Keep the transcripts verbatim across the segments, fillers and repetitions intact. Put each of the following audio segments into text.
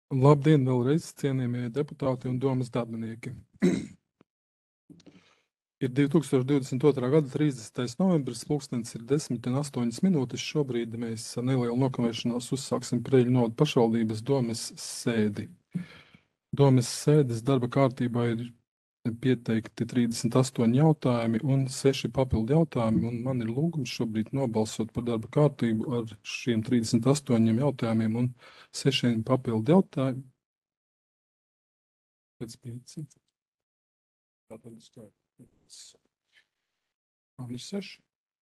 Labdien vēlreiz, cienījamie deputāti un domas darbinieki. Ir divi tūkstoši divdesmit otrā gada trīsdesmitais novembris, pulkstenis ir desmit un astoņas minūtes. Šobrīd mēs ar nelielu nokavēšanos uzsāksim Preiļu novada pašvaldības domes sēdi. Domes sēdes darba kārtībā ir pieteikti trīsdesmit astoņi jautājumi un seši papildu jautājumi, un man ir lūgums šobrīd nobalsot par darba kārtību ar šiem trīsdesmit astoņiem jautājumiem un sešiem papildu jautājumiem. Pēc pieci. Tātad es tā. Man ir seši.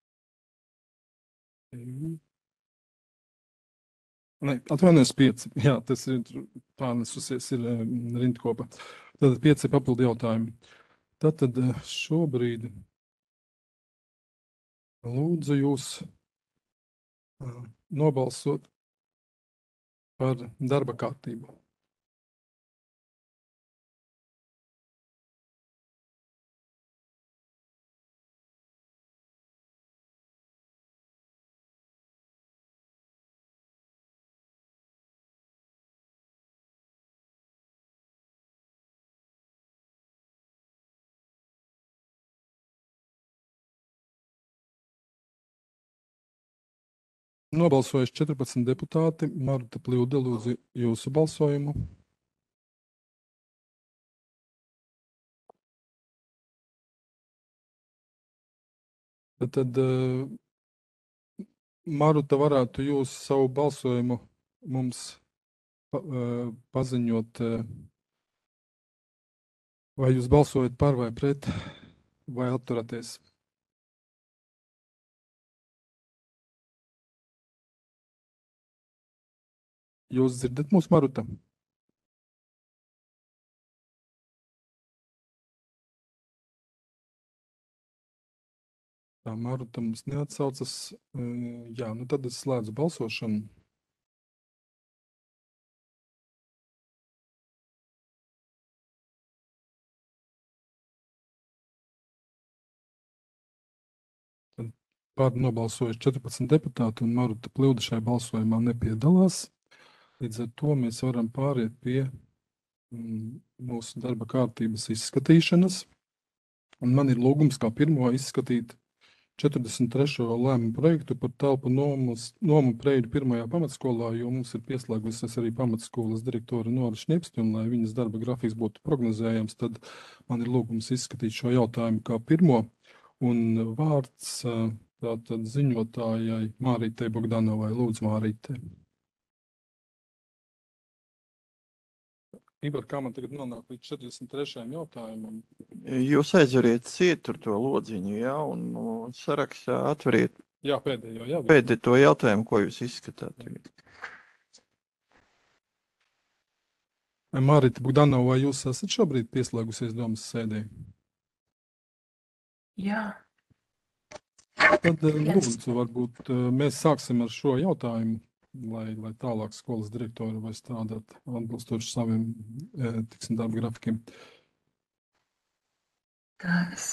Nē, atvainojos pieci. Jā, tas ir pārnesusies, ir rindkopa. Tātad pieci papildu jautājumi. Tātad šobrīd lūdzu jūs nobalsot par darba kārtību. Nobalsojuši četrpadsmit deputāti. Marta Pļude, lūdzu jūsu balsojumu. Tad uh, Maruta, varētu jūs savu balsojumu mums pa, uh, paziņot, uh, vai jūs balsojat par vai pret, vai atturaties? Jūs dzirdat mūs, Maruta? Tā, Maruta mums neatsaucas. Jā, nu tad es slēdzu balsošanu. Tad pār nobalsojuši četrpadsmit deputāti un Maruta Pļude šai balsojumā nepiedalās. Līdz ar to mēs varam pāriet pie mm, mūsu darba kārtības izskatīšanas. Un man ir lūgums kā pirmo izskatīt četrdesmit trešo lēmumu projektu par telpu nomas, nomu Preiļu pirmajā pamatskolā, jo mums ir pieslēgusies arī pamatskolas direktora Nora Šņepsti, un lai viņas darba grafiks būtu prognozējams, tad man ir lūgums izskatīt šo jautājumu kā pirmo. Un vārds tātad ziņotājai Mārītei Bogdanovai. Lūdzu, Mārītei. Ivar, kā man tagad nonāk līdz četrdesmit trešajam jautājumam? Jūs aizveriet citur to lodziņu, jā, un no sarakstā atveriet. Jā, pēdējo, jā. Pēdējo to jautājumu, ko jūs izskatāt. Mārita Bogdanova, vai jūs esat šobrīd pieslēgusies domas sēdē? Jā. Tad lūdzu, varbūt mēs sāksim ar šo jautājumu. Lai, lai tālāk skolas direktori vai strādāt atbilstoši saviem e, tiksim, darba grafikiem. Tā es.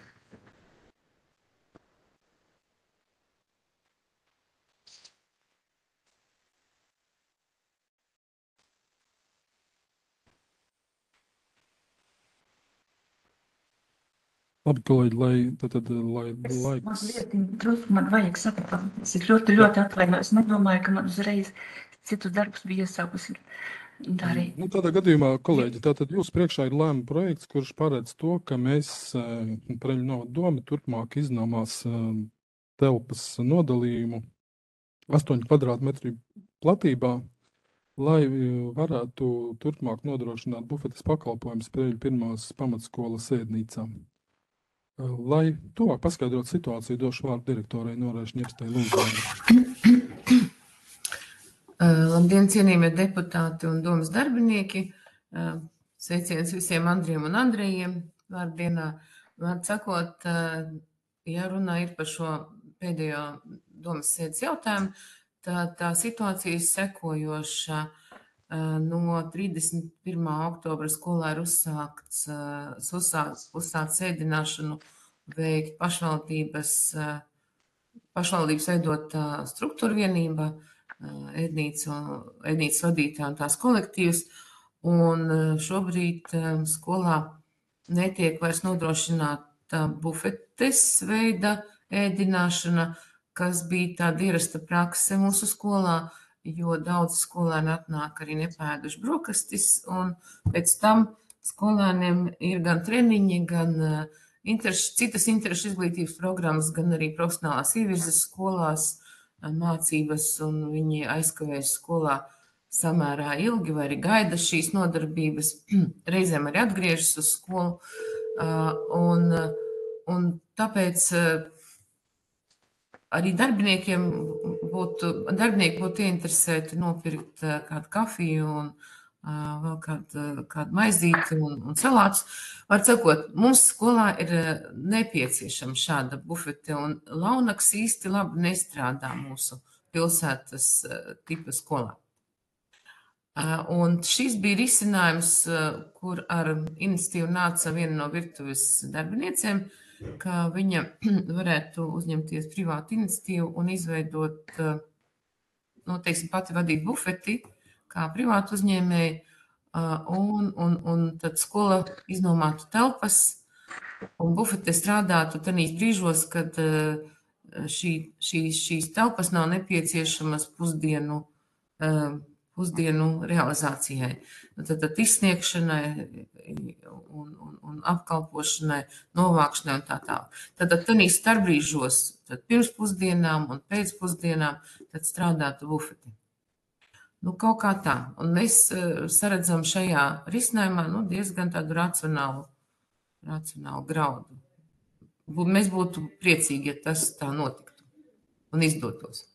Labi, kolēģi, lai, tad, tad, lai Es laiks... mazliet, drusku man vajag saprast. Es ļoti, ļoti atvainojos. Es nedomāju, ka man uzreiz citus darbus bija iesākusi darīt. Nu, tādā gadījumā, kolēģi, tātad jūs priekšā ir lēma projekts, kurš paredz to, ka mēs Preiļu novada doma turpmāk iznomās telpas nodalījumu astoņu kvadrātmetru platībā, lai varētu turpmāk nodrošināt bufetes pakalpojumus Preiļu pirmās pamatskolas ēdnīcām. Lai tuvāk paskaidrot situāciju, došu vārdu direktorai Norai Šņepstei. Lūdzu. Labdien, cienījamie deputāti un domas darbinieki. Sveiciens visiem Andriem un Andrejiem vārdienā. Vārds sakot, ja runa ir par šo pēdējo domas sēdes jautājumu, tā, tā situācija ir sekojoša. No trīsdesmit pirmā oktobra skolā ir uzsākts, uzsākts, uzsākts ēdināšanu veikt pašvaldības, pašvaldības veidotā struktūra vienība, ēdnīcu, ēdnīcas vadītāju un tās kolektīvus, un šobrīd skolā netiek vairs nodrošināta bufetes veida ēdināšana, kas bija tāda ierasta prakse mūsu skolā, jo daudzi skolēni atnāk arī nepēduši brokastis, un pēc tam skolēniem ir gan treniņi, gan interešu, citas interešu izglītības programmas, gan arī profesionālās ievirzes skolās mācības, un viņi aizkavējas skolā samērā ilgi, vai arī gaida šīs nodarbības, reizēm arī atgriežas uz skolu, un, un tāpēc arī darbiniekiem būtu, darbinieki būtu ieinteresēti nopirkt kādu kafiju un uh, vēl kādu, kādu maizīti un, un salātus. Var sakot, mums skolā ir nepieciešama šāda bufete, un Launaks īsti labi nestrādā mūsu pilsētas uh, tipa skolā. Uh, un šis bija risinājums, uh, kur ar iniciatīvu nāca viena no virtuves darbiniecēm, ka viņa varētu uzņemties privātu iniciatīvu un izveidot, nu, teiksim, pati vadīt bufeti kā privātu uzņēmēju, un, un, un tad skola iznomātu telpas, un bufete strādātu tanīs brīžos, kad šī, šī, šīs telpas nav nepieciešamas pusdienu, pusdienu realizācijai. Tad, tad izsniegšanai un, un, un apkalpošanai, novākšanai un tā tālāk. Tad, tad tanīs starpbrīžos, tad pirms pusdienām un pēc pusdienām, tad strādātu bufeti. Nu, kaut kā tā. Un mēs saredzam šajā risinājumā, nu, diezgan tādu racionālu, racionālu graudu. Mēs būtu priecīgi, ja tas tā notiktu un izdotos.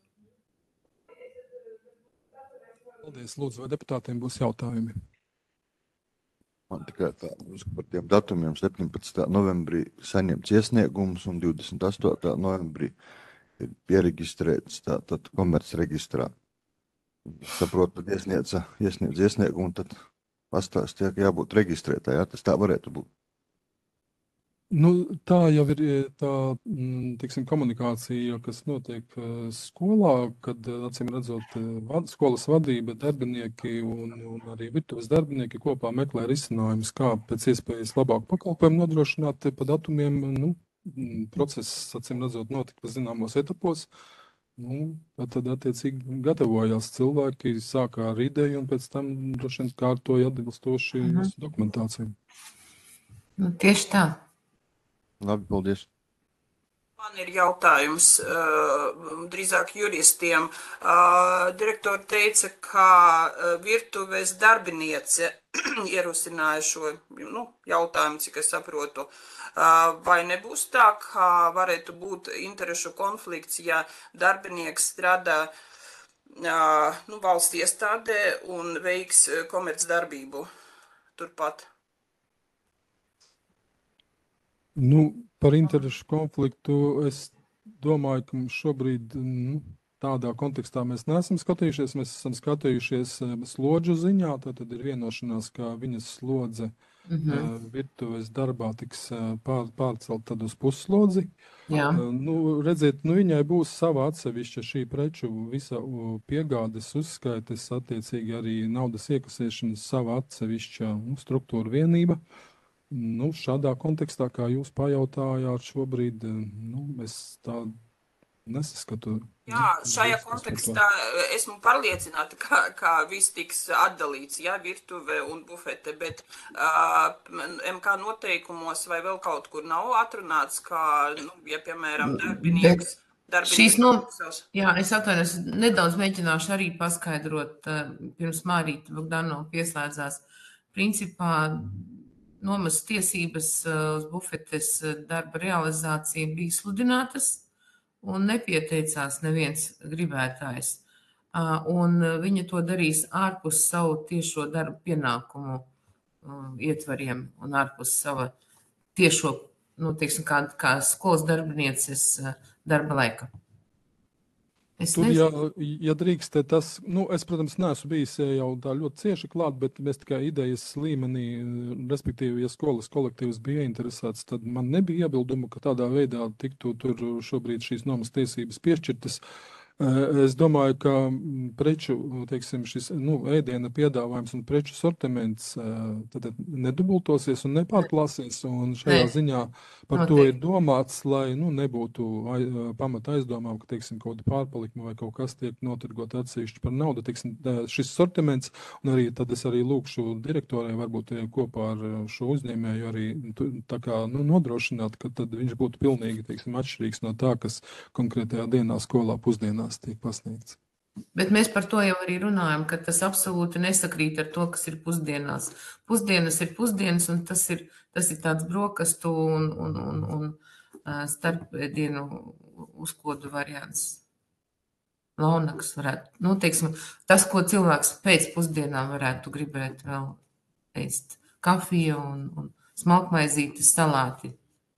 Paldies, lūdzu, vai deputātiem būs jautājumi? Man tikai tā, par tiem datumiem septiņpadsmitā novembrī saņemts iesniegums un divdesmit astotajā novembrī ir pieregistrēts tātad komercreģistrā. Saprotu, tad iesniedz, iesniedz iesniegumu, tad pastāstīja, ka jābūt reģistrētājā, tas tā varētu būt. Nu, tā jau ir tā, tiksim, komunikācija, kas notiek skolā, kad, acīm redzot, vad, skolas vadība, darbinieki un, un arī virtuves darbinieki kopā meklē risinājumus, kā pēc iespējas labāku pakalpojumu nodrošināt pa datumiem. Nu, process, acīm redzot, notika zināmos etapos. Nu, tad, attiecīgi, gatavojās cilvēki, sākā ar ideju un pēc tam droši vien kārtoja atbilstoši mhm. dokumentāciju. Nu, tieši tā. Labi, paldies. Man ir jautājums uh, drīzāk juristiem. Uh, direktori teica, ka uh, virtuves darbiniece ierosināja šo nu, jautājumu, cik es saprotu. Uh, vai nebūs tā, ka varētu būt interešu konflikts, ja darbinieks strādā uh, nu, valsts iestādē un veiks komercdarbību turpat? Nu, par interešu konfliktu es domāju, ka šobrīd nu, tādā kontekstā mēs neesam skatījušies. Mēs esam skatījušies slodžu ziņā, tad ir vienošanās, ka viņas slodze mm-hmm. virtuves darbā tiks pār, pārcelt tad uz pusslodzi. Jā. Nu, redziet, nu, viņai būs sava atsevišķa šī preču visa piegādes uzskaites, attiecīgi arī naudas iekasēšanas sava atsevišķa nu, struktūra vienība. Nu, šādā kontekstā, kā jūs pajautājāt šobrīd, nu, es tā nesaskatu. Jā, šajā kontekstā esmu pārliecināta, ka, ka viss tiks atdalīts, jā, virtuve un bufete, bet uh, M K noteikumos vai vēl kaut kur nav atrunāts, kā, nu, ja, piemēram, darbinieks. Šīs no, jā, es atvainojos, nedaudz mēģināšu arī paskaidrot, uh, pirms Mārīta Bogdanova pieslēdzās. Principā, nomas tiesības uz bufetes darba realizācija bija sludinātas un nepieteicās neviens gribētājs. Un viņa to darīs ārpus savu tiešo darba pienākumu ietvariem un ārpus sava tiešo, nu, teiksim, kā, kā skolas darbinieces darba laika. Es Tur, ja, ja drīkst, tas, nu, es, protams, neesmu bijis jau tā ļoti cieši klāt, bet mēs tikai idejas līmenī, respektīvi, ja skolas kolektīvs bija interesēts, tad man nebija iebildumu, ka tādā veidā tiktu tur šobrīd šīs nomas tiesības piešķirtas. Es domāju, ka mm, preču, teiksim, šis, nu, ēdiena piedāvājums un preču sortiments eh, tad nedubultosies un nepārklāsies, un šajā Nē. ziņā par to ir Noteikti. domāts, lai, nu, nebūtu ai, pamata aizdomām, ka, teiksim, kaut kāda pārpalikuma vai kaut kas tiek notirgot atsevišķi par naudu, teiksim, eh, šis sortiments, un arī tad es arī lūkšu direktorai varbūt arī kopā ar eh, šo uzņēmēju arī tu- tā kā, nu, nodrošināt, ka tad viņš būtu pilnīgi, teiksim, atšķirīgs no tā, kas konkrētajā dienā skolā pusdienās tiek pasniegts. Bet mēs par to jau arī runājam, ka tas absolūti nesakrīt ar to, kas ir pusdienās. Pusdienas ir pusdienas, un tas ir, tas ir tāds brokastu un, un, un, un ā, starpdienu uzkodu variants. Launaks varētu, nu, teiksim, tas, ko cilvēks pēc pusdienām varētu gribēt vēl ēst. Kafija un, un smalkmaizītes salāti.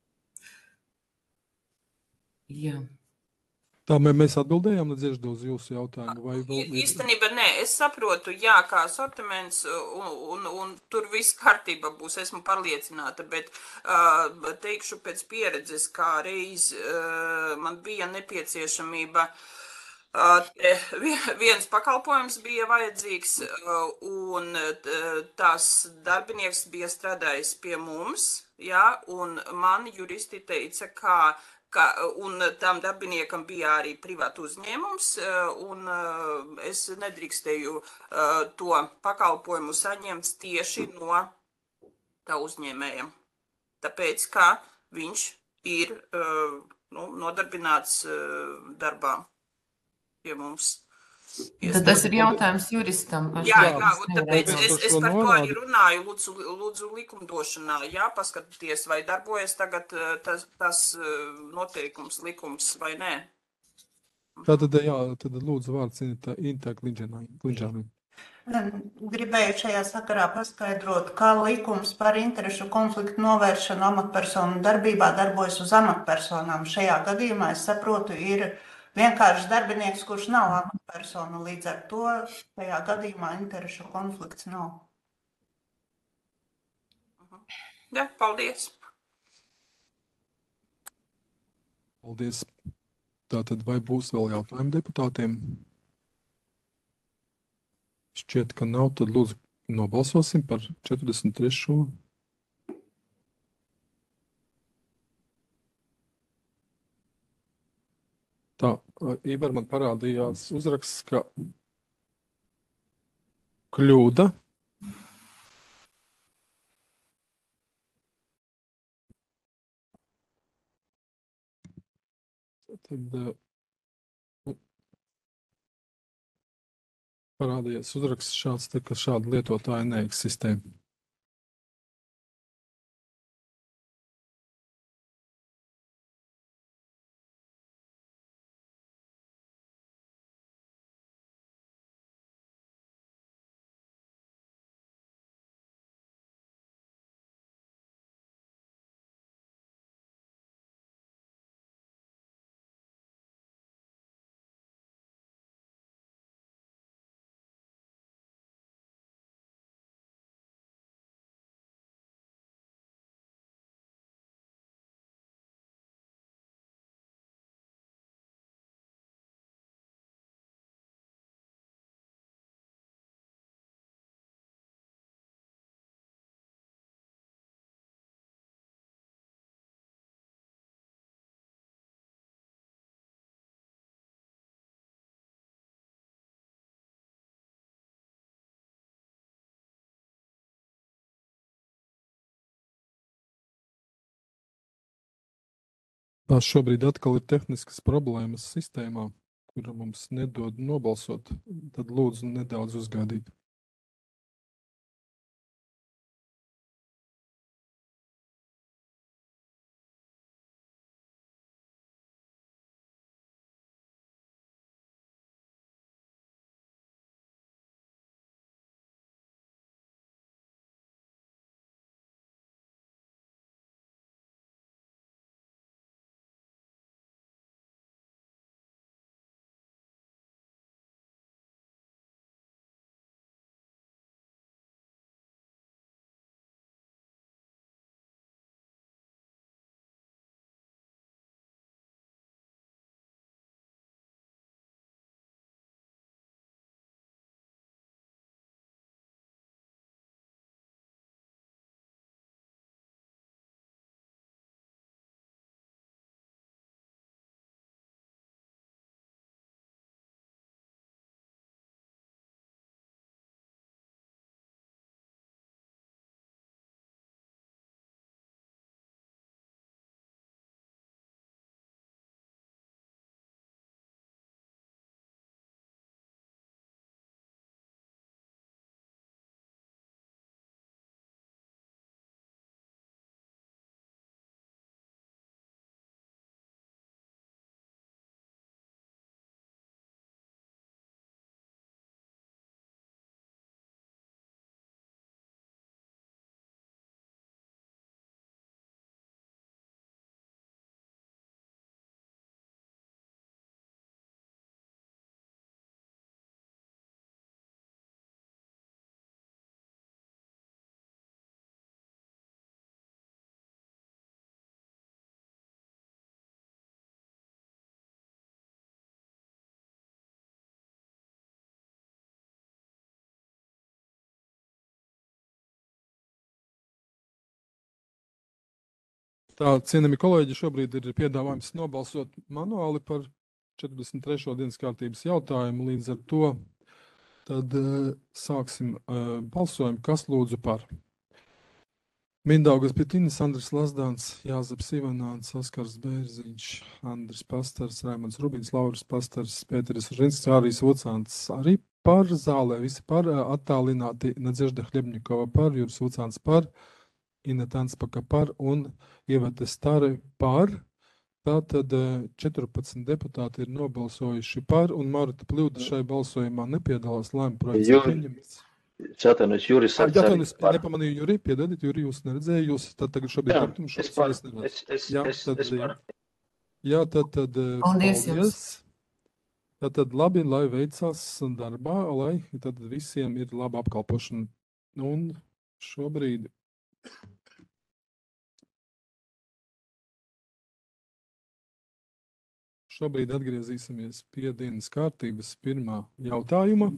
Jā. Tā mē- mēs atbildējām, Nadežda, uz jūsu jautājumu, vai vēl I- ir? Īstenībā nē, es saprotu, jā, kā sortiments, un, un, un tur viss kārtībā būs, esmu pārliecināta, bet uh, teikšu pēc pieredzes, kā reiz uh, man bija nepieciešamība. Uh, te vi- viens pakalpojums bija vajadzīgs, uh, un uh, tās darbinieks bija strādājis pie mums, jā, un man juristi teica, kā Ka, un tam darbiniekam bija arī privātu uzņēmums, eh, un eh, es nedrīkstēju eh, to pakalpojumu saņemt tieši no tā uzņēmējiem. Tāpēc, ka viņš ir eh, nu, nodarbināts eh, darbā pie mums. Tad tas ir jautājums juristam. Jā, Jā, jā, un tāpēc paldies es, par es šo par to norādi. arī runāju, lūdzu, lūdzu likumdošanā, jā, paskatieties, vai darbojas tagad eh, tas, tas eh, noteikums, likums vai nē. Tātad, jā, tad lūdzu vārds Inta, Inta Kliņģānai. Gribēju šajā sakarā paskaidrot, kā likums par interešu konfliktu novēršanu amatpersonu darbībā darbojas uz amatpersonām. Šajā gadījumā, es saprotu, ir vienkārši darbinieks, kurš nav amatpersona. Līdz ar to šajā gadījumā interešu konflikts nav. Jā, paldies. Paldies. Tātad, vai būs vēl jautājumi deputātiem? Šķiet, ka nav, tad lūdzu nobalsosim par četrdesmit trešo. Tā, Ivar, man parādījās uzraksts, ka kļūda. Tad uh, parādījās uzraksts šāds, te, ka šāda lietotāja neeksistē. Tās šobrīd atkal ir tehniskas problēmas sistēmā, kura mums nedod nobalsot. Tad lūdzu nedaudz uzgaidīt. Tā, cienījami kolēģi, šobrīd ir piedāvājums nobalsot manuāli par četrdesmit trešo dienas kārtības jautājumu. Līdz ar to tad uh, sāksim uh, balsojumu. Kas lūdzu par? Mindaugas Pitinis, Andris Lazdāns, Jāzeps Ivanāns, Oskars Bērziņš, Andris Pastars, Raimonds Rubīns, Lauris Pastars, Pēteris Žinskis, Ārijas Vucāns. Arī par zālē, visi par, attālināti Nadzežda Hļebņikova par, Juris Vucāns par, Ineta Anspaka par un Ivete Stare par. Tātad četrpadsmit deputāti ir nobalsojuši par un Marta Pļuda šai balsojumā nepiedalās, lēma projekts ir pieņemts. Ceturtais Juris Jā, arī tā es par. nepamanīju Juri, piedodiet, Juri, jūs neredzēju, jūs tad tagad šobrīd Jā, kartumu es šos par. es neredzu. Es, es, Jā, es, tad, es par. jā, tad, tad eh, Paldies jums. Tad, tad labi, lai veicās darbā, lai tad visiem ir laba apkalpošana. Un šobrīd šobrīd atgriezīsimies pie dienas kārtības pirmā jautājuma.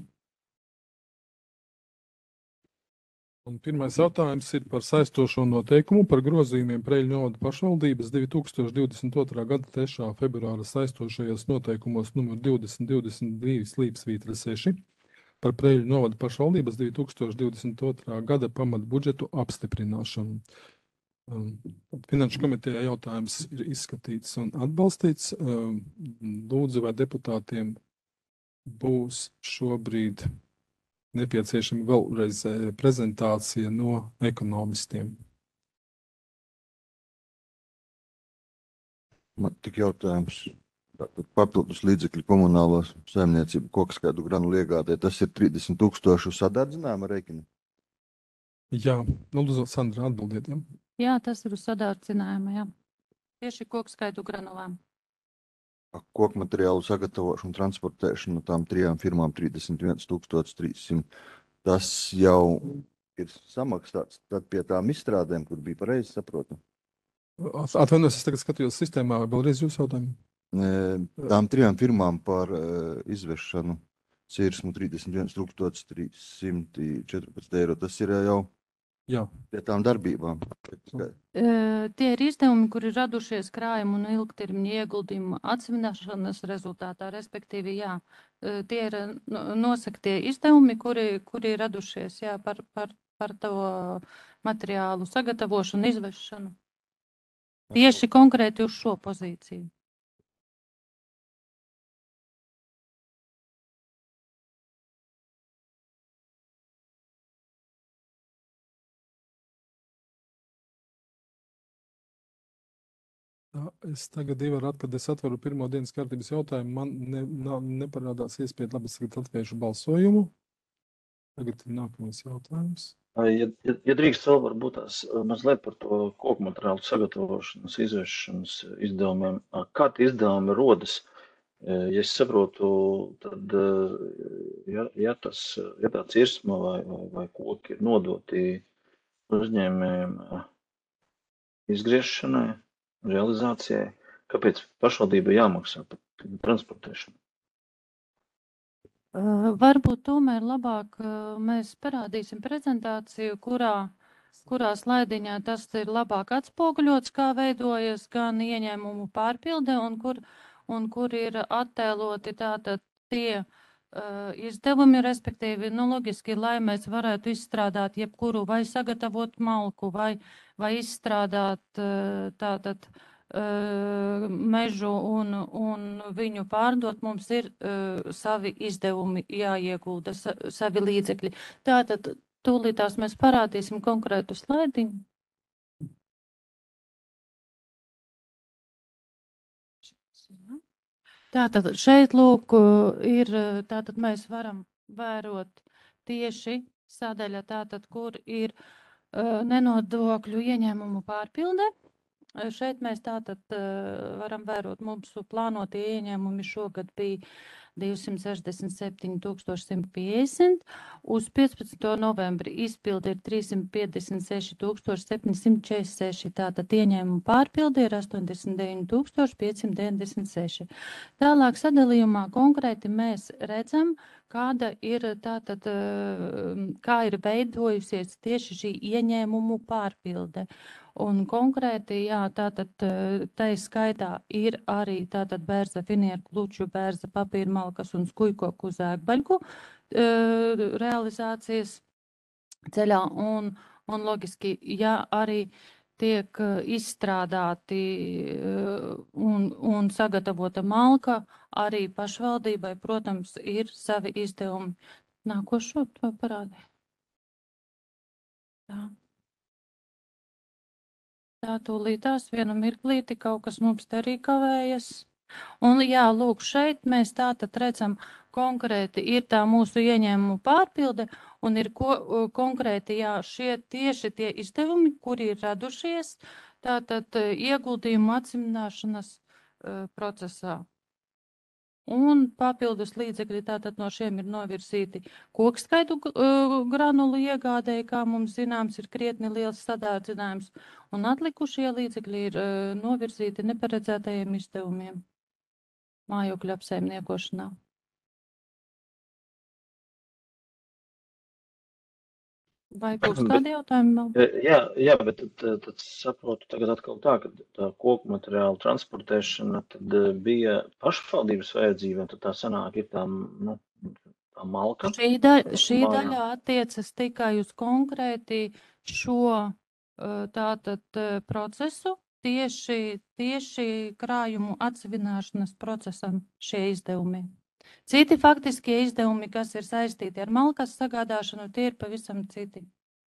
Un pirmais jautājums ir par saistošo noteikumu par grozījumiem Preiļu novada pašvaldības divi tūkstoši divdesmit otrā gada trešā februāra saistošajos noteikumos numur divdesmit divdesmit divi slīpsvītra seši par Preiļu novada pašvaldības divi tūkstoši divdesmit otrā gada pamatbudžetu apstiprināšanu. Um, Finanšu komitejā jautājums ir izskatīts un atbalstīts. Um, Lūdzu, vai deputātiem būs šobrīd nepieciešama vēlreiz eh, prezentācija no ekonomistiem? Man tik jautājums. Tātad papildus līdzekļi komunālās saimniecību kokskaidu granulu iegādē. Tas ir trīsdesmit tūkstošu sadārdzinājuma rēķina. Jā, nu, lūdzu, Sandra, atbildiet, ja? Jā, tas ir uz sadārdzinājumu, jā. Tieši kokskaitu granulām. Kokmateriālu sagatavošanu, transportēšanu tām trijām firmām trīsdesmit viens tūkstoši trīssimt. Tas jau ir samaksāts tad pie tām izstrādēm, kur bija pareizi saprotu. Atvainojos, es tagad skatījos sistēmā, vēlreiz jūs jautājumu. Tām trijām firmām par uh, izvešanu cirsmu trīsdesmit viens tūkstoši trīssimt četrpadsmit eiro. Tas ir jau Jā. pie tām darbībām. Uh, tie ir izdevumi, kuri radušies krājumu un ilgtermiņa ieguldījumu atsevināšanas rezultātā, respektīvi, jā, uh, tie ir no, nosaktie izdevumi, kuri, kuri ir radušies, jā, par, par, par to materiālu sagatavošanu, izvešanu. Tieši konkrēti uz šo pozīciju. Tā, es tagad Ivar, kad es atveru pirmo dienas kārtības jautājumu, man ne, nav, neparādās iespēja, labi, es tagad atvēršu balsojumu. Tagad ir nākamais jautājums. Ja, ja, ja drīkst vēl varbūt tās mazliet par to koku materiālu sagatavošanas, izvešanas izdevumiem, kā tie izdevumi rodas? Ja es saprotu, tad, ja, ja, tas, ja tā cirsma vai, vai, vai koki ir nodoti uzņēmējiem izgriešanai, realizācijai, kāpēc pašvaldība jāmaksā par transportēšanu? Uh, varbūt tomēr labāk uh, mēs parādīsim prezentāciju, kurā, kurā slaidiņā tas ir labāk atspoguļots, kā veidojas gan ieņēmumu pārpilde un kur, un kur ir attēloti tātad tie uh, izdevumi, respektīvi, nu, logiski, lai mēs varētu izstrādāt jebkuru vai sagatavot malku vai, vai izstrādāt uh, tātad uh, mežu un, un viņu pārdot, mums ir uh, savi izdevumi jāiegulda, sa, savi līdzekļi. Tātad tūlītās mēs parādīsim konkrētu slaidiņu. Tātad šeit lūk ir, tātad mēs varam vērot tieši sadaļa, tātad, kur ir uh, nenodokļu ieņēmumu pārpilde. Šeit mēs tātad uh, varam vērot, mums plānotie ieņēmumi šogad bija divsimt sešdesmit septiņi tūkstoši simt piecdesmit, uz piecpadsmito novembri izpildi ir trīssimt piecdesmit seši tūkstoši septiņsimt četrdesmit seši, tātad ieņēmumu pārpildi ir astoņdesmit deviņi tūkstoši piecsimt deviņdesmit seši. Tālāk sadalījumā konkrēti mēs redzam, kāda ir tātad, kā ir veidojusies tieši šī ieņēmumu pārpilde. Un konkrēti, jā, tātad tai skaitā ir arī tātad bērza finieru kluču, bērza papīra malkas un skujkoku uz ēgbaļku realizācijas ceļā. Un, un logiski, ja arī tiek izstrādāti un, un sagatavota malka, arī pašvaldībai, protams, ir savi izdevumi. Nākošo to parādē. Tā. Tā tūlītās vienu mirklīti, kaut kas mums te arī kavējas. Un jā, lūk, šeit mēs tātad redzam konkrēti ir tā mūsu ieņēmumu pārpilde un ir ko, konkrēti, jā, šie tieši tie izdevumi, kuri ir radušies, tātad ieguldījumu atsimināšanas uh, procesā. Un papildus līdzekļi tātad no šiem ir novirzīti kokskaitu uh, granulu iegādēji, kā mums zināms, ir krietni liels sadārdzinājums, un atlikušie līdzekļi ir uh, novirzīti neparedzētajiem izdevumiem mājokļu apsaimniekošanā. Vai būs kādi jautājumi vēl? Jā, jā, bet tad, tad saprotu tagad atkal tā, ka tā koku materiālu transportēšana tad bija pašvaldības vajadzība, un tad tā sanāk ir tā, nu, tā malka. Šī, daļa, šī daļa attiecas tikai uz konkrēti šo tātad procesu, tieši, tieši krājumu atsevināšanas procesam šie izdevumi. Citi faktiskie izdevumi, kas ir saistīti ar malkas sagādāšanu, tie ir pavisam citi.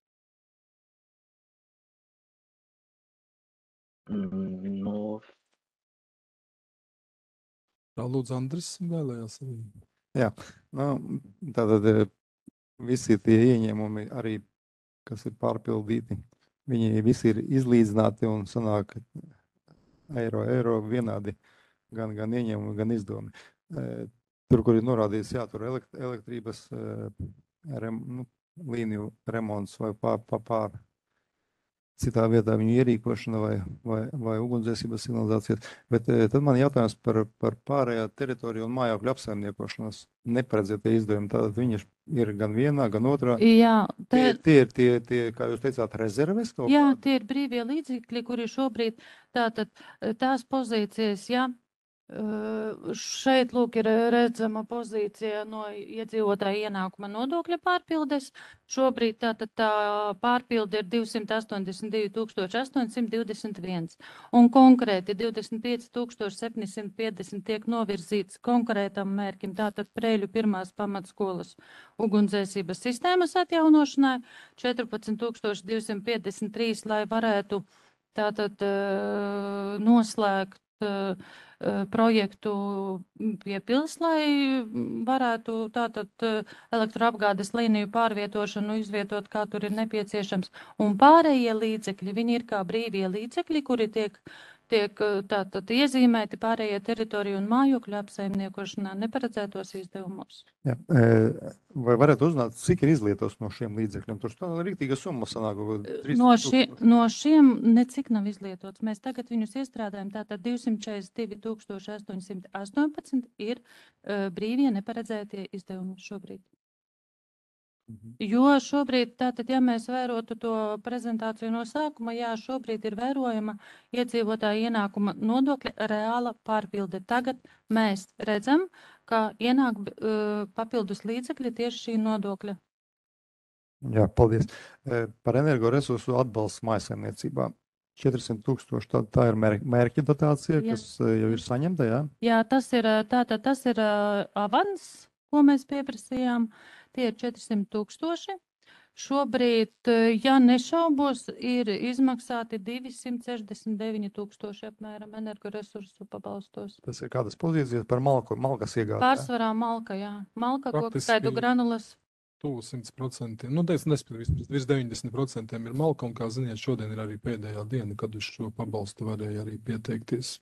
Mm, no. Tā lūdzu, Andris vēlējās arī. Jā, nu, tātad visi tie ieņēmumi arī, kas ir pārpildīti, viņi visi ir izlīdzināti un sanāk eiro, eiro vienādi, gan, gan ieņēmumi, gan izdevumi. Tur, kur ir norādīts, jā, tur elekt, elektrības rem, nu, līniju remonts vai pār, pār, pār citā vietā viņu ierīkošana vai, vai, vai ugunsdzēsības signalizācijas. Bet tad man jautājums par, par pārējā teritoriju un mājokļu apsaimniekošanas neparedzētie izdevumi. Tātad viņi ir gan vienā, gan otrā. Jā, te... tie, tie ir tie, tie, kā jūs teicāt, rezerves? Jā, kādi? Tie ir brīvie līdzekļi, kuri šobrīd tātad tās pozīcijas, jā. Uh, šeit, lūk, ir redzama pozīcija no iedzīvotāja ienākuma nodokļa pārpildes. Šobrīd tātad tā pārpilde ir divsimt astoņdesmit divi tūkstoši astoņsimt divdesmit viens. Un konkrēti divdesmit pieci tūkstoši septiņsimt piecdesmit tiek novirzīts konkrētam mērķim, tātad Preļu pirmās pamatskolas ugunsdzēsības sistēmas atjaunošanai, četrpadsmit tūkstoši divsimt piecdesmit trīs, lai varētu tātad uh, noslēgt uh, projektu pie pils, lai varētu tātad elektroapgādes līniju pārvietošanu izvietot, kā tur ir nepieciešams. Un pārējie līdzekļi, viņi ir kā brīvie līdzekļi, kuri tiek, tiek tātad iezīmēti pārējie teritoriju un mājokļu apsaimniekošanā neparedzētos izdevumos. Jā, vai varētu uzzināt, cik ir izlietots no šiem līdzekļiem? Tur tā rīktīga summa sanāk. No, šie, no šiem necik nav izlietots. Mēs tagad viņus iestrādājam, tātad divsimt četrdesmit divi tūkstoši astoņsimt astoņpadsmit ir uh, brīvie neparedzētie izdevumi šobrīd. Mhm. Jo šobrīd, tātad, ja mēs vērotu to prezentāciju no sākuma, jā, šobrīd ir vērojama iedzīvotāja ienākuma nodokļa reāla pārpilde. Tagad mēs redzam, ka ienāk uh, papildus līdzekļi tieši šī nodokļa. Jā, paldies. Par energoresursu atbalstu mājasaimniecībā. četrsimt tūkstoši, tā, tā ir mērķa dotācija, jā, kas jau ir saņemta, jā? Jā, tas ir, tātad, tas ir uh, avans, ko mēs pieprasījām. Tie ir četrsimt tūkstoši. Šobrīd, ja nešaubos, ir izmaksāti divsimt sešdesmit deviņi tūkstoši apmēram energoresursu pabalstos. Tas ir kādas pozīcijas par malku, malkas iegādi? Pārsvarā malka, jā. Malka, kokskaitu granulas. Tuvu simt procenti. Nu, teicu, nespēc, virs deviņdesmit procenti ir malka, un, kā ziniet, šodien ir arī pēdējā diena, kad uz šo pabalstu varēja arī pieteikties.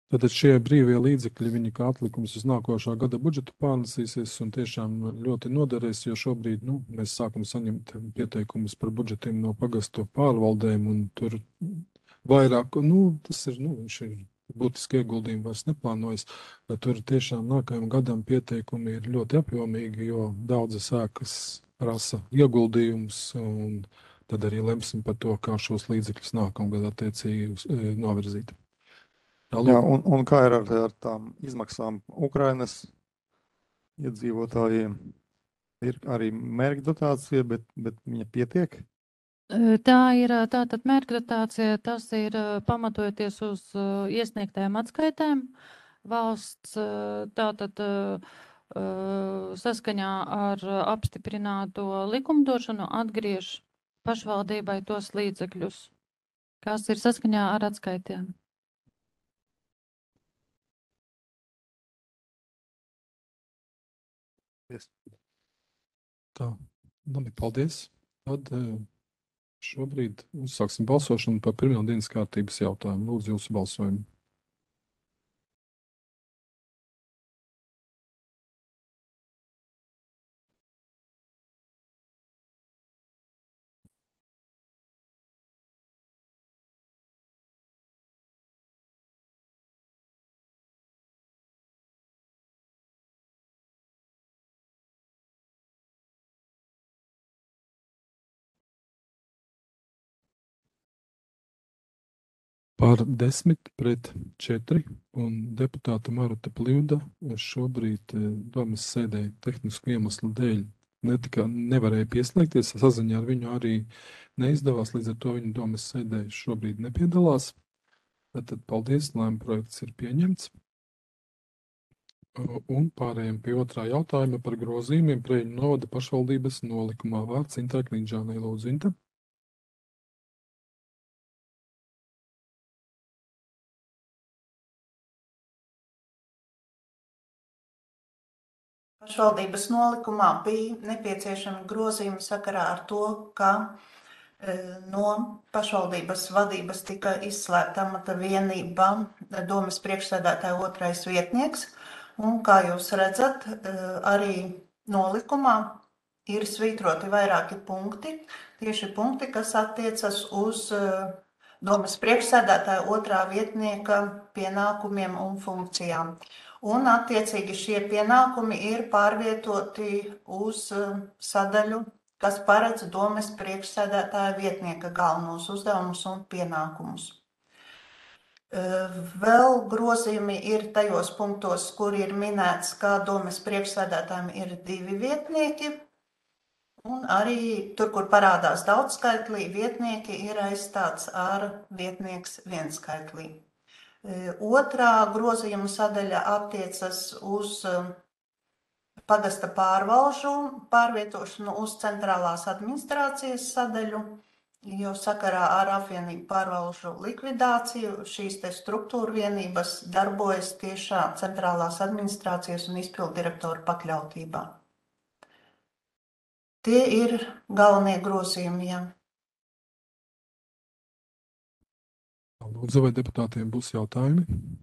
Tātad šie brīvie līdzekļi, viņi kā atlikums uz nākošā gada budžetu pārnesīsies un tiešām ļoti noderēs, jo šobrīd nu, mēs sākam saņemt pieteikumus par budžetiem no pagastu pārvaldēm, un tur vairāk, nu, tas ir, nu, viņš ir būtiski ieguldījumi vairs neplānojas, bet tur tiešām nākamajam gadam pieteikumi ir ļoti apjomīgi, jo daudzas ēkas prasa ieguldījumus, un tad arī lemsim par to, kā šos līdzekļus nākamgad attiecīgi uz- e, novirzīt. Jā, un, un kā ir ar, ar tām izmaksām Ukrainas iedzīvotājiem? Ir arī mērķa dotācija, bet, bet viņa pietiek? E, Tā ir ā, tātad mērķdatācija, tas ir ā, pamatojoties uz ā, iesniegtajām atskaitēm. Valsts ā, tātad ā, ā, saskaņā ar ā, apstiprināto likumdošanu atgriež pašvaldībai tos līdzekļus, kas ir saskaņā ar atskaitēm. Tā, labi, paldies. Tad e, šobrīd uzsāksim balsošanu par pirmā dienas kārtības jautājumu. Lūdzu, jūsu balsojumu. Par desmit pret četri, un deputāta Maruta Pļuda šobrīd e, domas sēdē tehnisku iemeslu dēļ netika, nevarēja pieslēgties. Saziņā ar viņu arī neizdevās, līdz ar to viņa domas sēdē šobrīd nepiedalās. Tad paldies, lēma projekts ir pieņemts. O, Un pārējiem pie otrā jautājuma par grozījumiem Preiļu novada pašvaldības nolikumā. Vārds Intai Kliņģānai, lūdzu, Inta. Pašvaldības nolikumā bija nepieciešami grozījumi sakarā ar to, ka e, no pašvaldības vadības tika izslēgta amata vienība e, domas priekšsēdētāja otrais vietnieks. Un, kā jūs redzat, e, arī nolikumā ir svītroti vairāki punkti, tieši punkti, kas attiecas uz e, domas priekšsēdētāja otrā vietnieka pienākumiem un funkcijām. Un, attiecīgi, šie pienākumi ir pārvietoti uz uh, sadaļu, kas paredz domes priekšsēdētāja vietnieka galvenos uzdevumus un pienākumus. Uh, Vēl grozījumi ir tajos punktos, kur ir minēts, ka domes priekšsēdētājiem ir divi vietnieki, un arī tur, kur parādās daudzskaitlī, vietnieki ir aizstāts ar vietnieks vienskaitlī. Otrā grozījuma sadaļa attiecas uz pagasta pārvalžu pārvietošanu uz centrālās administrācijas sadaļu, jo sakarā ar apvienību pārvalžu likvidāciju šīs te struktūra vienības darbojas tiešā centrālās administrācijas un izpildu direktoru pakļautībā. Tie ir galvenie grozījumi, jā. Lūdzu, vai deputātiem būs jautājumi?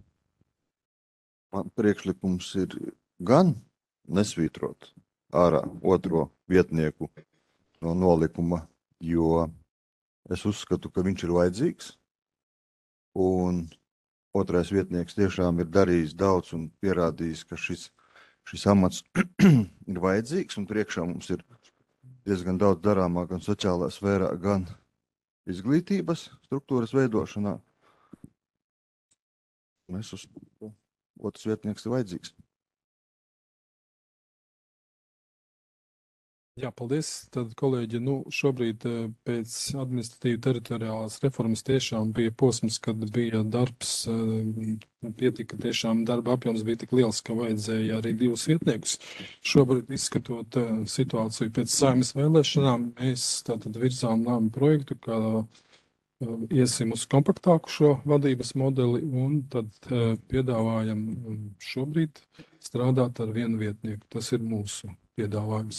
Man priekšlikums ir gan nesvītrot ārā otro vietnieku no nolikuma, jo es uzskatu, ka viņš ir vajadzīgs. Un otrais vietnieks tiešām ir darījis daudz un pierādījis, ka šis, šis amats ir vajadzīgs. Un priekšā mums ir diezgan daudz darāmā gan sociālā sfērā, gan izglītības struktūras veidošanā. Mēs uz otrs vietnieks ir vajadzīgs. Jā, paldies. Tad, kolēģi, nu, šobrīd eh, pēc administratīva teritoriālās reformas tiešām bija posms, kad bija darbs, eh, pietika tiešām darba apjoms bija tik liels, ka vajadzēja arī divus vietniekus. Šobrīd, izskatot eh, situāciju pēc Saeimas vēlēšanām, mēs tātad virzām lēmumu projektu, ka eh, iesim uz kompaktāku šo vadības modeli un tad eh, piedāvājam mm, šobrīd strādāt ar vienu vietnieku. Tas ir mūsu piedāvājums.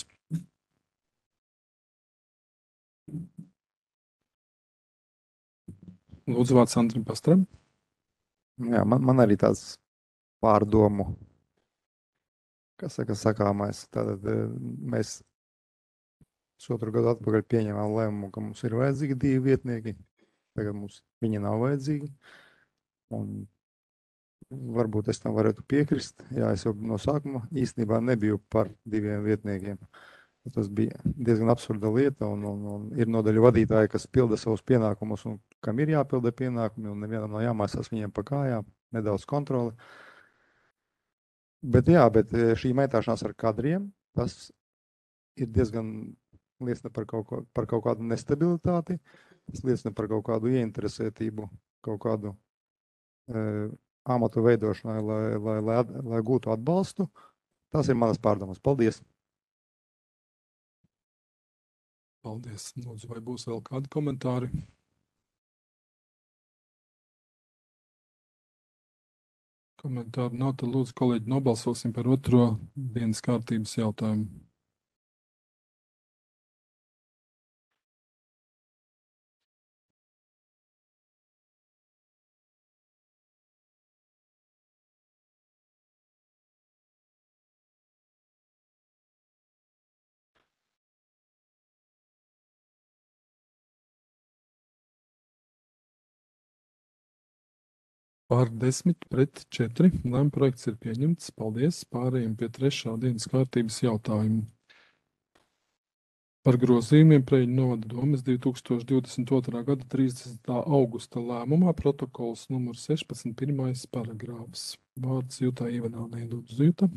Lūdzu, vārds Andrim Pastram. Jā, man, man arī tāds pārdomu, kas saka, sakāmais. Tātad eh, mēs otru gadu atpakaļ pieņēmām lēmumu, ka mums ir vajadzīgi divi vietnieki. Tagad mums viņi nav vajadzīgi. Un varbūt es tam varētu piekrist. Jā, es jau no sākuma īstenībā nebiju par diviem vietniekiem. Tas bija diezgan absurda lieta, un, un, un ir nodaļu vadītāji, kas pilda savus pienākumus, un kam ir jāpilda pienākumi, un nevienam nav jāmāsās viņiem pa kājām, nedaudz kontroli. Bet jā, bet šī mētāšanās ar kadriem, tas ir diezgan liecina par kaut, ko, par kaut kādu nestabilitāti, tas liecina par kaut kādu ieinteresētību, kaut kādu e, amatu veidošanai, lai, lai, lai, lai gūtu atbalstu. Tas ir manas pārdomas. Paldies! Paldies. Lūdzu, vai būs vēl kādi komentāri? Komentāru nav, tad lūdzu, kolēģi, nobalsosim par otro dienas kārtības jautājumu. Pār desmit pret četri. Lēmuma projekts ir pieņemts. Paldies. Pārējiem pie trešā dienas kārtības jautājumu. Par grozījumiem Preiļu novada domes divi tūkstoši divdesmit otrā gada trīsdesmitā augusta lēmumā protokols numur sešpadsmit, pirmais paragrāfs. Vārds Jutai Ivanānei. Lūdzu, Juta.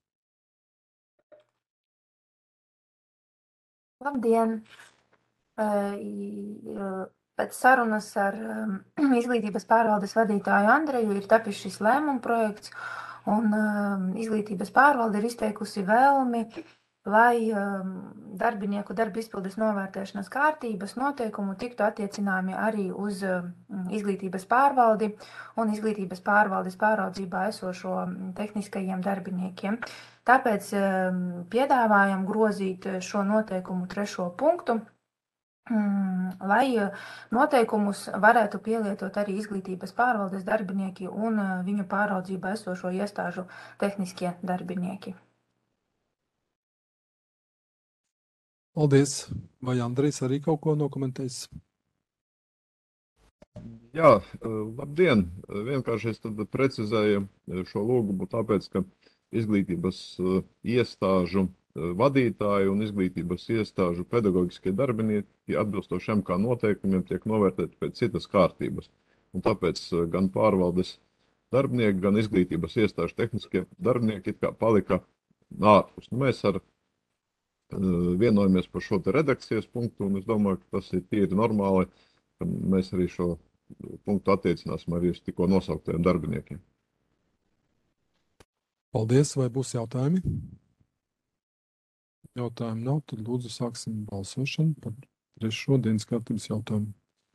Labdien! Uh, Pēc sarunas ar um, izglītības pārvaldes vadītāju Andreju ir tapis šis lēmuma projekts, un um, izglītības pārvalde ir izteikusi vēlmi, lai um, darbinieku darba izpildes novērtēšanas kārtības noteikumu tiktu attiecināmi arī uz um, izglītības pārvaldi un izglītības pārvaldes pāraudzībā esošo tehniskajiem darbiniekiem. Tāpēc um, piedāvājam grozīt šo noteikumu trešo punktu, lai noteikumus varētu pielietot arī izglītības pārvaldes darbinieki un viņu pāraudzībā esošo iestāžu tehniskie darbinieki. Paldies. Vai Andrejs arī kaut ko nokomentēs? Jā, labdien. Vienkārši es tad precizēju šo lūgumu, tāpēc, ka izglītības iestāžu vadītāji un izglītības iestāžu pedagoģiskie darbinieki atbilstoši M K noteikumiem tiek novērtēti pēc citas kārtības. Un tāpēc gan pārvaldes darbinieki, gan izglītības iestāžu tehniskie darbinieki it kā palika ārpus. Nu, mēs ar vienojamies par šo te redakcijas punktu, un es domāju, ka tas ir tīri normāli, ka mēs arī šo punktu attiecināsim arī uz tikko nosauktiem darbiniekiem. Paldies. Vai būs jautājumi? Jautājumu nav, tad lūdzu sāksim balsošanu par trešo dienas kārtības jautājumu.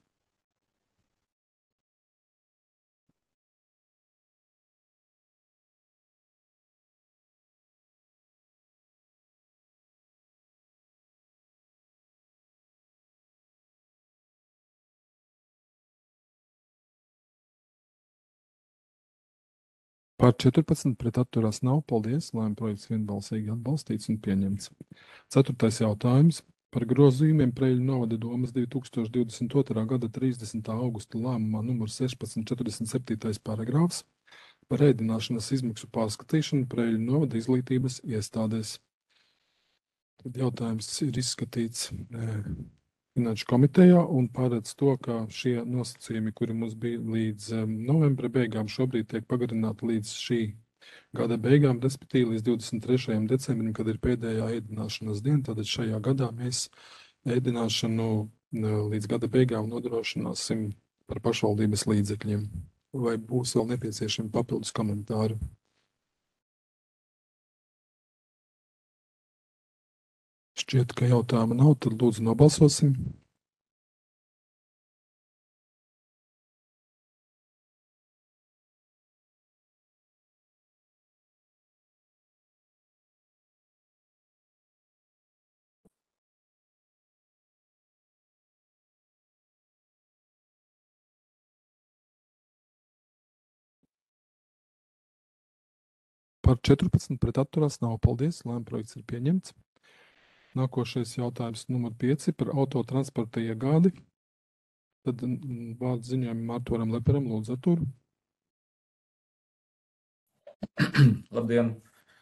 Par četrpadsmit pret atturās nav. Paldies. Lēmuma projekts vienbalsīgi atbalstīts un pieņemts. Ceturtais jautājums. Par grozījumiem Preiļu novada domes divi tūkstoši divdesmit otrā gada trīsdesmitā augusta lēmumā numur sešpadsmit četrdesmit septītais paragrāfs par ēdināšanas izmaksu pārskatīšanu Preiļu novada izglītības iestādēs. Tad jautājums ir izskatīts Finanšu komitejā un paredz to, ka šie nosacījumi, kuri mums bija līdz um, novembra beigām, šobrīd tiek pagarināti līdz šī gada beigām, respektīvi līdz divdesmit trešajam decembrim, kad ir pēdējā ēdināšanas diena. Tātad šajā gadā mēs ēdināšanu līdz gada beigām nodrošināsim par pašvaldības līdzekļiem. Vai būs vēl nepieciešami papildus komentāri? Šķiet, ka jautājuma nav, tad lūdzu nobalsosim. Par četrpadsmit pret atturās nav. Paldies. Lēmuma projekts ir pieņemts. Nākošais jautājums numur pieci par autotransporta iegādi. Tad mm, vārds ziņojumam Arturam Leperam, lūdzu, Artur. Labdien!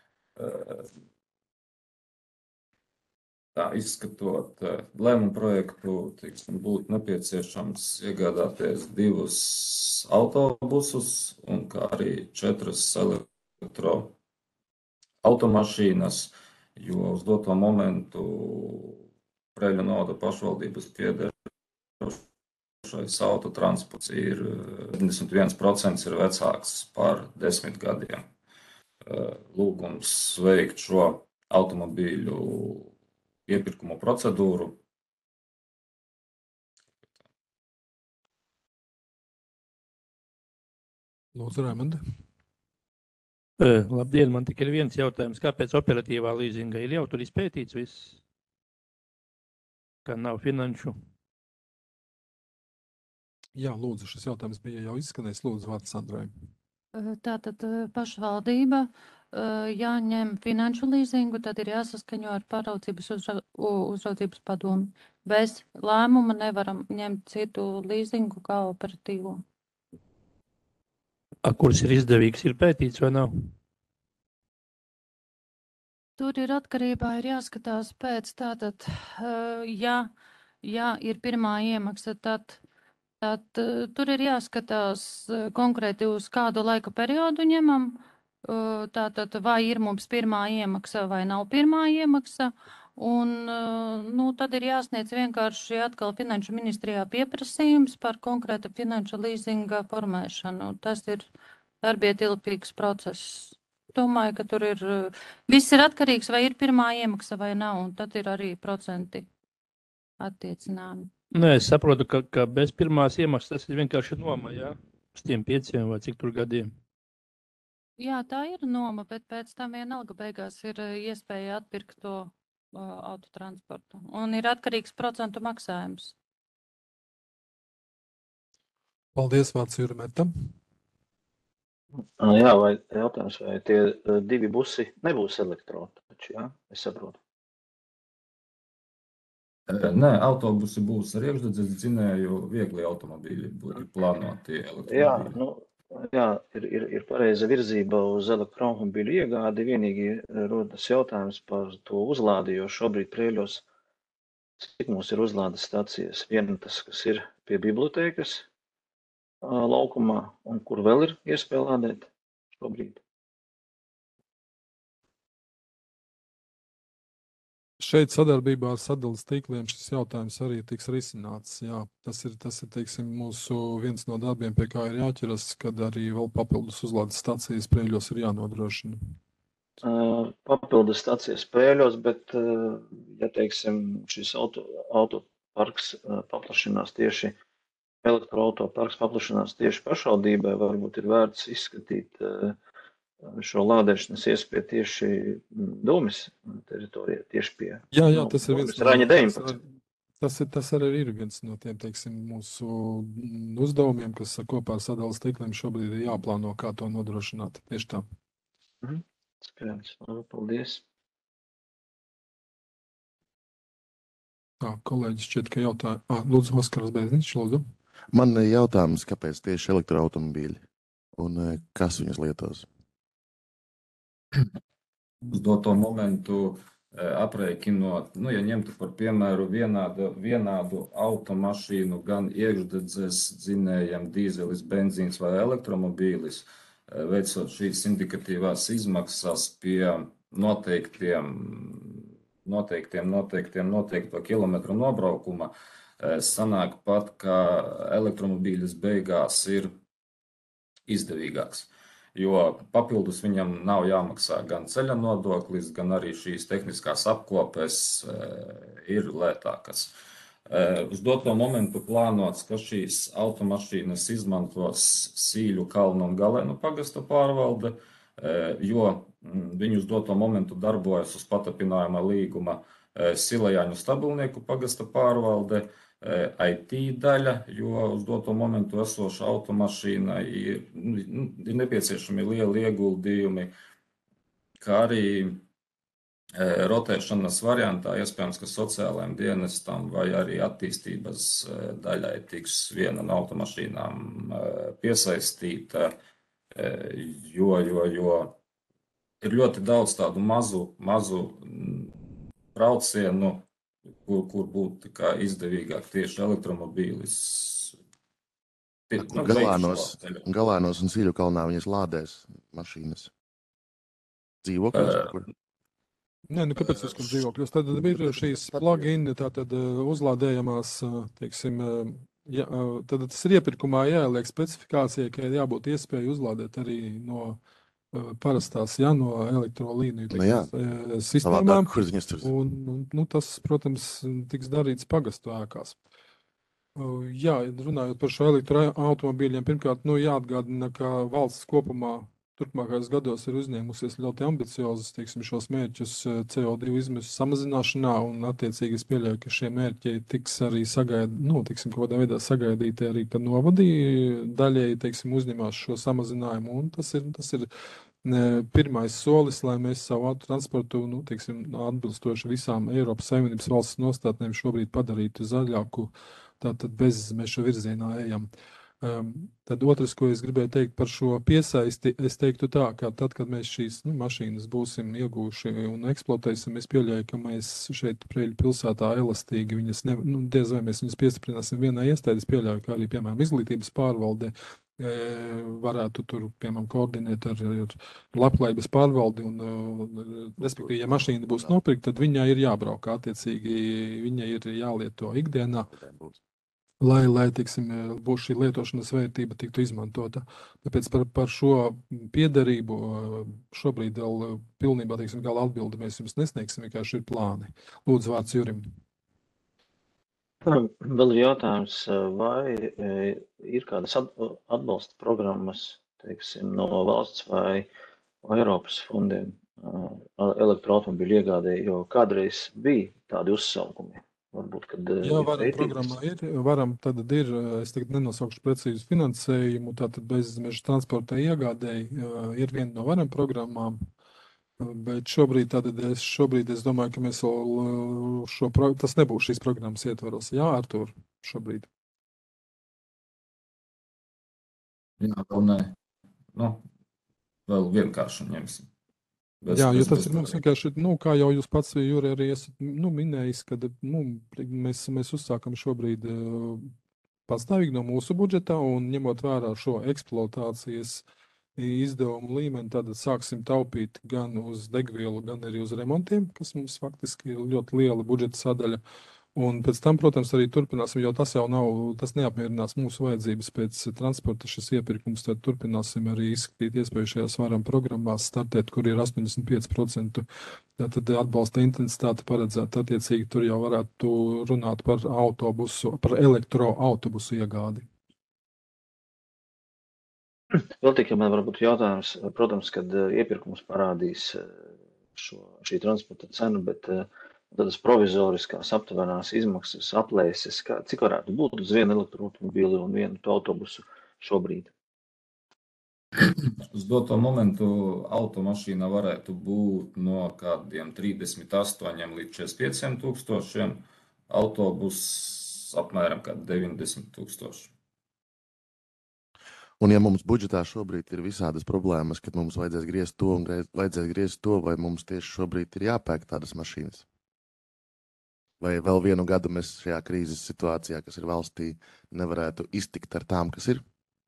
Tā izskatot lēmumu projektu, teiksim, būtu nepieciešams iegādāties divus autobusus un kā arī četras elektro automašīnas, jo uz doto momentu Preiļu novada pašvaldības piederošais autotransports ir deviņdesmit viens procents ir vecāks par desmit gadiem. Lūgums veikt šo automobīļu iepirkumu procedūru. Lūdzu, Raimond. Uh, labdien, man tikai ir viens jautājums. Kāpēc operatīvā līzinga ir jau tur izpētīts viss? Ka nav finanšu? Jā, lūdzu, šis jautājums bija jau izskanējis. Lūdzu, vārds Sandrai. Tātad pašvaldība jāņem finanšu līzingu, tad ir jāsaskaņo ar pāraudzības uzra, uzraudzības padomu. Bez lēmuma nevaram ņemt citu līzingu kā operatīvo. A, kurš ir izdevīgs, ir pētīts vai nav? Tur ir atkarībā, ir jāskatās pēc tātad, ja, ja ir pirmā iemaksa, tad Tad, uh, tur ir jāskatās uh, konkrēti uz kādu laika periodu ņemam, uh, tātad vai ir mums pirmā iemaksa vai nav pirmā iemaksa, un uh, nu, tad ir jāsniedz vienkārši atkal finanšu ministrijā pieprasījums par konkrēta finanšu līzinga formēšanu. Tas ir darbietilpīgs process. Domāju, ka tur ir, uh, viss ir atkarīgs, vai ir pirmā iemaksa vai nav, un tad ir arī procenti attiecināmi. Nē, es saprotu, ka, ka bez pirmās iemaksas tas ir vienkārši noma, jā? Uz tiem pieciem vai cik tur gadiem. Jā, tā ir noma, bet pēc tam vienalga beigās ir iespēja atpirkt to uh, autotransportu. Un ir atkarīgs procentu maksājums. Paldies, vārds Jurmetam. Jā, vai jautājums, vai tie divi busi nebūs elektrotači, jā? Es saprotu. Nē, autobusi būs ar iekšdedzes dzinēju, viegli automobīļi būtu plānoti elektromobīļi. Jā, nu, jā, ir, ir, ir pareiza virzība uz elektromobīļu iegādi. Vienīgi rodas jautājums par to uzlādi, jo šobrīd Preiļos, cik mums ir uzlādes stācijas, viena tas, kas ir pie bibliotēkas laukumā, un kur vēl ir iespēja lādēt šobrīd. Šeit sadarbībā ar sadales tīkliem šis jautājums arī tiks risināts. Jā, tas ir, tas ir, teiksim, mūsu viens no darbiem, pie kā ir jāķeras, kad arī vēl papildus uzlādes stacijas Preiļos ir jānodrošina. Uh, papildus stacijas Preiļos, bet, uh, ja, teiksim, šis auto, autoparks uh, paplašinās tieši, elektroautoparks paplašinās tieši pašvaldībai, varbūt ir vērts izskatīt uh, šo lādēšanas iespēju tieši Dūmis teritorijā, tieši pie. Jā, jā, tas ir viens no, Raņa deviņpadsmit. Tas, ir, tas arī ir viens no tiem, teiksim, mūsu uzdevumiem, kas kopā ar sadales tīkliem šobrīd ir jāplāno, kā to nodrošināt. Tieši tā. Mhm. Skaidrs. Paldies. Tā, kolēģis šķiet, ka jautāja. Ah, lūdzu, Oskars Bēzniņš, lūdzu. Man ir jautājums, kāpēc tieši elektroautomobīļi un kas viņus lietos? Uz doto momentu aprēķinot, nu, ja ņemtu par piemēru vienādu, vienādu automašīnu, gan iekšdedzes dzinējam, dīzelis, benzīns vai elektromobīlis, veicot šīs indikatīvās izmaksas pie noteiktiem, noteiktiem, noteiktiem, noteikto kilometru nobraukuma, sanāk pat, ka elektromobīlis beigās ir izdevīgāks. Jo papildus viņam nav jāmaksā gan ceļa nodoklis, gan arī šīs tehniskās apkopes e, ir lētākas. E, uz doto momentu plānots, ka šīs automašīnas izmantos Sīļu, Kalnu un Galēnu pagasta pārvalde, e, jo viņi uz doto momentu darbojas uz patapinājuma līguma e, Silajāņu Stabilnieku pagasta pārvalde, I T daļa, jo uz doto momentu esoša automašīna ir, ir nepieciešami lieli ieguldījumi kā arī e, rotēšanas variantā, iespējams, ka sociālajiem dienestam vai arī attīstības e, daļai tiks viena no automašīnām e, piesaistīta, e, jo, jo, jo ir ļoti daudz tādu mazu, mazu braucienu, kur, kur būtu tā kā izdevīgāk tieši elektromobīlis. Nu, Galānos, veikt šo ceļu. galānos un Sīļu kalnā viņas lādēs mašīnas. Dzīvokļos? Ē, Kur? Nē, nu kāpēc tas, kur dzīvokļos? Tad ir šīs plugin, tātad uh, uzlādējamās, uh, teiksim, uh, ja, uh, tad tas ir iepirkumā jāieliek specifikācija, ka ir jābūt iespēja uzlādēt arī no uh, parastās, ja, no elektrolīniju Nu jā. teiksim, uh, sistēmām. Savādāk, kur viņas tur? Un, un, nu, tas, protams, tiks darīts pagastu ēkās. Uh, Jā, runājot par šo elektroautomobīļiem, pirmkārt, nu, jāatgādina, ka valsts kopumā turpmākajos gados ir uzņēmusies ļoti ambiciozus, teiksim, šos mērķus uh, C O divi izmešu samazināšanā, un attiecīgi es pieļauju, ka šie mērķi tiks arī sagaid, nu, teiksim, kaut kādā veidā sagaidīti arī, ka novadī daļēji, teiksim, uzņemās šo samazinājumu, un tas ir, tas ir ne, pirmais solis, lai mēs savu autotransportu, nu, teiksim, atbilstoši visām Eiropas Savienības valsts nostādnēm šobrīd padarītu zaļāku, tātad bezmeša virzienā ejam. Um, tad otrs, ko es gribēju teikt par šo piesaisti, es teiktu tā, ka tad, kad mēs šīs nu, mašīnas būsim iegūši un eksploatēsim, es pieļauju, ka mēs šeit Preiļu pilsētā elastīgi viņas, ne, nu, diez vai mēs viņas piestiprināsim vienā iestādē, es pieļauju, ka arī, piemēram, izglītības pārvalde e, varētu tur, piemēram, koordinēt ar, ar labklājības pārvaldi un, uh, respektīvi, ja mašīna būs nopirkta, tad viņai ir jābrauc, attiecīgi viņai ir jālieto ikdienā. Lai, lai teiksim, būs šī lietošanas vērtība tiktu izmantota. Tāpēc par, par šo piederību šobrīd vēl pilnībā, teiksim, gala atbildi mēs jums nesniegsim, vienkārši ir plāni. Lūdzu, vārds Jurim. Vēl ir jautājums, vai ir kādas atbalsta programmas, teiksim, no valsts vai Eiropas fondiem elektroautomobīļu iegādē, jo kādreiz bija tādi uzsaukumi. Varbūt, kad Jā, varam programmā ir, varam, tad ir, es tagad nenosaukšu precīzu finansējumu, tātad bezmeža transporta iegādēji ir viena no varam programmām, bet šobrīd, tātad es, šobrīd es domāju, ka mēs vēl šo, tas nebūs šīs programmas ietvaros. Jā, Artur, šobrīd. Jā, vēl nē. Nu, vēl vienkārši ņemsim. Bez, Jā, jo bez, tas bez ir mums vienkārši, nu, kā jau jūs pats, Jūri, arī esat nu, minējis, kad nu, mēs, mēs uzsākam šobrīd uh, pastāvīgi no mūsu budžeta un ņemot vērā šo eksploatācijas izdevumu līmeni, tad sāksim taupīt gan uz degvielu, gan arī uz remontiem, kas mums faktiski ir ļoti liela budžeta sadaļa. Un pēc tam, protams, arī turpināsim, jo tas jau nav, tas neapmierinās mūsu vajadzības pēc transporta šis iepirkums, tad turpināsim arī izskatīt iespēju šajās varam programmās startēt, kur ir astoņdesmit pieci procenti tad atbalsta intensitāte paredzēta. Attiecīgi tur jau varētu runāt par autobusu, par elektroautobusu iegādi. Vēl tikai man varbūt jautājums, protams, kad iepirkums parādīs šo, šī transporta cenu, bet tādas provizoriskās aptuvenās izmaksas aplēses, kā, cik varētu būt uz vienu elektroautomobīli un vienu autobusu šobrīd? Uz doto momentu automašīna varētu būt no kādiem trīsdesmit astoņiem līdz četrdesmit pieciem tūkstošiem, autobus apmēram kā deviņdesmit tūkstoši. Un ja mums budžetā šobrīd ir visādas problēmas, kad mums vajadzēs griezt to un vajadzēs griezt to, vai mums tieši šobrīd ir jāpērk tādas mašīnas? Vai vēl vienu gadu mēs šajā krīzes situācijā, kas ir valstī, nevarētu iztikt ar tām, kas ir?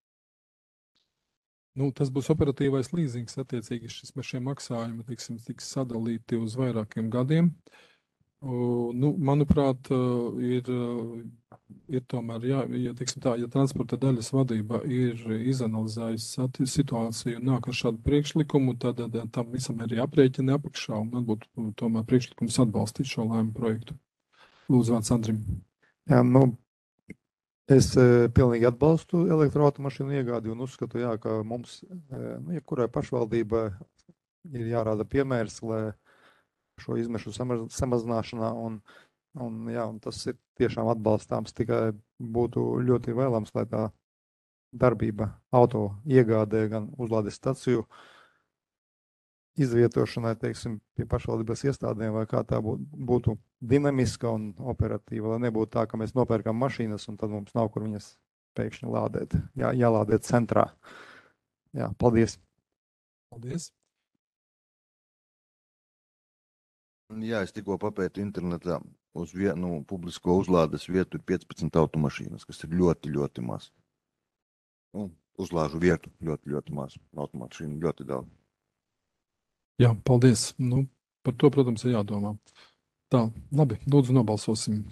Nu, tas būs operatīvais līzings, attiecīgi šis, šie maksājumi, tiksim, tiks sadalīti uz vairākiem gadiem. Uh, nu, manuprāt, uh, ir, uh, ir tomēr, jā, ja, tiksim tā, ja transporta daļas vadība ir izanalizējusi situāciju un nāk ar šādu priekšlikumu, tad, tad tam visam ir jāprēķina apakšā un man būtu tomēr priekšlikums atbalstīt šo lēmu projektu. Lūdzu, vārds Andrim. Jā, nu, es e, pilnīgi atbalstu elektroautomašīnu iegādi un uzskatu, jā, ka mums, e, nu, jebkurai pašvaldībai ir jārāda piemērs, lai šo izmešu samaz, samazināšanā un, un, jā, un tas ir tiešām atbalstāms, tikai būtu ļoti vēlams, lai tā darbība auto iegādē gan uzlādes staciju izvietošanai, teiksim, pie pašvaldības iestādēm, vai kā tā būtu, būtu dinamiska un operatīva, lai nebūtu tā, ka mēs nopērkam mašīnas un tad mums nav, kur viņas pēkšņi lādēt. Jā, jālādēt centrā. Jā, paldies. Paldies. Jā, es tikko papētu internetā uz vienu publisko uzlādes vietu ir piecpadsmit automašīnas, kas ir ļoti, ļoti maz. Nu, uzlāžu vietu ļoti, ļoti maz. Automašīnu ļoti daudz. Jā, paldies. Nu, par to, protams, ir jādomā. Tā, labi, lūdzu nobalsosim.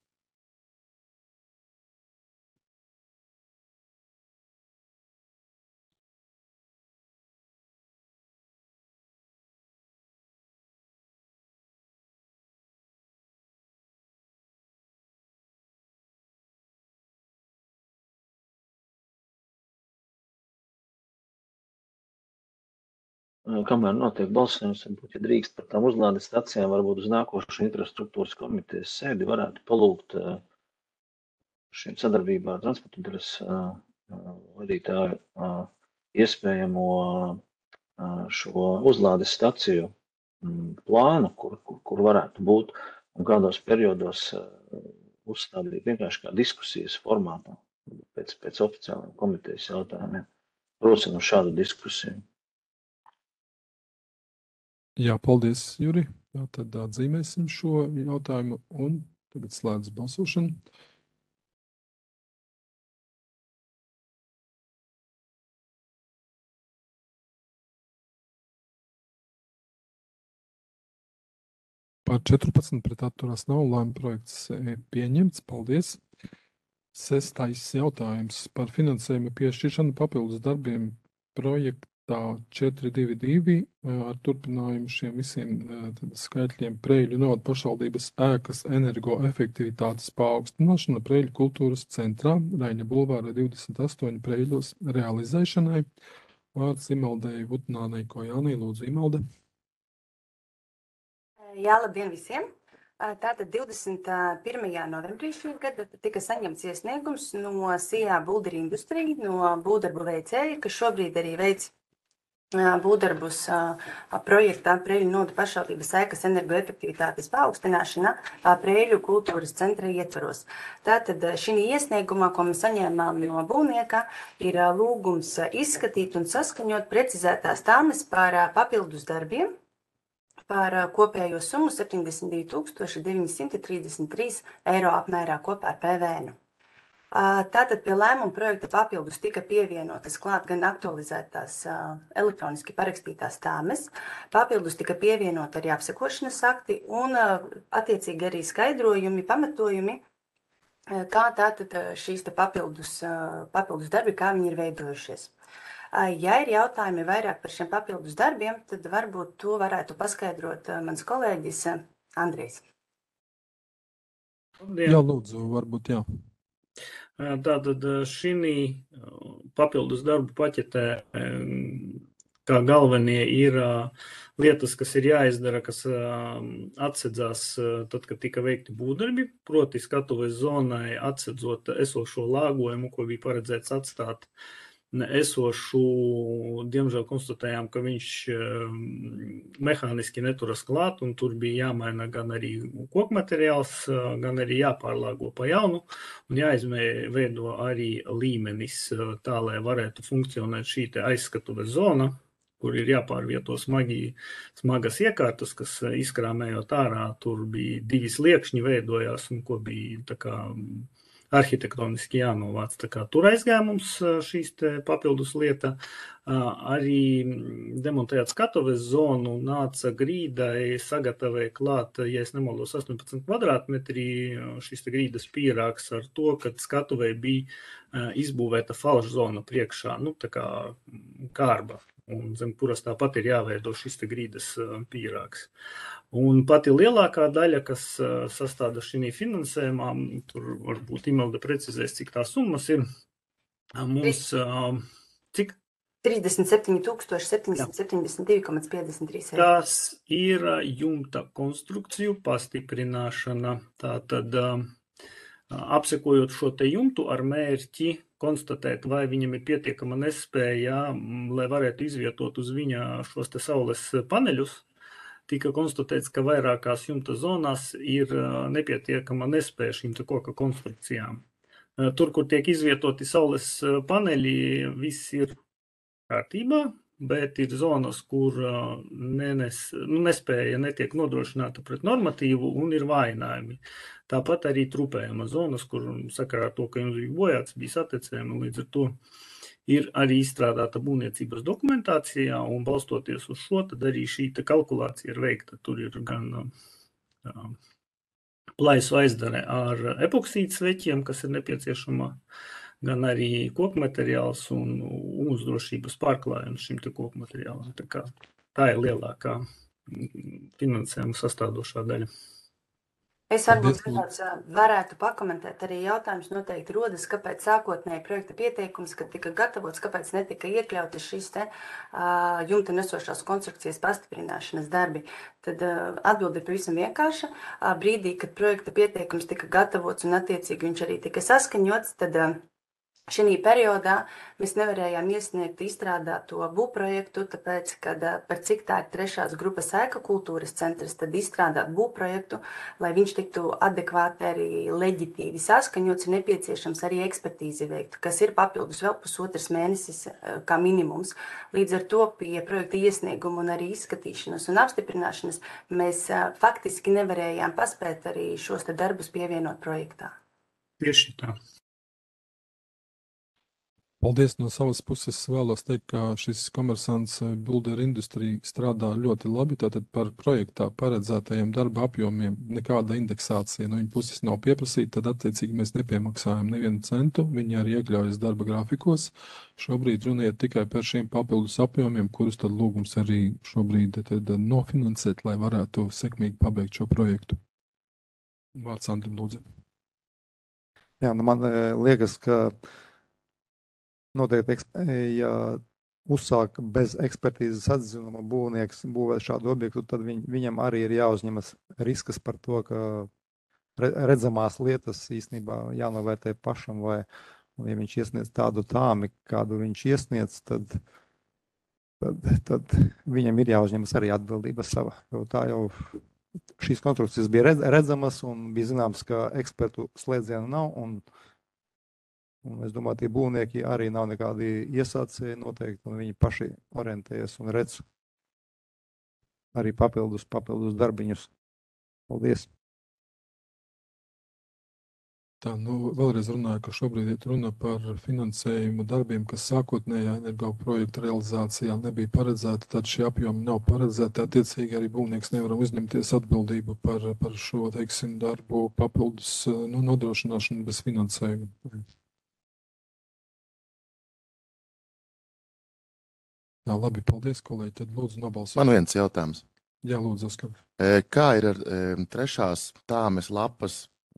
Kamēr notiek balsojums, varbūt, ja drīkst par tām uzlādes stacijām, varbūt uz nākošu infrastruktūras komitejas sēdi varētu palūgt šiem sadarbībā ar transportbiedras vadītāju iespējamo šo uzlādes staciju plānu, kur, kur, kur varētu būt un kādos periodos uzstādīt vienkārši kā diskusijas formātā pēc, pēc oficiāliem komitejas jautājumiem. Rosinu šādu diskusiju. Jā, paldies, Juri. Jā, tad atzīmēsim šo jautājumu un tagad slēdz balsošanu. Par četrpadsmit pret atturās nav, lēma projekts pieņemts. Paldies. Sestais jautājums par finansējumu piešķiršanu papildus darbiem projektā četri divi divi ar turpinājumu šiem visiem tad, skaitļiem Preļu novada pašvaldības ēkas energoefektivitātes paaugstināšana Preļu kultūras centrā Raņa bulvāra divdesmit astoņi Preļos realizēšanai. Vārds Imaldei Vutnānei Kojānei. Lūdzu, Imalde. Jā, labdien visiem! Tātad divdesmit pirmajā novembrī šī gada tika saņemts iesniegums no Sijā Bulderi Industrija, no būvdarbu veicēja, kas šobrīd arī veic būvdarbus projektā Preļu novada pašvaldības ēkas energoefektivitātes paaugstināšana Preļu kultūras centra ietvaros. Tātad šī iesniegumā, ko mēs saņēmām no būvnieka, ir lūgums izskatīt un saskaņot precizētās tāmes par papildus darbiem, par kopējo summu septiņdesmit divi tūkstoši deviņi simti trīsdesmit trīs eiro apmērā kopā ar P V N. Tātad pie lēmuma projekta papildus tika pievienotas klāt gan aktualizētās elektroniski parakstītās tāmes, papildus tika pievienot arī apsekošanas akti un attiecīgi arī skaidrojumi, pamatojumi, kā tātad šīs te papildus, papildus darbi, kā viņi ir veidojušies. Ja ir jautājumi vairāk par šiem papildus darbiem, tad varbūt to varētu paskaidrot mans kolēģis Andrejs. Jā, lūdzu, varbūt jā. Tātad šī papildus darbu paķetē, kā galvenie ir lietas, kas ir jāizdara, kas atsedzās tad, kad tika veikti būvdarbi, proti skatuves zonai atsedzot esošo lāgojumu, ko bija paredzēts atstāt esošu, diemžēl konstatējām, ka viņš mehāniski neturas klāt, un tur bija jāmaina gan arī kokmateriāls, gan arī jāpārlāgo pa jaunu, un jāizveido arī līmenis tā, lai varētu funkcionēt šī te aizskatuves zona, kur ir jāpārvieto smagi, smagas iekārtas, kas izkrāmējot ārā, tur bija divi sliekšņi veidojās, un ko bija tā kā arhitektoniski jānovāc. Tā kā tur aizgāja mums šīs te papildus lieta. Arī demontējot skatuves zonu, nāca grīdai, sagatavoja klāt, ja es nemaldos, astoņpadsmit kvadrātmetri šīs te grīdas pīrāgs ar to, ka skatuvei bija izbūvēta falša zona priekšā, nu tā kā kārba. Un zem kuras tāpat ir jāveido šis te grīdas pīrāgs. Un pati lielākā daļa, kas sastāda šī finansējumā, tur varbūt Imelda precizēs, cik tā summas ir, mums, cik? trīsdesmit septiņi tūkstoši septiņsimt septiņdesmit divi komats piecdesmit trīs eiro. Tas ir jumta konstrukciju pastiprināšana, tātad apsekojot šo te jumtu ar mērķi konstatēt, vai viņam ir pietiekama nespēja, jā, lai varētu izvietot uz viņa šos te saules paneļus. Tika konstatēts, ka vairākās jumta zonās ir nepietiekama nespēja šīm te koka konstrukcijām. Tur, kur tiek izvietoti saules paneļi, viss ir kārtībā, bet ir zonas, kur nenes, nu, nespēja netiek nodrošināta pret normatīvu un ir vājinājumi. Tāpat arī trupējama zonas, kur sakarā ar to, ka jums bija bojāts, bija satecējumi, līdz ar to ir arī izstrādāta būvniecības dokumentācijā, un balstoties uz šo, tad arī šī kalkulācija ir veikta. Tur ir gan uh, plaisu aizdare ar epoksīdu sveķiem, kas ir nepieciešama, gan arī kokmateriāls un ugunsdrošības pārklājums šim te kokmateriālam. Tā, kā, tā ir lielākā finansējuma sastāvdošā daļa. Es varbūt nedaudz varētu pakomentēt, arī jautājums noteikti rodas, kāpēc sākotnēji projekta pieteikums, kad tika gatavots, kāpēc netika iekļauti šīs te uh, jumta nesošās konstrukcijas pastiprināšanas darbi. Tad uh, atbilde ir pavisam vienkārša. Uh, brīdī, kad projekta pieteikums tika gatavots un attiecīgi viņš arī tika saskaņots, tad uh, šī periodā mēs nevarējām iesniegt izstrādāto būvprojektu, tāpēc, kad par cik tā ir trešās grupas ēka kultūras centrs, tad izstrādāt būvprojektu, lai viņš tiktu adekvāti arī leģitīvi saskaņots, ir nepieciešams arī ekspertīzi veikt, kas ir papildus vēl pusotras mēnesis kā minimums. Līdz ar to pie projekta iesnieguma un arī izskatīšanas un apstiprināšanas mēs faktiski nevarējām paspēt arī šos te darbus pievienot projektā. Tieši tā. Paldies no savas puses. Vēlos teikt, ka šis komersants Builder Industry strādā ļoti labi. Tātad par projektā paredzētajiem darba apjomiem nekāda indeksācija no viņa puses nav pieprasīta. Tad attiecīgi mēs nepiemaksājam nevienu centu. Viņi arī iekļaujas darba grafikos. Šobrīd runiet tikai par šiem papildus apjomiem, kurus tad lūgums arī šobrīd tad nofinansēt, lai varētu sekmīgi pabeigt šo projektu. Vārds Andrim, lūdzu. Jā, nu man liekas, ka noteikti, ja uzsāk bez ekspertīzes atzinuma būvnieks būvēt šādu objektu, tad viņ, viņam arī ir jāuzņemas risks par to, ka redzamās lietas īstenībā jānovērtē pašam, vai, un ja viņš iesniedz tādu tāmi, kādu viņš iesniedz, tad, tad, tad viņam ir jāuzņemas arī atbildība sava. Jo tā jau šīs konstrukcijas bija redzamas un bija zināms, ka ekspertu slēdzienu nav, un Un es domāju, tie būvnieki arī nav nekādi iesācēji noteikti, un viņi paši orientējas un redz arī papildus, papildus darbiņus. Paldies! Tā, nu, vēlreiz runāju, ka šobrīd ir runa par finansējumu darbiem, kas sākotnējā energo projekta realizācijā nebija paredzēta, tad šie apjomi nav paredzēti. Attiecīgi arī būvnieks nevaram uzņemties atbildību par, par šo, teiksim, darbu papildus nu, nodrošināšanu bez finansējuma. Jā, labi, paldies, kolēģi. Tad lūdzu nobalsot. Man viens jautājums. Jā, lūdzu, Oskar. Kā ir ar trešās tāmes lapas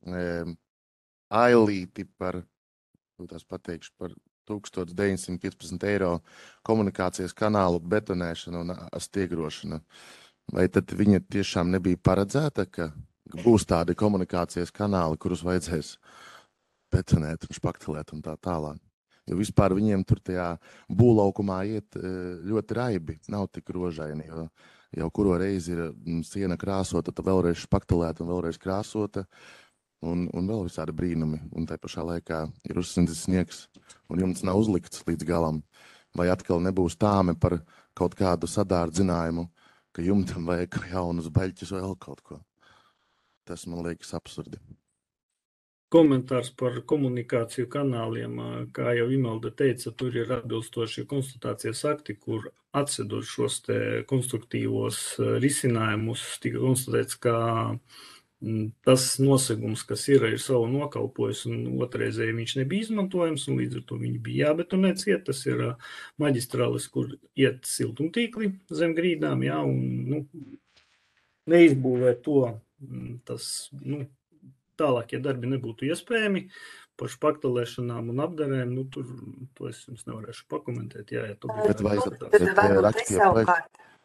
ailīti par, tās pateikšu, par tūkstoš deviņsimt piecpadsmit eiro komunikācijas kanālu betonēšanu un stiegrošanu? Vai tad viņa tiešām nebija paredzēta, ka būs tādi komunikācijas kanāli, kurus vajadzēs betonēt un špaktelēt un tā tālāk? Jo vispār viņiem tur tajā būvlaukumā iet ļoti raibi, nav tik rožaini, jo jau kuro reizi ir siena krāsota, tad vēlreiz špaktelēta un vēlreiz krāsota, un, un vēl visādi brīnumi, un tai pašā laikā ir uzsincis sniegs, un jumts nav uzlikts līdz galam, vai atkal nebūs tāme par kaut kādu sadārdzinājumu, ka jumtam vajag jaunus baļķus vai vēl kaut ko. Tas man liekas absurdi. Komentārs par komunikāciju kanāliem, kā jau Imelda teica, tur ir atbilstošie konsultācijas akti, kur atsedot šos te konstruktīvos risinājumus, tika konstatēts, ka tas nosegums, kas ir, ir savu nokalpojis, un otrreizēji viņš nebija izmantojams, un līdz ar to viņi bija jābetonē ciet. Tas ir maģistrālis, kur iet siltumtīkli zem grīdām, jā, un nu, neizbūvē to, tas, nu, tālākie darbi nebūtu iespējami par špaktelēšanām un apdarēm, nu tur to es jums nevarēšu pakomentēt. Jā, ja to Bet vai tad varbūt es savukārt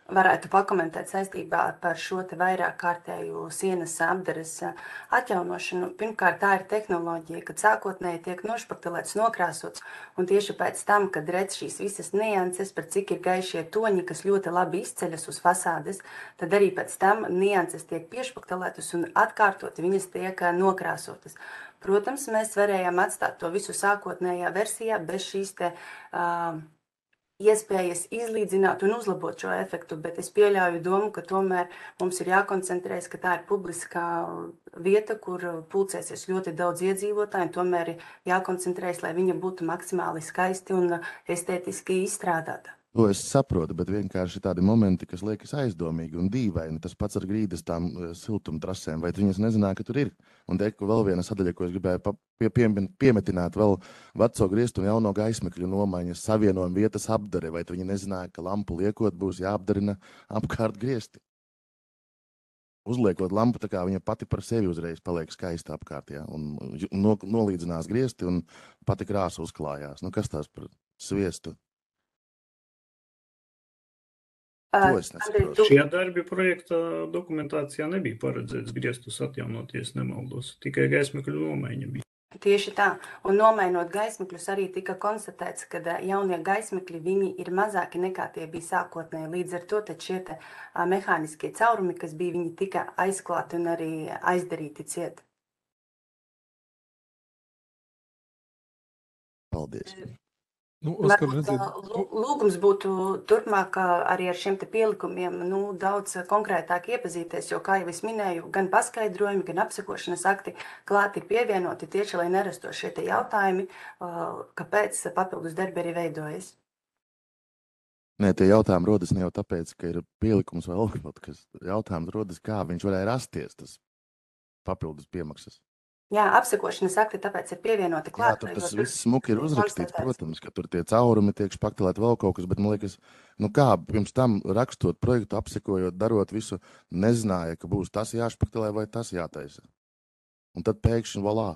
varētu pakomentēt saistībā par šo te vairāk kārtēju sienas apdares atjaunošanu. Pirmkārt, tā ir tehnoloģija, kad sākotnēji tiek nošpaktelēts, nokrāsots, un tieši pēc tam, kad redz šīs visas nianses, par cik ir gaišie toņi, kas ļoti labi izceļas uz fasādes, tad arī pēc tam nianses tiek piešpaktelētas un atkārtot viņas tiek nokrāsotas. Protams, mēs varējām atstāt to visu sākotnējā versijā bez šīs te uh, iespējas izlīdzināt un uzlabot šo efektu, bet es pieļauju domu, ka tomēr mums ir jākoncentrējas, ka tā ir publiskā vieta, kur pulcēsies ļoti daudz iedzīvotāju, un tomēr ir jākoncentrējas, lai viņa būtu maksimāli skaisti un estētiski izstrādāta. To es saprotu, bet vienkārši tādi momenti, kas liekas aizdomīgi un dīvaini. Tas pats ar grīdas tām siltumtrasēm, vai tu viņas nezināja, ka tur ir? Un te vēl viena sadaļa, ko es gribēju pie, pie, piemetināt, vēl veco griestu un jauno gaismekļu nomaiņas savienojuma vietas apdare, vai tu viņi nezināja, ka lampu liekot būs jāapdarina apkārt griesti? Uzliekot lampu, tā kā viņa pati par sevi uzreiz paliek skaista apkārt, ja? un no, nolīdzinās griesti un pati krāsa uzklājās. Nu, kas tās par sviestu? Šie darbi projekta dokumentācijā nebija paredzēts griestus atjaunoties, nemaldos. Tikai gaismekļu nomaiņa bija. Tieši tā. Un nomainot gaismekļus arī tika konstatēts, ka jaunie gaismekļi viņi ir mazāki nekā tie bija sākotnēji. Līdz ar to tad šie te mehāniskie caurumi, kas bija, viņi tika aizklāti un arī aizdarīti ciet. Paldies. Nu, Oskar, Varbūt, redziet, lū- lūgums būtu turpmāk arī ar šiem te pielikumiem nu, daudz konkrētāk iepazīties, jo, kā jau es minēju, gan paskaidrojumi, gan apsekošanas akti klāti ir pievienoti tieši, lai nerastos šie te jautājumi, uh, kāpēc papildus darbi arī veidojas. Nē, tie jautājumi rodas ne jau tāpēc, ka ir pielikums vai vēl kaut kas. Jautājums rodas, kā viņš varēja rasties, tas papildus piemaksas. Jā, apsekošanas akti tāpēc ir pievienoti Jā, klāt. tur jo tas tur viss smuki ir ir uzrakstīts, konstatēts. protams, ka tur tie caurumi tiek špaktelēti vēl kaut kas, bet man liekas, nu kā, pirms tam rakstot projektu, apsekojot, darot visu, nezināja, ka būs tas jāšpaktelē vai tas jātaisa. Un tad pēkšņi valā.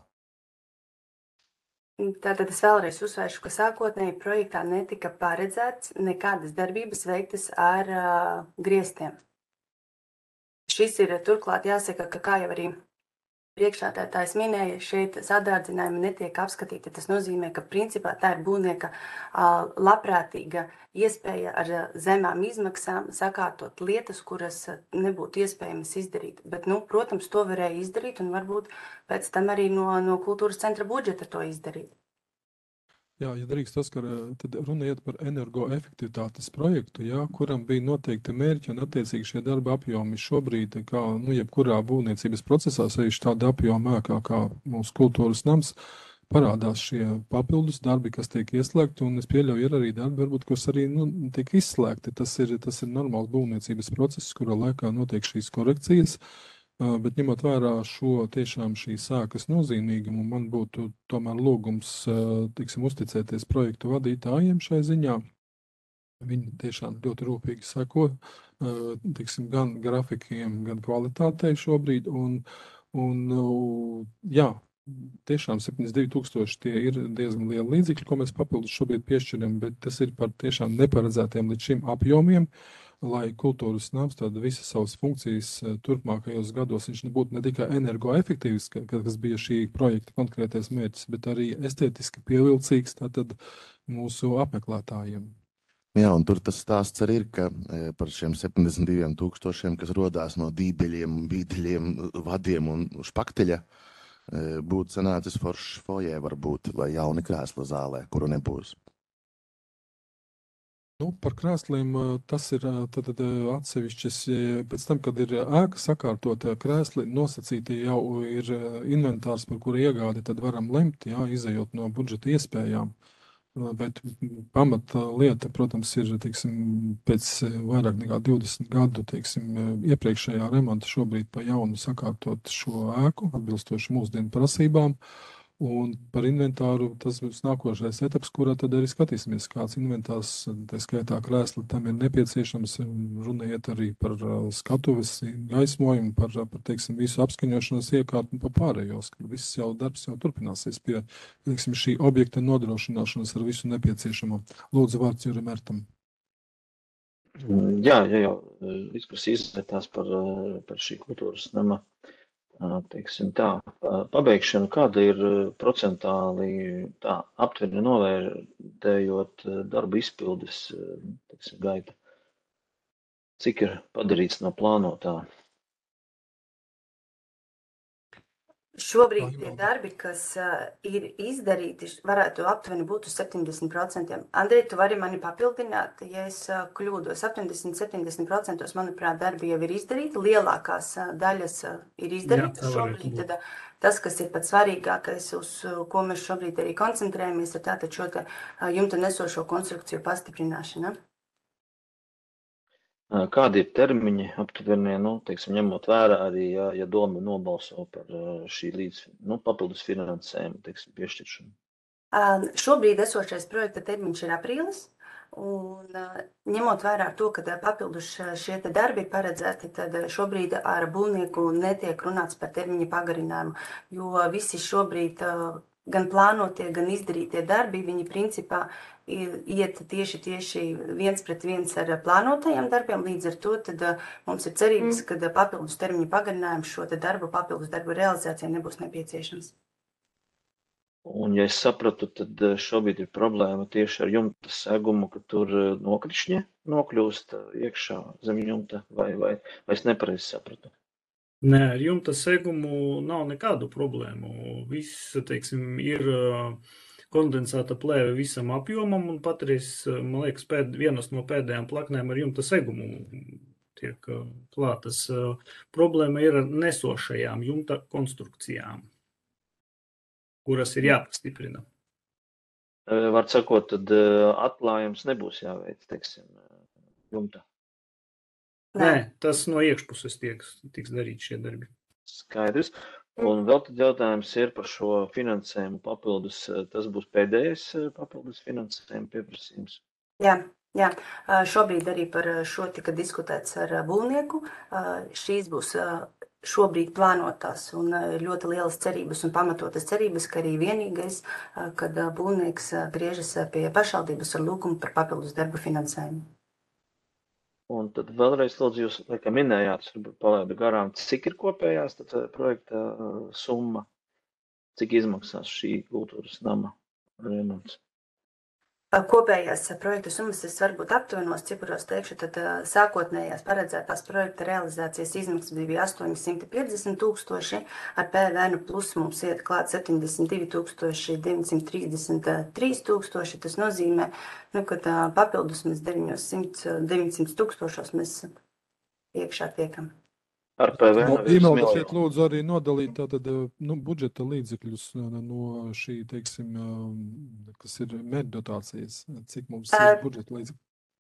Tātad es vēlreiz uzsvēršu, ka sākotnēji projektā netika paredzēts nekādas darbības veiktas ar uh, griestiem. Šis ir turklāt jāsaka, ka kā jau arī priekšsēdētājs minēja, šeit sadārdzinājumi netiek apskatīti. Tas nozīmē, ka principā tā ir būvnieka uh, labprātīga iespēja ar uh, zemām izmaksām sakārtot lietas, kuras uh, nebūtu iespējamas izdarīt. Bet, nu, protams, to varēja izdarīt un varbūt pēc tam arī no, no kultūras centra budžeta to izdarīt. Jā, ja drīkst, Oskar, tad runa iet par energoefektivitātes projektu, jā, kuram bija noteikti mērķi un attiecīgi šie darba apjomi šobrīd, kā, nu, jebkurā būvniecības procesā, sevišķi tāda apjoma ēkā kā mūsu kultūras nams, parādās šie papildus darbi, kas tiek ieslēgti, un es pieļauju, ir arī darbi, varbūt, kas arī, nu, tiek izslēgti. Tas ir, tas ir normāls būvniecības process, kurā laikā notiek šīs korekcijas. Bet ņemot vērā šo tiešām šīs sākas nozīmīgumu, man būtu tomēr lūgums, tiksim, uzticēties projektu vadītājiem šai ziņā. Viņi tiešām ļoti rūpīgi seko, tiksim, gan grafikiem, gan kvalitātei šobrīd. Un, un jā, tiešām septiņdesmit divi tūkstoši tie ir diezgan liela līdzekļi, ko mēs papildus šobrīd piešķiram, bet tas ir par tiešām neparedzētiem līdz šim apjomiem, lai kultūras nams tāda visas savas funkcijas turpmākajos gados viņš nebūtu ne tikai energoefektīvs, kas bija šī projekta konkrētais mērķis, bet arī estētiski pievilcīgs tātad mūsu apmeklētājiem. Jā, un tur tas stāsts arī ir, ka par šiem septiņdesmit diviem tūkstošiem, kas rodās no dībeļiem, bīdeļiem, vadiem un špakteļa, būtu sanācis foršs fojē varbūt, vai jauni krēsla zālē, kuru nebūs. Nu, par krēsliem tas ir tad, tad, atsevišķis, pēc tam, kad ir ēka sakārtota krēsli, nosacīti jau ir inventārs, par kuru iegādi, tad varam lemt, jā, izejot no budžeta iespējām. Bet pamata lieta, protams, ir, teiksim, pēc vairāk nekā divdesmit gadu, teiksim, iepriekšējā remonta šobrīd pa jaunu sakārtot šo ēku, atbilstoši mūsdienu prasībām. Un par inventāru tas būs nākošais etaps, kurā tad arī skatīsimies, kāds inventārs, tā skaitā krēsli, tam ir nepieciešams. Runājot arī par skatuves gaismojumu, par, par teiksim, visu apskaņošanas iekārtu un par pārējos, ka viss jau darbs jau turpināsies pie, teiksim, šī objekta nodrošināšanas ar visu nepieciešamo. Lūdzu, vārds Jurim Ertam. Jā, ja jau diskusija izvērtās par, par šī kultūras nama, teiksim tā, pabeigšanu, kāda ir procentāli tā aptvērni novērtējot darbu izpildes, teiksim, gaita? Cik ir padarīts no plānotā? Šobrīd tie darbi, kas uh, ir izdarīti, varētu aptuveni būt uz septiņdesmit procentiem. Andrej, tu vari mani papildināt, ja es uh, kļūdos. septiņdesmit līdz septiņdesmit procentos, manuprāt, darbi jau ir izdarīti. Lielākās uh, daļas uh, ir izdarītas. Jā, šobrīd. Tad, uh, tas, kas ir pats svarīgākais, uz uh, ko mēs šobrīd arī koncentrējamies, ir tātad šo te, uh, jumta nesošo konstrukciju pastiprināšana. Kādi ir termiņi aptuvenie, nu, teiksim, ņemot vērā arī, ja, ja doma nobalso par šī līdz, nu, papildus finansējumu, teiksim, piešķiršanu? Uh, šobrīd esošais projekta termiņš ir aprīlis, un uh, ņemot vērā to, ka papildus šie te darbi ir paredzēti, tad šobrīd ar būvnieku netiek runāts par termiņa pagarinājumu, jo visi šobrīd uh, gan plānotie, gan izdarītie darbi, viņi principā iet tieši, tieši viens pret viens ar plānotajiem darbiem. Līdz ar to tad mums ir cerības, ka papildus termiņa pagarinājums šo te darbu, papildus darbu realizācijai nebūs nepieciešams. Un, ja es sapratu, tad šobrīd ir problēma tieši ar jumta segumu, ka tur nokrišņi nokļūst iekšā zem jumta, vai, vai, vai es nepareizi sapratu? Nē, ar jumta segumu nav nekādu problēmu. Viss, teiksim, ir kondensēta plēve visam apjomam, un patreiz, man liekas, pēd, vienas no pēdējām plaknēm ar jumta segumu tiek klātas. Problēma ir ar nesošajām jumta konstrukcijām, kuras ir jāpastiprina. Var sakot, tad atklājums nebūs jāveic, teiksim, jumta. Nē, tas no iekšpuses tieks, tiks darīt šie darbi. Skaidrs. Un vēl tad jautājums ir par šo finansējumu papildus. Tas būs pēdējais papildus finansējuma pieprasījums? Jā, jā. Šobrīd arī par šo tika diskutēts ar būvnieku. Šīs būs šobrīd plānotās un ļoti lielas cerības un pamatotas cerības, ka arī vienīgais, kad būvnieks griežas pie pašvaldības ar lūgumu par papildus darbu finansējumu. Un tad vēlreiz, lūdzu, jūs, laikam, minējāt, varbūt palaidu garām, cik ir kopējās tad projekta summa, cik izmaksās šī kultūras nama remonts? Kopējās projekta summas, es varbūt aptuvenos ciparos teikšu, tad sākotnējās paredzētās projekta realizācijas izmaksas bija astoņsimt piecdesmit tūkstoši, ar P V N plus mums iet klāt septiņdesmit divi tūkstoši deviņsimt trīsdesmit trīs tūkstoši. Tas nozīmē, nu, ka papildus mēs deviņsimt tūkstošos mēs iekšā tiekam. Ar P V N Īmelda šeit lūdzu arī nodalīt tātad, nu, budžeta līdzekļus no šī, teiksim, kas ir mērķdotācijas, cik mums ir budžeta līdzekļi?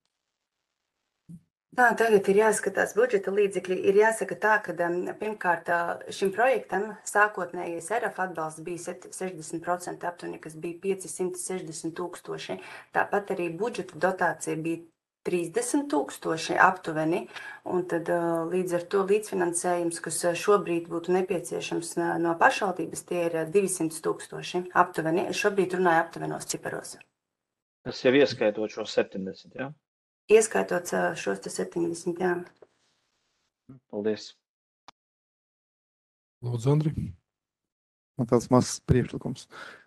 Tā, tagad ir jāskatās budžeta līdzekļi. Ir jāsaka tā, ka pirmkārt šim projektam sākotnējais E R F atbalsts bija sešdesmit procenti aptuveni, kas bija piecsimt sešdesmit tūkstoši. Tāpat arī budžeta dotācija bija trīsdesmit tūkstoši aptuveni, un tad līdz ar to līdzfinansējums, kas šobrīd būtu nepieciešams no pašvaldības, tie ir divsimt tūkstoši aptuveni. Es šobrīd runāju aptuvenos ciparos. Tas jau ieskaitot šo septiņdesmit, jā? Ieskaitot šos te septiņdesmit, jā. Paldies. Lūdzu, Andri. Man tāds mazs priekšlikums.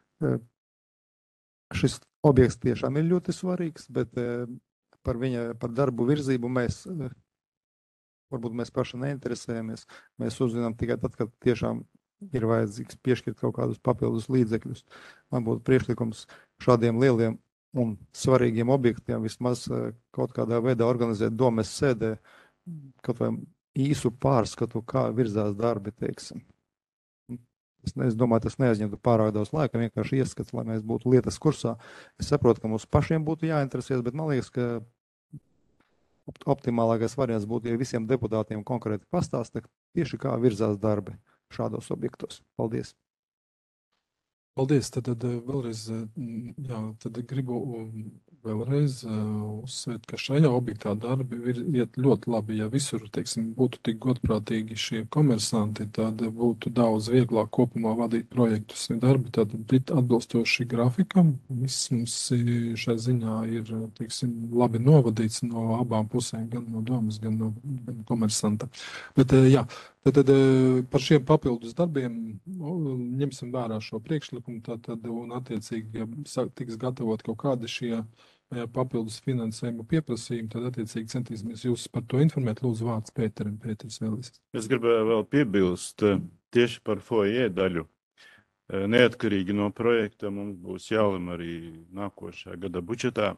Šis objekts tiešām ir ļoti svarīgs, bet par viņa, par darbu virzību mēs, varbūt mēs paši neinteresējamies. Mēs uzzinām tikai tad, kad tiešām ir vajadzīgs piešķirt kaut kādus papildus līdzekļus. Man būtu priekšlikums šādiem lieliem un svarīgiem objektiem vismaz kaut kādā veidā organizēt domes sēdē, kaut vai īsu pārskatu, kā virzās darbi, teiksim. Es, es domāju, tas neaizņemtu pārāk daudz laika, vienkārši ieskats, lai mēs būtu lietas kursā. Es saprotu, ka mums pašiem būtu jāinteresēs, bet man liekas, ka optimālākais variants būtu, ja visiem deputātiem konkrēti pastāsta tieši kā virzās darbi šādos objektos. Paldies. Paldies. Tad, tad vēlreiz, jā, tad gribu vēlreiz uh, uzsvērt, ka šajā objektā darbi ir iet ļoti labi. Ja visur, teiksim, būtu tik godprātīgi šie komersanti, tad būtu daudz vieglāk kopumā vadīt projektus un darbi, tad būt atbilstoši grafikam. Viss mums i- šai ziņā ir, teiksim, labi novadīts no abām pusēm, gan no domas, gan no gan komersanta. Bet, uh, jā, tad, tad uh, par šiem papildus darbiem nu, ņemsim vērā šo priekšlikumu, tad, tad un attiecīgi, ja sa- tiks gatavot kaut kādi šie ja papildus finansējuma pieprasījumi, tad attiecīgi centīsimies jūs par to informēt. Lūdzu, vārds Pēterim. Pēters vēlis. Es gribēju vēl piebilst eh, tieši par foje daļu. Eh, Neatkarīgi no projekta mums būs jālem arī nākošā gada budžetā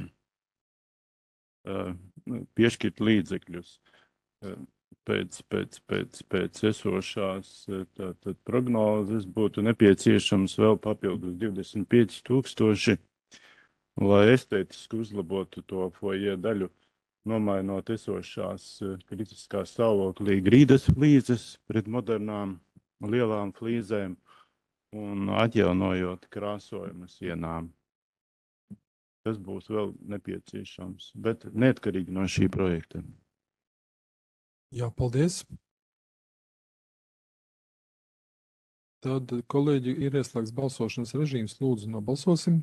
eh, piešķirt līdzekļus eh, pēc, pēc, pēc, pēc esošās eh, tātad prognozes būtu nepieciešams vēl papildus divdesmit pieci tūkstoši, lai estētiski uzlabotu to foje daļu, nomainot esošās eh, kritiskā stāvoklī grīdas flīzes pret modernām lielām flīzēm un atjaunojot krāsojumu sienām. Tas būs vēl nepieciešams, bet neatkarīgi no šī projekta. Jā, paldies. Tad, kolēģi, ir ieslēgts balsošanas režīms. Lūdzu, nobalsosim.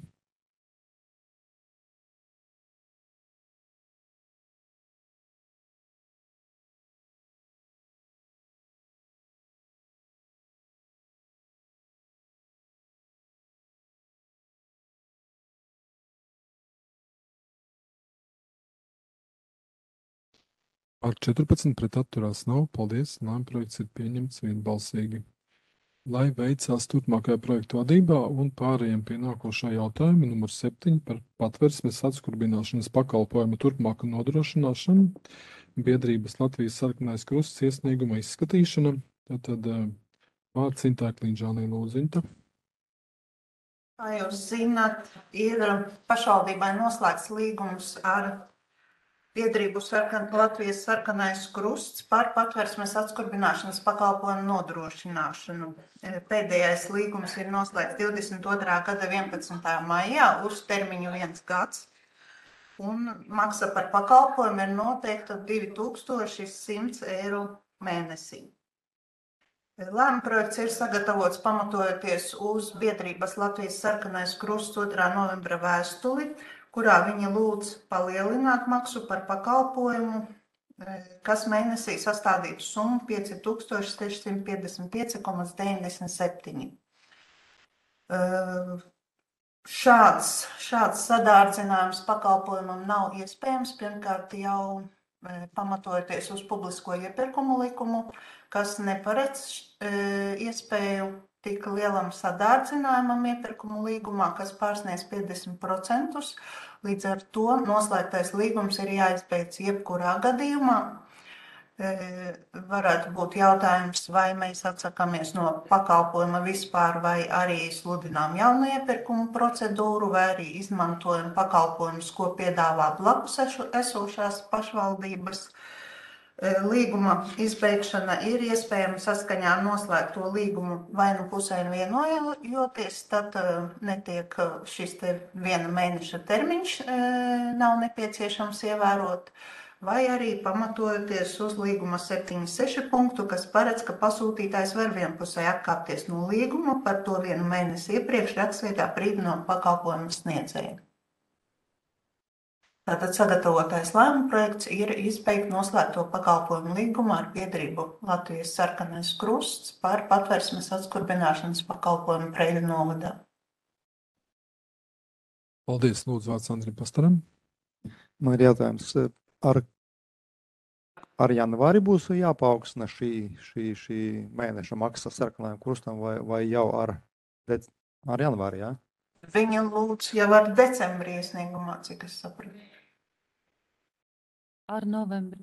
Ar četrpadsmit pret atturās nav. Paldies. Lēmuma projekts ir pieņemts vienbalsīgi. Lai veicās turpmākajā projektu vadībā un pārējiem pie nākošā jautājuma, numur septiņi par patversmes atskurbināšanas pakalpojumu turpmāku nodrošināšanu, biedrības Latvijas sarkanais krusts iesnieguma izskatīšana. Tātad eh, vārds Intai Kliņģānei Lūdzinta. Kā jūs zināt, ir pašvaldībai noslēgts līgums ar biedrību sarkan, Latvijas sarkanais krusts par patversmes atskurbināšanas pakalpojumu nodrošināšanu. Pēdējais līgums ir noslēgts divdesmit otrā gada vienpadsmitajā maijā uz termiņu viens gads. Un maksa par pakalpojumu ir noteikta divi tūkstoši simts eiro mēnesī. Lēmuma projekts ir sagatavots pamatojoties uz biedrības Latvijas sarkanais krusts otrā novembra vēstuli, kurā viņi lūdz palielināt maksu par pakalpojumu, kas mēnesī sastādītu summu pieci tūkstoši seši piecdesmit pieci komats deviņdesmit septiņi. Šāds, šāds sadārdzinājums pakalpojumam nav iespējams, pirmkārt jau pamatojoties uz publisko iepirkumu likumu, kas neparedz iespēju tik lielam sadārdzinājumam iepirkumu līgumā, kas pārsniedz piecdesmit procentus. Līdz ar to noslēgtais līgums ir jāizbeidz jebkurā gadījumā. Varētu būt jautājums, vai mēs atsakāmies no pakalpojuma vispār, vai arī sludinām jaunu iepirkumu procedūru, vai arī izmantojam pakalpojumus, ko piedāvā blakus esošās pašvaldības. Līguma izbeigšana ir iespējama saskaņā ar noslēgto līgumu vai nu pusēm vienojoties, tad netiek šis te viena mēneša termiņš nav nepieciešams ievērot, vai arī pamatojoties uz līguma septiņi seši punktu, kas paredz, ka pasūtītājs var vienpusēji atkāpties no līguma par to vienu mēnesi iepriekš rakstveidā brīdinot pakalpojumu sniedzēju. Tātad sagatavotais lēmuma projekts ir izbeigt noslēgto pakalpojumu līgumu ar biedrību Latvijas sarkanais krusts par patversmes atskurbināšanas pakalpojumu Preiļu novadā. Paldies, lūdzu, vārds Andrim Pastaram. Man ir jautājums, ar, ar janvāri būs jāpaaugstina šī, šī, šī mēneša maksa sarkanajam krustam vai, vai jau ar, ar janvāri, jā? Viņa lūdz jau ar decembrī iesniegumā, cik es sapratu. Ar novembri.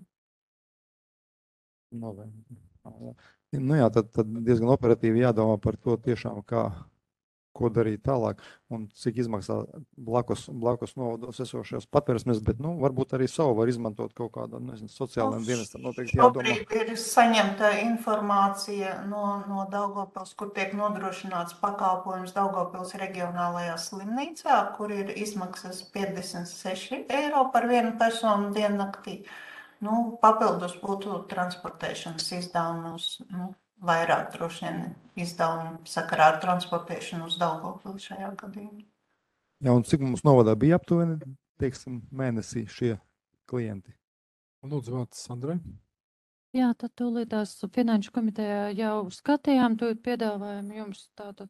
Novembri. Nu jā, tad, tad diezgan operatīvi jādomā par to tiešām, kā, ko darīt tālāk un cik izmaksā blakus, blakus novados esošajos patversmes, bet, nu, varbūt arī savu var izmantot kaut kādā, nezinu, sociālajiem dienestam noteikti jādomā. Šobrīd ir saņemta informācija no, no Daugavpils, kur tiek nodrošināts pakalpojums Daugavpils reģionālajā slimnīcā, kur ir izmaksas piecdesmit seši eiro par vienu personu diennaktī. Nu, papildus būtu transportēšanas izdevumi uz, nu, vairāk droši vien izdevumi sakarā ar transportēšanu uz Daugavpili šajā gadījumā. Jā, un cik mums novadā bija aptuveni, teiksim, mēnesī šie klienti? Lūdzu, vārds Sandrai. Jā, tad tūlītās finanšu komitejā jau skatījām, tūlīt piedāvājam jums tātad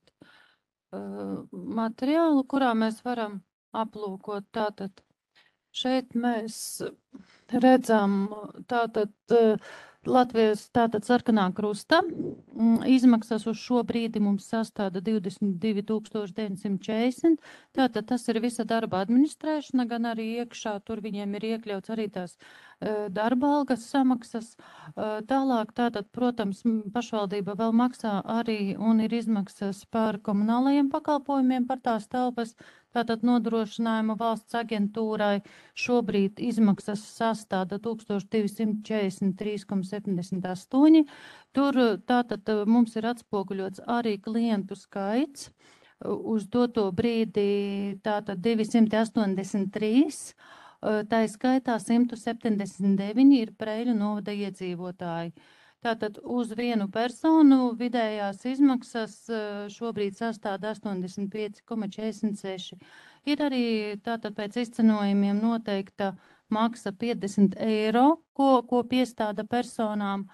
uh, materiālu, kurā mēs varam aplūkot tātad. Šeit mēs redzam tātad uh, Latvijas tātad sarkanā krusta izmaksas uz šo brīdi mums sastāda divdesmit divi tūkstoši deviņsimt četrdesmit. Tātad tas ir visa darba administrēšana, gan arī iekšā tur viņiem ir iekļauts arī tās uh, darba algas samaksas. Uh, tālāk tātad, protams, pašvaldība vēl maksā arī un ir izmaksas par komunālajiem pakalpojumiem par tās telpas. Tātad nodrošinājuma valsts aģentūrai šobrīd izmaksas sastāda tūkstoš divsimt četrdesmit trīs komats septiņdesmit astoņi. Tur tātad mums ir atspoguļots arī klientu skaits. Uz doto brīdi tātad divsimt astoņdesmit trīs. Tā skaitā simt septiņdesmit deviņi ir Preiļu novada iedzīvotāji. Tātad uz vienu personu vidējās izmaksas šobrīd sastāda astoņdesmit pieci komats četrdesmit seši. Ir arī tātad pēc izcenojumiem noteikta maksa piecdesmit eiro, ko, ko piestāda personām.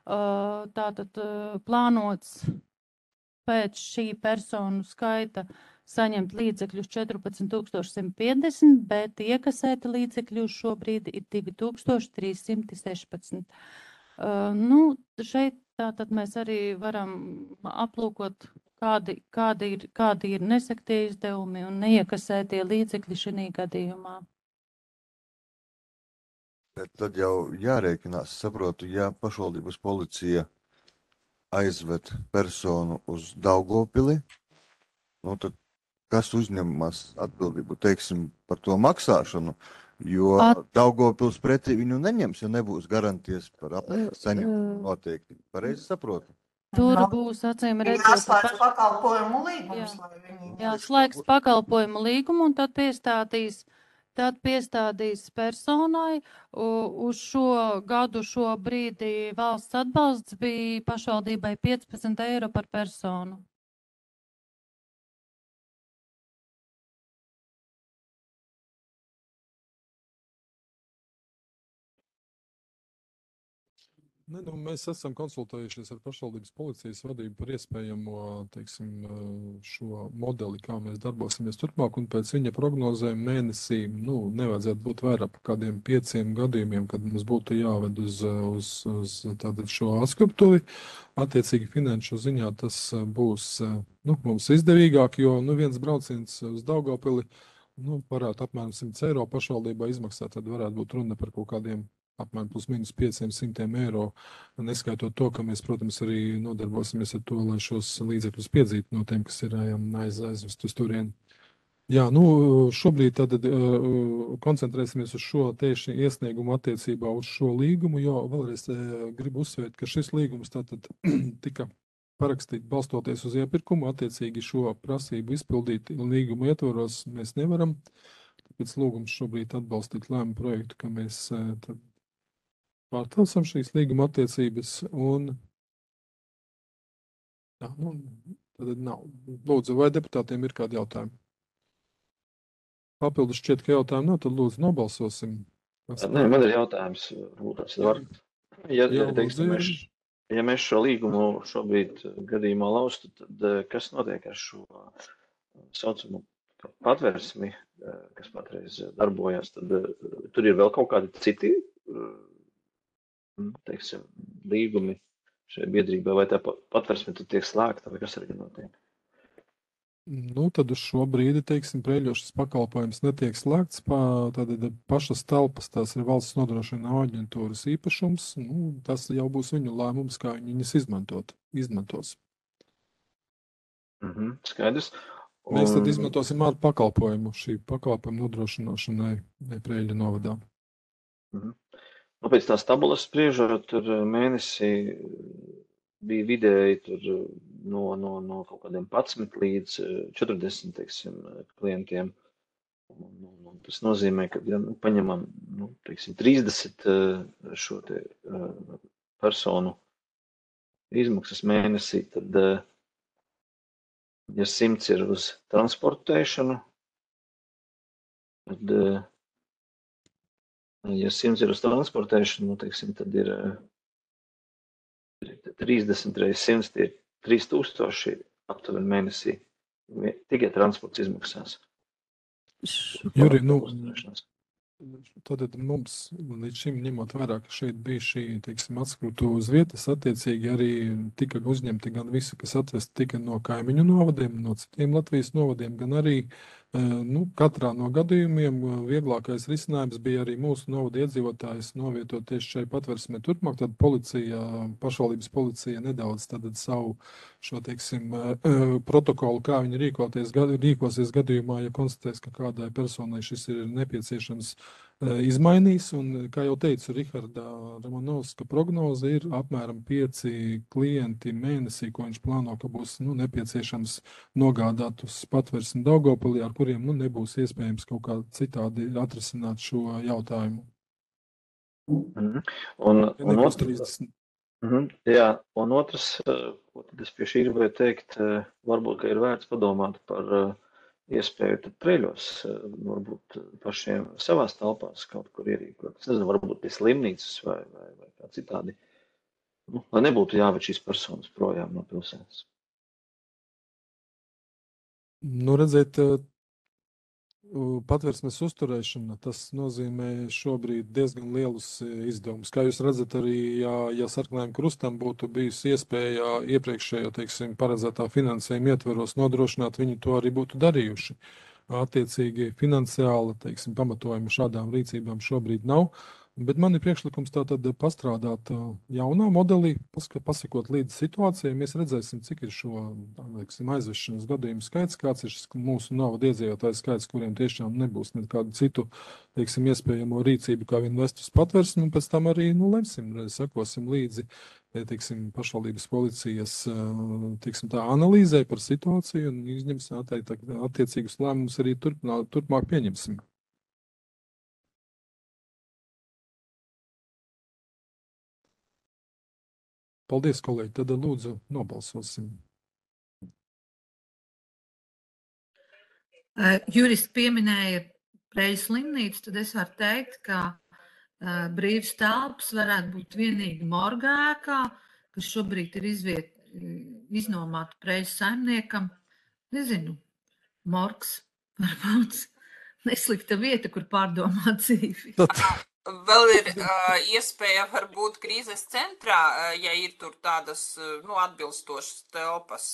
Tātad plānots pēc šī personu skaita saņemt līdzekļus četrpadsmit tūkstoši simt piecdesmit, bet iekasēta līdzekļus šobrīd ir divi tūkstoši trīs simti sešpadsmit. Uh, nu, šeit tātad mēs arī varam aplūkot, kādi, kādi, ir, kādi ir nesaktie izdevumi un neiekasētie līdzekļi šī gadījumā. Bet tad jau jārēķinās, saprotu, ja pašvaldības policija aizved personu uz Daugavpili, nu tad kas uzņemas atbildību, teiksim, par to maksāšanu? Jo At... Daugavpils pretī viņu neņems, ja nebūs garantijas par apmaksas saņemšanu noteikti. Pareizi saprotu? Tur būs acīm redzot. Jāslēdz pakalpojumu līgums, lai viņi. Jāslēdz pakalpojumu līgumu un tad piestādīs, tad piestādīs personai. Uz šo gadu šo brīdi valsts atbalsts bija pašvaldībai piecpadsmit eiro par personu. Ne, nu, mēs esam konsultējušies ar pašvaldības policijas vadību par iespējamo, teiksim, šo modeli, kā mēs darbosimies turpmāk, un pēc viņa prognozēm mēnesī, nu, nevajadzētu būt vairāk par kādiem pieciem gadījumiem, kad mums būtu jāved uz, uz, uz tātad šo atskaptuvi. Attiecīgi finanšu ziņā tas būs, nu, mums izdevīgāk, jo, nu, viens brauciens uz Daugavpili, nu, varētu apmēram simt eiro pašvaldībā izmaksāt, tad varētu būt runa par kaut kādiem apmēram plus mīnus pieciem simtiem eiro, neskaitot to, ka mēs, protams, arī nodarbosimies ar to, lai šos līdzekļus piedzītu no tiem, kas ir aiz, aizvest uz turieni. Jā, nu, šobrīd tad uh, koncentrēsimies uz šo tieši iesniegumu attiecībā uz šo līgumu, jo vēlreiz uh, gribu uzsvērt, ka šis līgums tātad tika parakstīt balstoties uz iepirkumu, attiecīgi šo prasību izpildīt līgumu ietvaros mēs nevaram. Tāpēc lūgums šobrīd atbalstīt lēmumu projektu, ka mēs uh, tad pārtelsam šīs līguma attiecības un jā, nu, tad nav. Lūdzu, vai deputātiem ir kādi jautājumi? Papildus šķiet, ka jautājumi nav, tad lūdzu nobalsosim. Nē, man ir jautājums, būtās var. Ja, ja, teiksim, mēs, ja mēs šo līgumu šobrīd gadījumā laustu, tad kas notiek ar šo saucamu patversmi, kas patreiz darbojas, tad tur ir vēl kaut kādi citi, teiksim, līgumi šai biedrībai, vai tā patversme tad tiek slēgta, vai kas arī notiek? Nu, tad uz šo brīdi, teiksim, Preiļošas pakalpojums netiek slēgts, pa, tad pašas telpas, tās ir valsts nodrošinājuma aģentūras īpašums, nu, tas jau būs viņu lēmums, kā viņi viņas izmantot, izmantos. Mhm, skaidrs. Mēs tad Un, izmantosim ārpu pakalpojumu šī pakalpojuma nodrošināšanai Preiļu novadā. mhm. Nu, pēc tās tabulas spriežot, tur mēnesī bija vidēji tur no, no, no kaut kādiem padsmit līdz četrdesmit, teiksim, klientiem. Un, un, un tas nozīmē, ka, ja nu, paņemam, nu, teiksim, trīsdesmit šo te personu izmaksas mēnesī, tad, ja simts ir uz transportēšanu, tad, ja simts ir uz transportēšanu, nu, teiksim, tad ir trīsdesmit reizes simts, tie ir trīs tūkstoši aptuveni mēnesī tikai transports izmaksās. Juri, nu, tad mums līdz šim ņemot vērā, ka šeit bija šī, teiksim, atskūtu uz vietas, attiecīgi arī tika uzņemti gan visi, kas atvest tika no kaimiņu novadiem, no citiem Latvijas novadiem, gan arī, nu, katrā no gadījumiem vieglākais risinājums bija arī mūsu novada iedzīvotājs novietot tieši šai patversmē turpmāk, tad policija, pašvaldības policija nedaudz tad savu šo, teiksim, protokolu, kā viņi rīkoties, rīkosies gadījumā, ja konstatēs, ka kādai personai šis ir nepieciešams izmainīs, un, kā jau teicu, Riharda Romanovska prognoze ir apmēram pieci klienti mēnesī, ko viņš plāno, ka būs, nu, nepieciešams nogādāt uz patversmi Daugavpilī, ar kuriem, nu, nebūs iespējams kaut kā citādi atrisināt šo jautājumu. Mhm. Un, Ja un nebūs otrs, trīsdesmit. mhm, jā, un otrs, ko tad es pie šī gribēju teikt, varbūt, ka ir vērts padomāt par iespēju tad Preiļos, varbūt pašiem savās telpās kaut kur ierīkot. Es nezinu, varbūt pie slimnīcas vai, vai, vai kā citādi. Nu, lai nebūtu jāved šīs personas projām no pilsētas. Nu, redzēt, patversmes uzturēšana, tas nozīmē šobrīd diezgan lielus izdevumus. Kā jūs redzat, arī, ja, ja Sarkanajam krustam būtu bijusi iespēja iepriekšējo, teiksim, paredzētā finansējuma ietveros nodrošināt, viņi to arī būtu darījuši. Attiecīgi finansiāli, teiksim, pamatojumi šādām rīcībām šobrīd nav. Bet man ir priekšlikums tātad pastrādāt jaunā modelī, pasakot līdz situācijai. Mēs redzēsim, cik ir šo, teiksim, aizvešanas gadījumu skaits, kāds ir šis mūsu novada iedzīvotāju skaits, kuriem tiešām nebūs nekādu citu, teiksim, iespējamo rīcību, kā vien vest uz patversmi, un pēc tam arī, nu, lemsim, sekosim līdzi, teiksim, pašvaldības policijas, teiksim, tā analīzē par situāciju un izņemsim attiecīgus lēmumus arī turpmāk, turpmāk pieņemsim. Paldies, kolēģi. Tad lūdzu nobalsosim. Uh, Jurists pieminēja Preiļu slimnīcu, tad es varu teikt, ka uh, brīvs telpas varētu būt vienīgi morgā ēkā, kas šobrīd ir izviet, iznomāta Preiļu saimniekam. Nezinu, morgs varbūt neslikta vieta, kur pārdomāt dzīvi. Vēl ir uh, iespēja varbūt krīzes centrā, uh, ja ir tur tādas, uh, nu, atbilstošas telpas.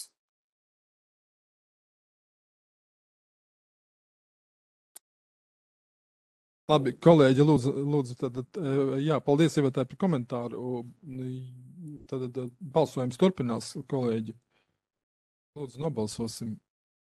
Labi, kolēģi, lūdzu, lūdzu tad, jā, paldies ievētāji par komentāru. Tad balsojums turpinās, kolēģi. Lūdzu, nobalsosim.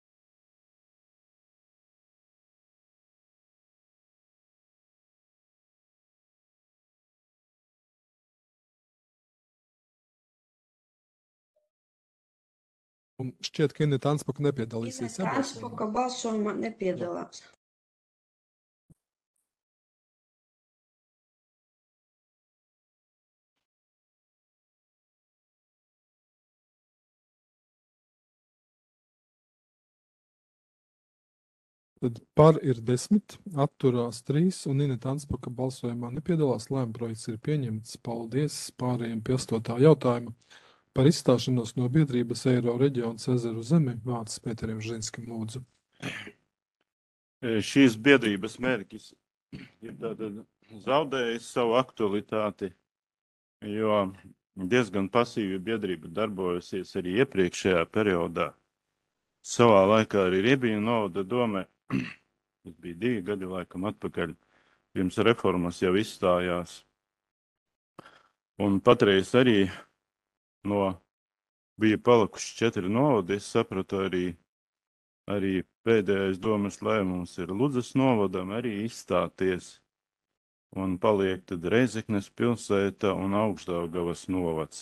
Un šķiet, ka Ineta Anspaka nepiedalīsies. Ineta Anspaka balsojumā nepiedalās. Tad par ir desmit, atturās trīs, un Ineta Anspaka balsojumā nepiedalās. Lēmuma projekts ir pieņemts. Paldies. Pārējiem pie astotā jautājuma. Par izstāšanos no biedrības Eiro reģions ezeru zemi vārds Pēterim Žinskam, lūdzu. Šīs biedrības mērķis ir tātad zaudējis savu aktualitāti, jo diezgan pasīvi biedrība darbojusies arī iepriekšējā periodā. Savā laikā arī Riebīņu novada domē, tas bija divi gadi laikam atpakaļ, pirms reformas jau izstājās. Un patreiz arī no bija palikuši četri novadi, es sapratu arī arī pēdējais domas lēmums ir Ludzas novadam arī izstāties un paliek tad Reizeknes pilsēta un Augšdaugavas novads.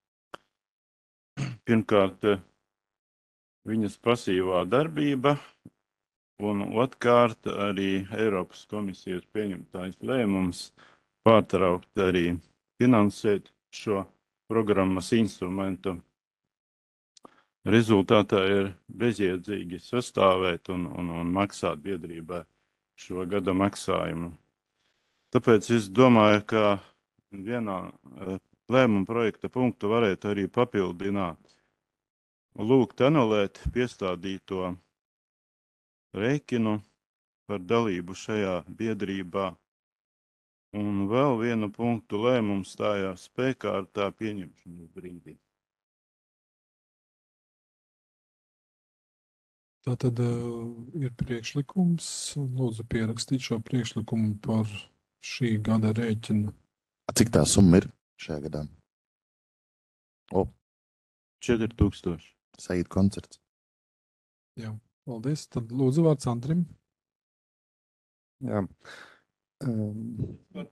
Pirmkārt, viņas pasīvā darbība, un otrkārt arī Eiropas komisijas pieņemtais lēmums pārtraukt arī finansēt šo programmas instrumentu. Rezultātā ir bezjēdzīgi sastāvēt un, un, un maksāt biedrībai šo gada maksājumu. Tāpēc es domāju, ka vienā lēmuma projekta punktu varētu arī papildināt, lūgt anulēt piestādīto rēķinu par dalību šajā biedrībā. Un vēl vienu punktu lēmums stājās spēkā ar tā pieņemšanas brīdī. Tātad uh, ir priekšlikums, lūdzu pierakstīt šo priekšlikumu par šī gada rēķinu. Cik tā summa ir šajā gadā? O, četri tūkstoši. Saīd koncerts. Jā, paldies. Tad lūdzu vārds Andrim. Jā. Um,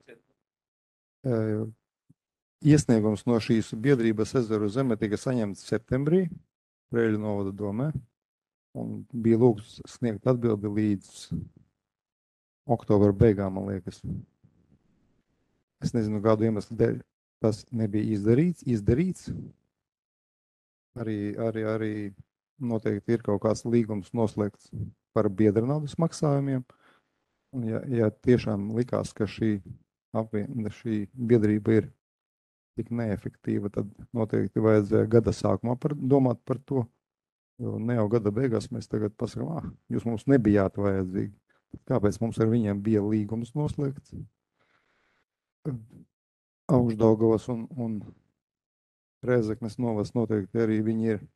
uh, iesniegums no šīs biedrības Ezeru zeme tika saņemts septembrī Preļu novada domē. Un bija lūgts sniegt atbildi līdz oktobra beigām, man liekas. Es nezinu, kādu iemeslu dēļ tas nebija izdarīts. izdarīts. Arī, arī, arī noteikti ir kaut kāds līgums noslēgts par biedra naudas maksājumiem. Un ja, ja tiešām likās, ka šī, apvien, šī biedrība ir tik neefektīva, tad noteikti vajadzēja gada sākumā par, domāt par to. Jo ne jau gada beigās mēs tagad pasakām, ah, jūs mums nebijāt vajadzīgi. Kāpēc mums ar viņiem bija līgums noslēgts? Augšdaugavas un, un Rēzeknes novads noteikti arī viņi ir.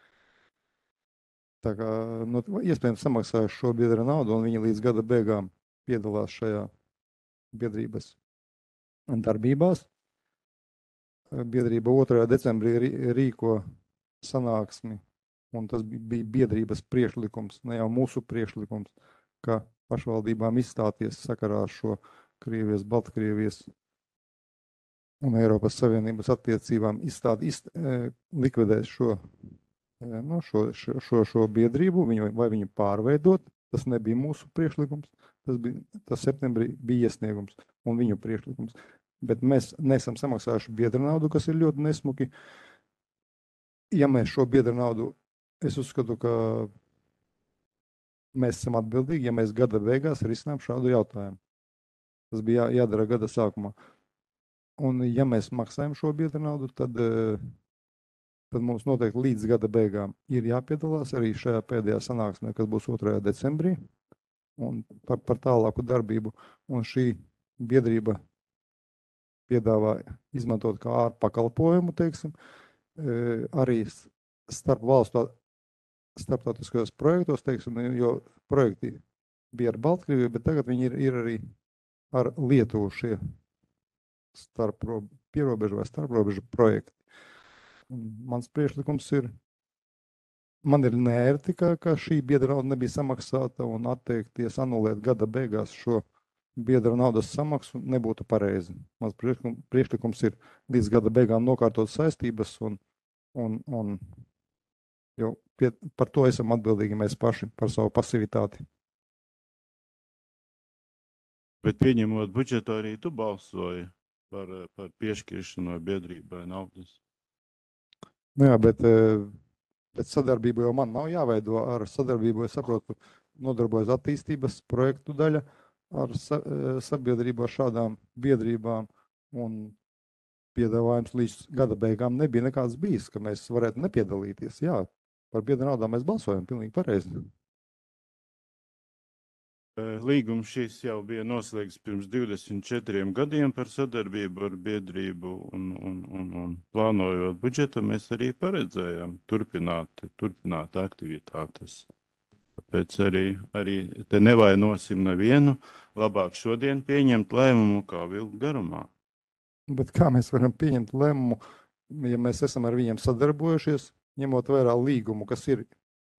Tā kā, nu, iespējams samaksājuši šo biedra naudu, un viņi līdz gada beigām piedalās šajā biedrības darbībās. Biedrība otrajā decembrī rīko sanāksmi. Un tas bija biedrības priekšlikums, ne jau mūsu priekšlikums, ka pašvaldībām izstāties sakarā ar šo Krievijas, Baltkrievijas un Eiropas Savienības attiecībām izstāt, izt, likvidēt šo, no, šo, šo, šo, šo biedrību, viņu, vai viņu pārveidot. Tas nebija mūsu priekšlikums, tas, bija, tas septembrī bija iesniegums un viņu priekšlikums. Bet mēs nesam samaksājuši biedra naudu, kas ir ļoti nesmuki. Ja mēs šo biedra naudu Es uzskatu, ka mēs esam atbildīgi, ja mēs gada beigās risinām šādu jautājumu. Tas bija jā, jādara gada sākumā. Un ja mēs maksājam šo biedra naudu, tad, tad mums noteikti līdz gada beigām ir jāpiedalās arī šajā pēdējā sanāksmē, kas būs otrajā decembrī, un par, par tālāku darbību. Un šī biedrība piedāvā izmantot kā ārpakalpojumu, teiksim, arī starp valstu starptautiskajos projektos, teiksim, jo projekti bija ar Baltkrieviju, bet tagad viņi ir, ir arī ar Lietuvu šie starp pierobežu vai starprobežu projekti. Un mans priekšlikums ir, man ir nērti, ka, ka šī biedra nauda nebija samaksāta un atteikties anulēt gada beigās šo biedra naudas samaksu nebūtu pareizi. Mans priekšlikums ir līdz gada beigām nokārtot saistības un, un, un jo pie, par to esam atbildīgi mēs paši, par savu pasivitāti. Bet pieņemot budžetu, arī tu balsoji par, par piešķiršanu biedrībai naudas. Nu jā, bet, bet sadarbību jau man nav jāveido. Ar sadarbību, es saprotu, nodarbojas attīstības projektu daļa ar sa, sabiedrību ar šādām biedrībām un piedāvājums līdz gada beigām nebija nekāds bijis, ka mēs varētu nepiedalīties. Jā, par biedra naudām mēs balsojam pilnīgi pareizi. Līgums šis jau bija noslēgts pirms divdesmit četriem gadiem par sadarbību ar biedrību un, un, un, un plānojot budžetu, mēs arī paredzējām turpināt, turpināt aktivitātes. Tāpēc arī, arī te nevainosim nevienu, labāk šodien pieņemt lēmumu kā vilku garumā. Bet kā mēs varam pieņemt lēmumu, ja mēs esam ar viņiem sadarbojušies, ņemot vērā līgumu, kas ir,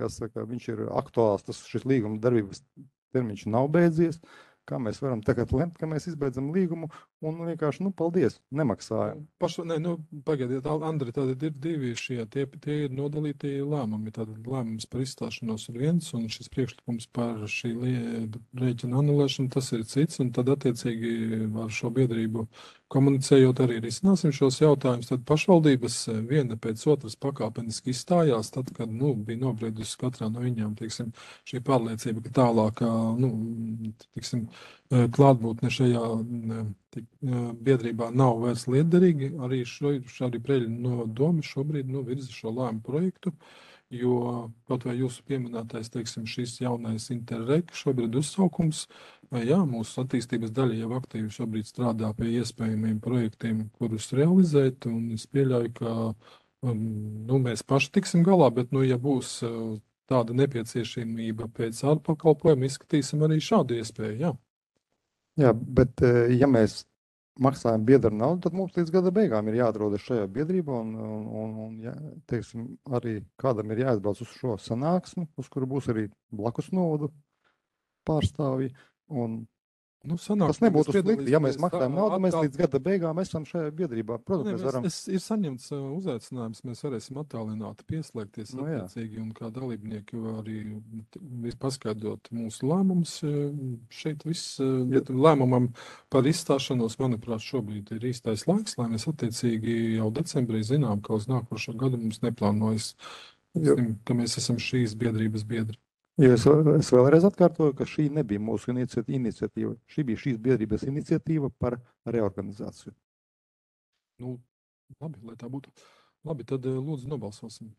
kā saka, viņš ir aktuāls, tas šis līguma darbības termiņš nav beidzies. Kā mēs varam tagad lemt, ka mēs izbeidzam līgumu un vienkārši, nu, paldies, nemaksājam. Pašu, ne, nu, pagaidiet, Al- Andri, tātad ir divi šie, tie, tie ir nodalītie lēmumi. Tātad lēmums par izstāšanos ir viens, un šis priekšlikums par šī lie- rēķina anulēšanu, tas ir cits, un tad attiecīgi ar šo biedrību komunicējot arī risināsim šos jautājumus. Tad pašvaldības eh, viena pēc otras pakāpeniski izstājās, tad, kad, nu, bija nobriedusi katrā no viņām, teiksim, šī pārliecība, ka tālāk, nu, teiksim, eh, klātbūtne šajā ne, tik, eh, biedrībā nav vairs liederīgi. Arī šo, šādi preļi no domas šobrīd, nu, virza šo lēmu projektu, jo kaut vai jūsu pieminētais, teiksim, šis jaunais Interreg šobrīd uzsaukums, vai jā, mūsu attīstības daļa jau aktīvi šobrīd strādā pie iespējamiem projektiem, kurus realizēt, un es pieļauju, ka um, nu, mēs paši tiksim galā, bet, nu, ja būs uh, tāda nepieciešamība pēc ārpakalpojuma, izskatīsim arī šādu iespēju, jā. Jā, bet eh, ja mēs maksājam biedru naudu, tad mums līdz gada beigām ir jāatrodas šajā biedrībā un, un, un, un jā, teiksim, arī kādam ir jāizbrauc uz šo sanāksmi, uz kuru būs arī blakus novadu pārstāvji. Un Nu, tas sanāksmē mēs nebūtu slikti, ja mēs piedalīsimies maksājam tā- naudu, mēs atkal- līdz gada beigām esam šajā biedrībā. Protams, Nē, mēs mēs, varam. es, ir saņemts uh, uzaicinājums, mēs varēsim attālināti pieslēgties Nu, jā. attiecīgi un kā dalībnieki arī t- vis- paskaidrot mūsu lēmumus. uh, Šeit viss, uh, bet lēmumam par izstāšanos, manuprāt, šobrīd ir īstais laiks, lai mēs attiecīgi jau decembrī zinām, ka uz nākošo gadu mums neplānojas, Jo- teiksim, ka mēs esam šīs biedrības biedri. Jo es, es vēlreiz atkārtoju, ka šī nebija mūsu inicia- iniciatīva. Šī bija šīs biedrības iniciatīva par reorganizāciju. Nu, labi, lai tā būtu. Labi, tad uh, lūdzu nobalsosim.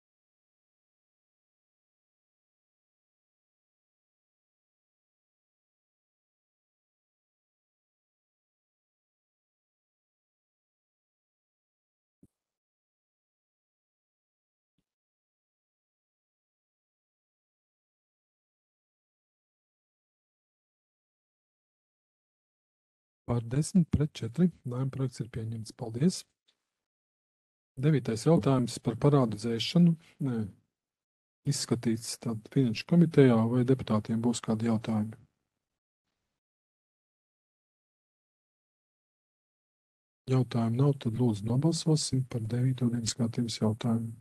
Par desmit pret četri lēmuma projekts ir pieņemts. Paldies. Devītais jautājums par parādu dzēšanu. Nē, izskatīts tad finanšu komitejā, vai deputātiem būs kādi jautājumi? Jautājumu nav, tad lūdzu nobalsosim par devīto dienas kārtības jautājumu.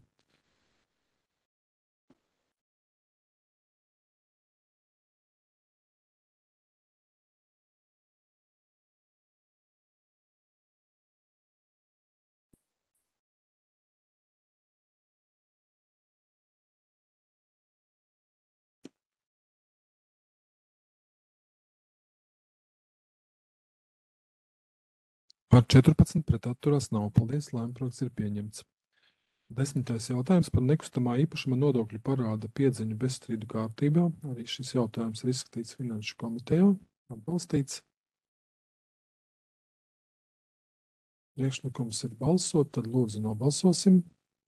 Par četrpadsmit pret atturās nav. Paldies, lēmuma projekts ir pieņemts. Desmitais jautājums par nekustamā īpašuma nodokļu parāda piedziņu bezstrīdu kārtībā. Arī šis jautājums ir izskatīts finanšu komitejā. Atbalstīts. Priekšlikums ir balsot, tad lūdzu nobalsosim.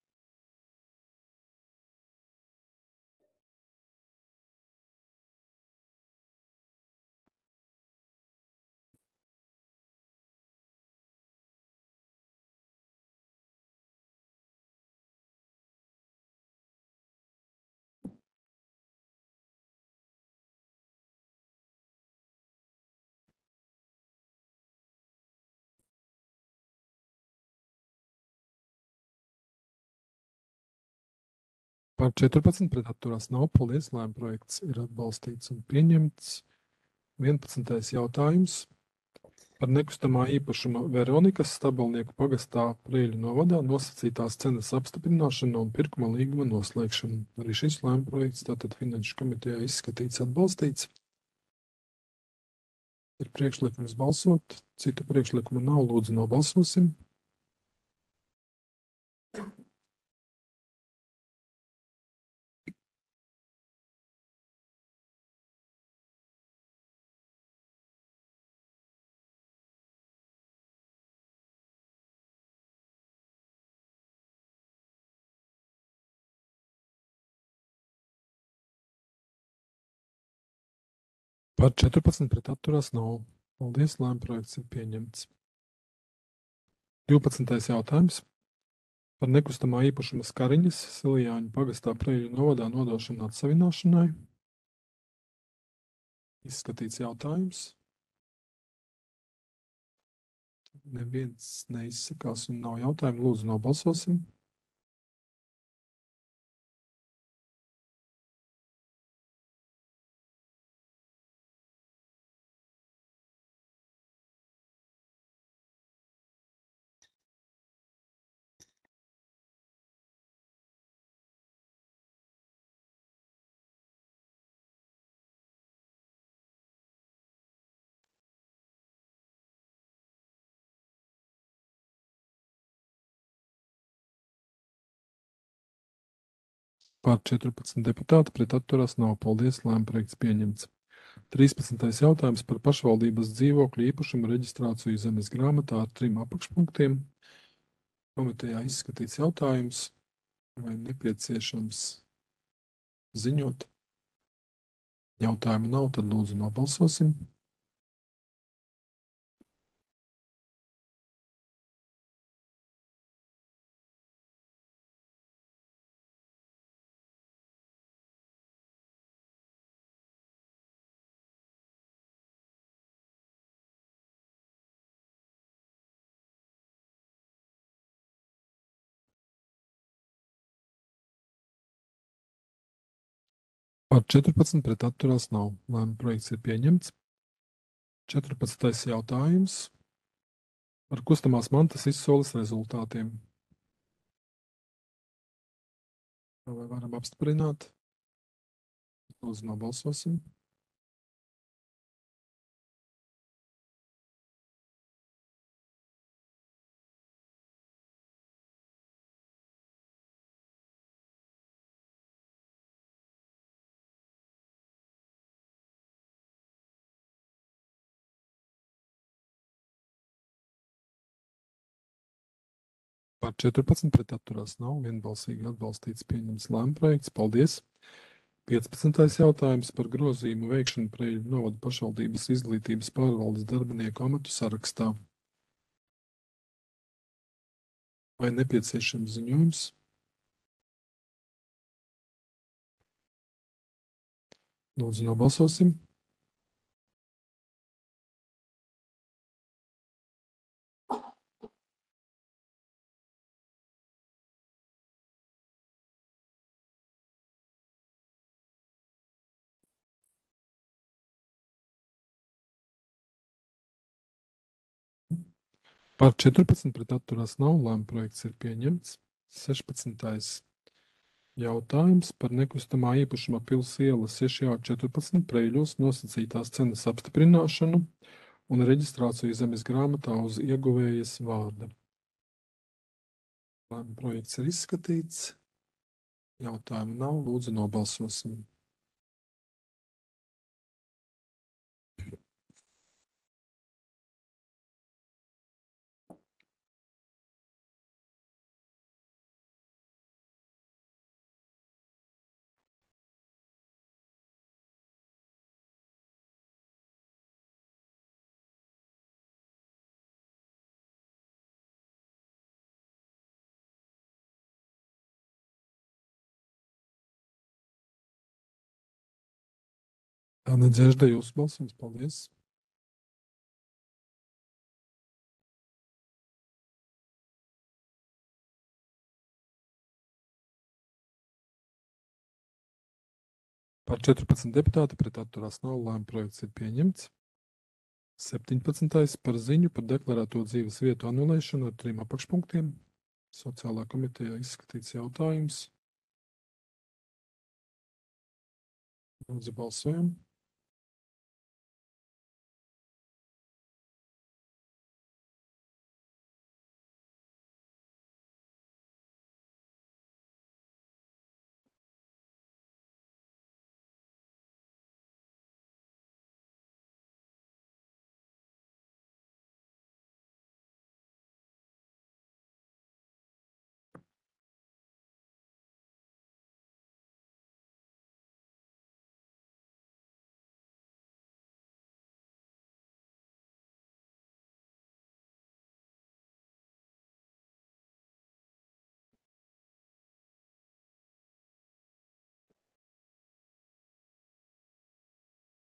Par četrpadsmit pret atturās nav. Paldies, lēmuma projekts ir atbalstīts un pieņemts. vienpadsmitais jautājums par nekustamā īpašuma Veronikas Stabalnieku pagastā Prēļu novadā nosacītās cenas apstiprināšanu un pirkuma līguma noslēgšanu. Arī šis lēmuma projekts tātad finanšu komitejā izskatīts, atbalstīts. Ir priekšlikums balsot, citu priekšlikumu nav, lūdzu nobalsosim. Par četrpadsmit pret atturās nav. Paldies, lēmuma projekts ir pieņemts. divpadsmitais jautājums par nekustamā īpašuma Skariņas Silijāņu pagastā Preļu novadā nodošanu atsavināšanai. Izskatīts jautājums. Neviens neizsakās un nav jautājumu. Lūdzu, nobalsosim. Par četrpadsmit deputāti pret atturās nav. Paldies, lēma projekts pieņemts. trīspadsmitais jautājums par pašvaldības dzīvokļu īpašumu reģistrāciju zemes grāmatā ar trim apakšpunktiem. Komitejā izskatīts jautājums, vai nepieciešams ziņot. Jautājumu nav, tad lūdzu nobalsosim. Par četrpadsmit pret atturās nav. Lēma projekts ir pieņemts. četrpadsmitais jautājums par kustamās mantas izsoles rezultātiem. Vai varam apstiprināt? Lūdzu, nobalsosim. Par četrpadsmit pret atturās nav. Vienbalsīgi atbalstīts pieņems lēma projekts. Paldies. piecpadsmitais jautājums par grozījumu veikšanu Preļu novada pašvaldības izglītības pārvaldes darbinieku amatu sarakstā. Vai nepieciešams ziņojums? Lūdzu, nobalsosim. Par četrpadsmit pret atturās nav. Lēma projekts ir pieņemts. sešpadsmitais jautājums par nekustamā īpašuma Pils iela seši A četrpadsmit Preļos nosacītās cenas apstiprināšanu un reģistrāciju zemes grāmatā uz ieguvējas vārda. Lēma projekts ir izskatīts. Jautājumu nav. Lūdzu, nobalsosim. Tā nedzirda jūsu balsums. Paldies. Par četrpadsmit deputāti pret atturās nav. Lēma projekts ir pieņemts. septiņpadsmitais par ziņu par deklarēto dzīves vietu anulēšanu ar trim apakšpunktiem. Sociālā komitejā izskatīts jautājums. Lūdzu, balsojam.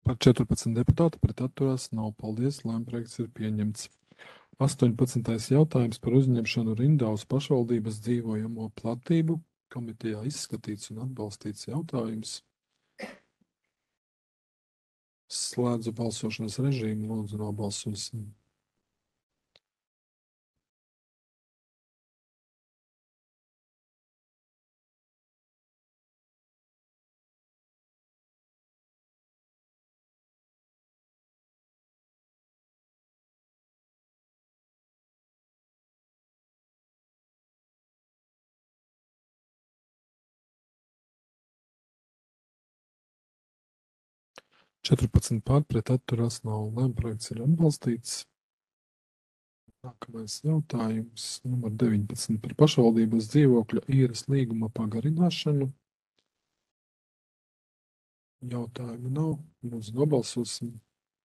Par četrpadsmit deputāti pret atturās nav. Paldies, lēmuma projekts ir pieņemts. astoņpadsmitais jautājums par uzņemšanu rindā uz pašvaldības dzīvojamo platību. Komitejā izskatīts un atbalstīts jautājums. Slēdzu balsošanas režīmu, lūdzu nobalsosim. četrpadsmit pār pret atturās nav. Lēmuma projekts ir atbalstīts. Nākamais jautājums, numur deviņpadsmit par pašvaldības dzīvokļa īres līguma pagarināšanu. Jautājumu nav. Lūdzu nobalsosim.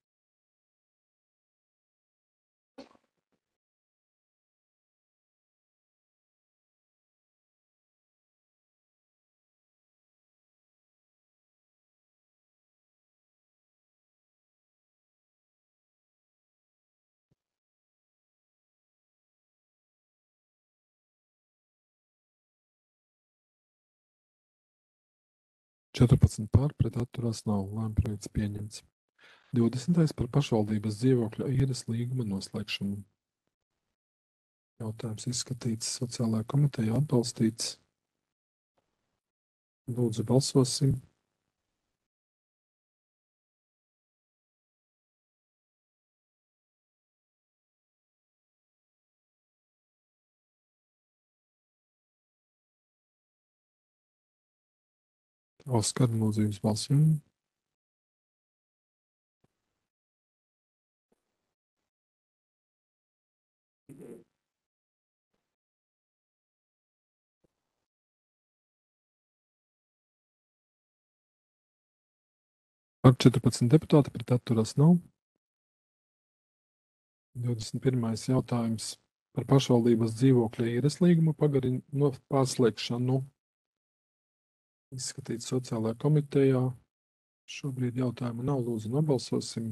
četrpadsmit pār pret atturās nav. Lēmuma projekts pieņemts. divdesmitais par pašvaldības dzīvokļa īres līguma noslēgšanu. Jautājums izskatīts sociālajā komitejā, atbalstīts. Lūdzu balsosim. Oskar, lūdzu jums balsojumu. Par četrpadsmit deputāti pret atturās nav. divdesmit pirmais jautājums par pašvaldības dzīvokļa īres līguma pagarin no pārslēgšanu. Izskatīts sociālajā komitejā. Šobrīd jautājumu nav. Lūdzu nobalsosim.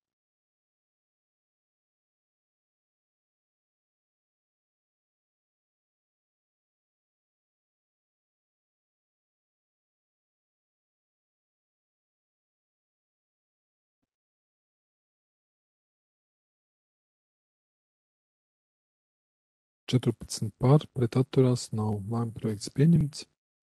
četrpadsmit pār pret atturās nav. Lēmuma projekts pieņemts.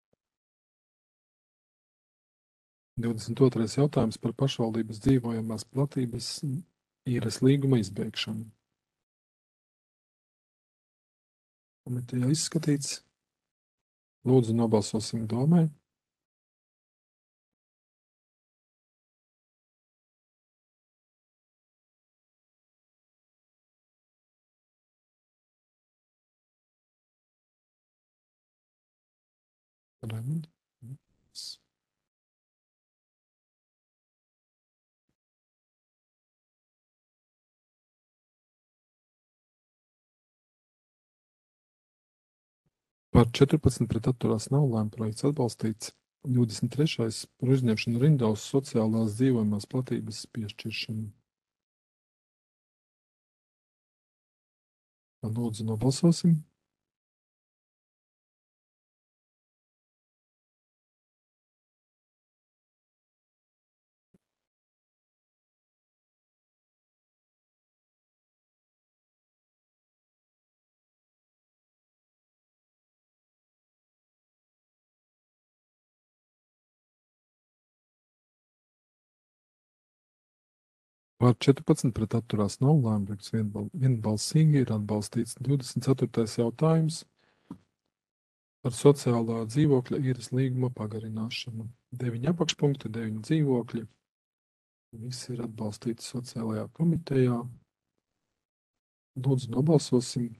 divdesmit otrais jautājums par pašvaldības dzīvojamās platības īres līguma izbeigšanu. Komitejā izskatīts. Lūdzu nobalsosim domai. Raimond. Par četrpadsmit pret atturās nav. Lēmuma projekts atbalstīts. divdesmit trešais par uzņemšanu rindā uz sociālās dzīvojamās platības piešķiršanu. Lūdzu nobalsosim. Par četrpadsmit pret atturās nav. Lēmuma projekts vienbal, vienbalsīgi ir atbalstīts. divdesmit ceturtais jautājums par sociālā dzīvokļa īres līguma pagarināšanu. deviņi apakšpunkti, deviņi dzīvokļi. Visi ir atbalstīti sociālajā komitejā. Lūdzu nobalsosim.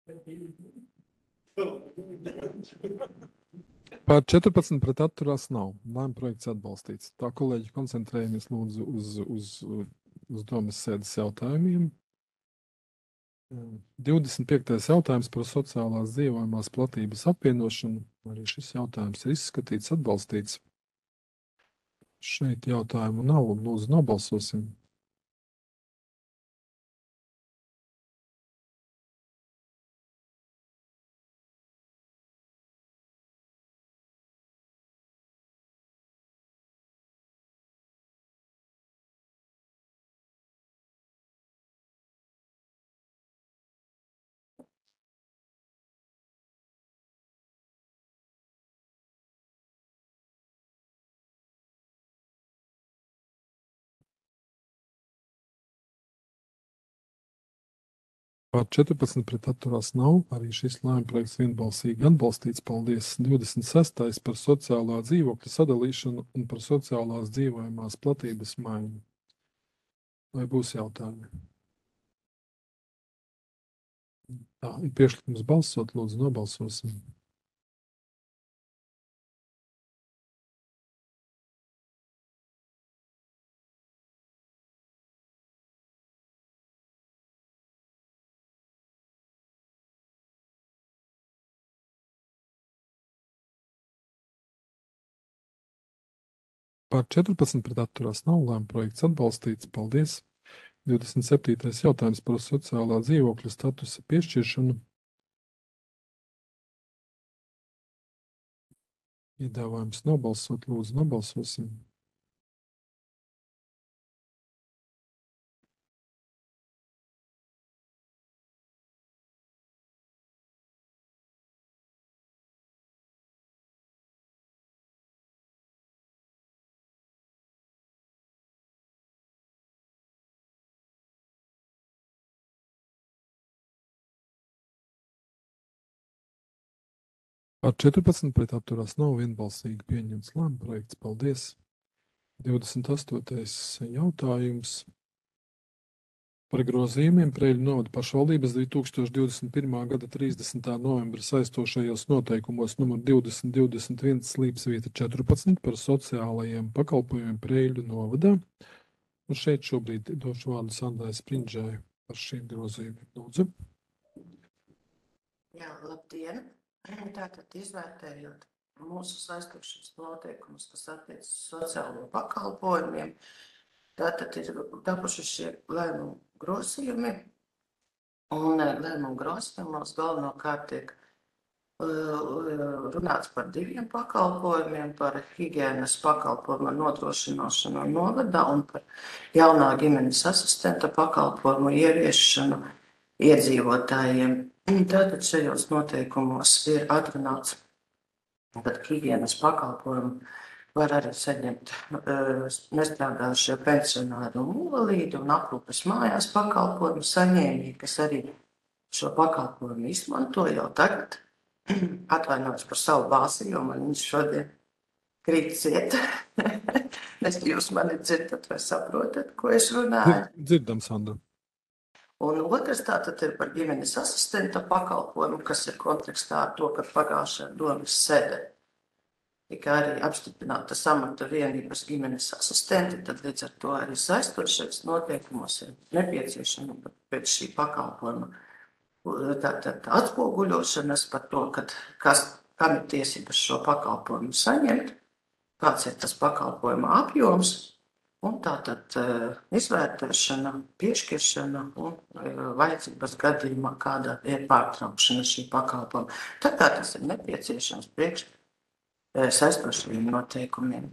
Par četrpadsmit pret atturās nav. Lēmuma projekts atbalstīts. Tā, kolēģi, koncentrējamies lūdzu uz, uz, uz domas sēdes jautājumiem. divdesmit piektais jautājums par sociālās dzīvojamās platības apvienošanu. Arī šis jautājums ir izskatīts, atbalstīts. Šeit jautājumu nav, un lūdzu nobalsosim. Par četrpadsmit pret atturās nav. Arī šis lēmuma projekts vienbalsīgi atbalstīts. Paldies. divdesmit sestais par sociālā dzīvokļa sadalīšanu un par sociālās dzīvojamās platības maiņu. Vai būs jautājumi? Tā, ir priekšlikums balsot. Lūdzu, nobalsosim. Par četrpadsmit pret atturās nav. Lēmuma projekts atbalstīts. Paldies. divdesmit septītais jautājums par sociālā dzīvokļa statusa piešķiršanu. Iedāvājums nobalsot. Lūdzu, nobalsosim. Par četrpadsmit pret atturās nav. Vienbalsīgi pieņemts lēmuma projekts. Paldies. divdesmit astotais jautājums par grozījumiem Preiļu novada pašvaldības divi tūkstoši divdesmit pirmā gada trīsdesmitā novembra saistošajos noteikumos numur divdesmit divdesmit viens slīpsvīta četrpadsmit par sociālajiem pakalpojumiem Preiļu novadā. Un šeit šobrīd došu vārdu Sandrai Sprindžai par šiem grozījumiem. Lūdzu. Jā, labdien! Tātad izvērtējot mūsu saistošos noteikumus, kas attiecas uz sociālo pakalpojumiem, tātad ir tapuši šie lēmumu grozījumi, un lēmumu grozījumos galvenokārt tiek runāts par diviem pakalpojumiem, par higienas pakalpojumu nodrošināšanu novadā un par jaunā ģimenes asistenta pakalpojumu ieviešanu iedzīvotājiem. Tātad šajos noteikumos ir atrunāts, ka higienas pakalpojumu var arī saņemt nestrādājušie pensionāri un invalīdi un aprūpes mājās pakalpojumu saņēmēji, kas arī šo pakalpojumu izmanto jau tagad. Atvainojos par savu balsi, jo man viņš šodien krīt ciet. Es jūs mani dzirdat vai saprotat, ko es runāju? Dzirdam, Sandra. Un otrs tātad ir par ģimenes asistenta pakalpojumu, kas ir kontekstā ar to, ka pagājušajā domas sēdē tika arī apstiprināta samata vienības ģimenes asistenti, tad līdz ar to arī saistošais noteikumos ir nepieciešama pēc šī pakalpojuma tātad atspoguļošanas par to, kad, kas, kam ir tiesības šo pakalpojumu saņemt, kāds ir tas pakalpojuma apjoms, un tātad uh, izvērtēšana, piešķiršana un uh, vajadzības gadījumā, kāda ir pārtraukšana šī pakalpojuma. Tā kā tas ir nepieciešams priekš uh, saistošajiem noteikumiem.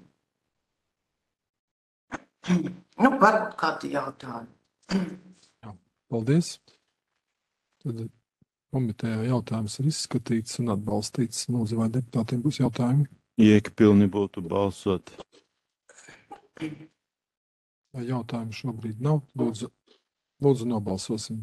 Nu, varbūt kādi jautājumi. Jā, paldies. Tad komitejā jautājums ir izskatīts un atbalstīts. Lūdzu, vai deputātiem būs jautājumi? Jēgpilni būtu balsot. Vai jautājumu šobrīd nav? Lūdzu, lūdzu nobalsosim.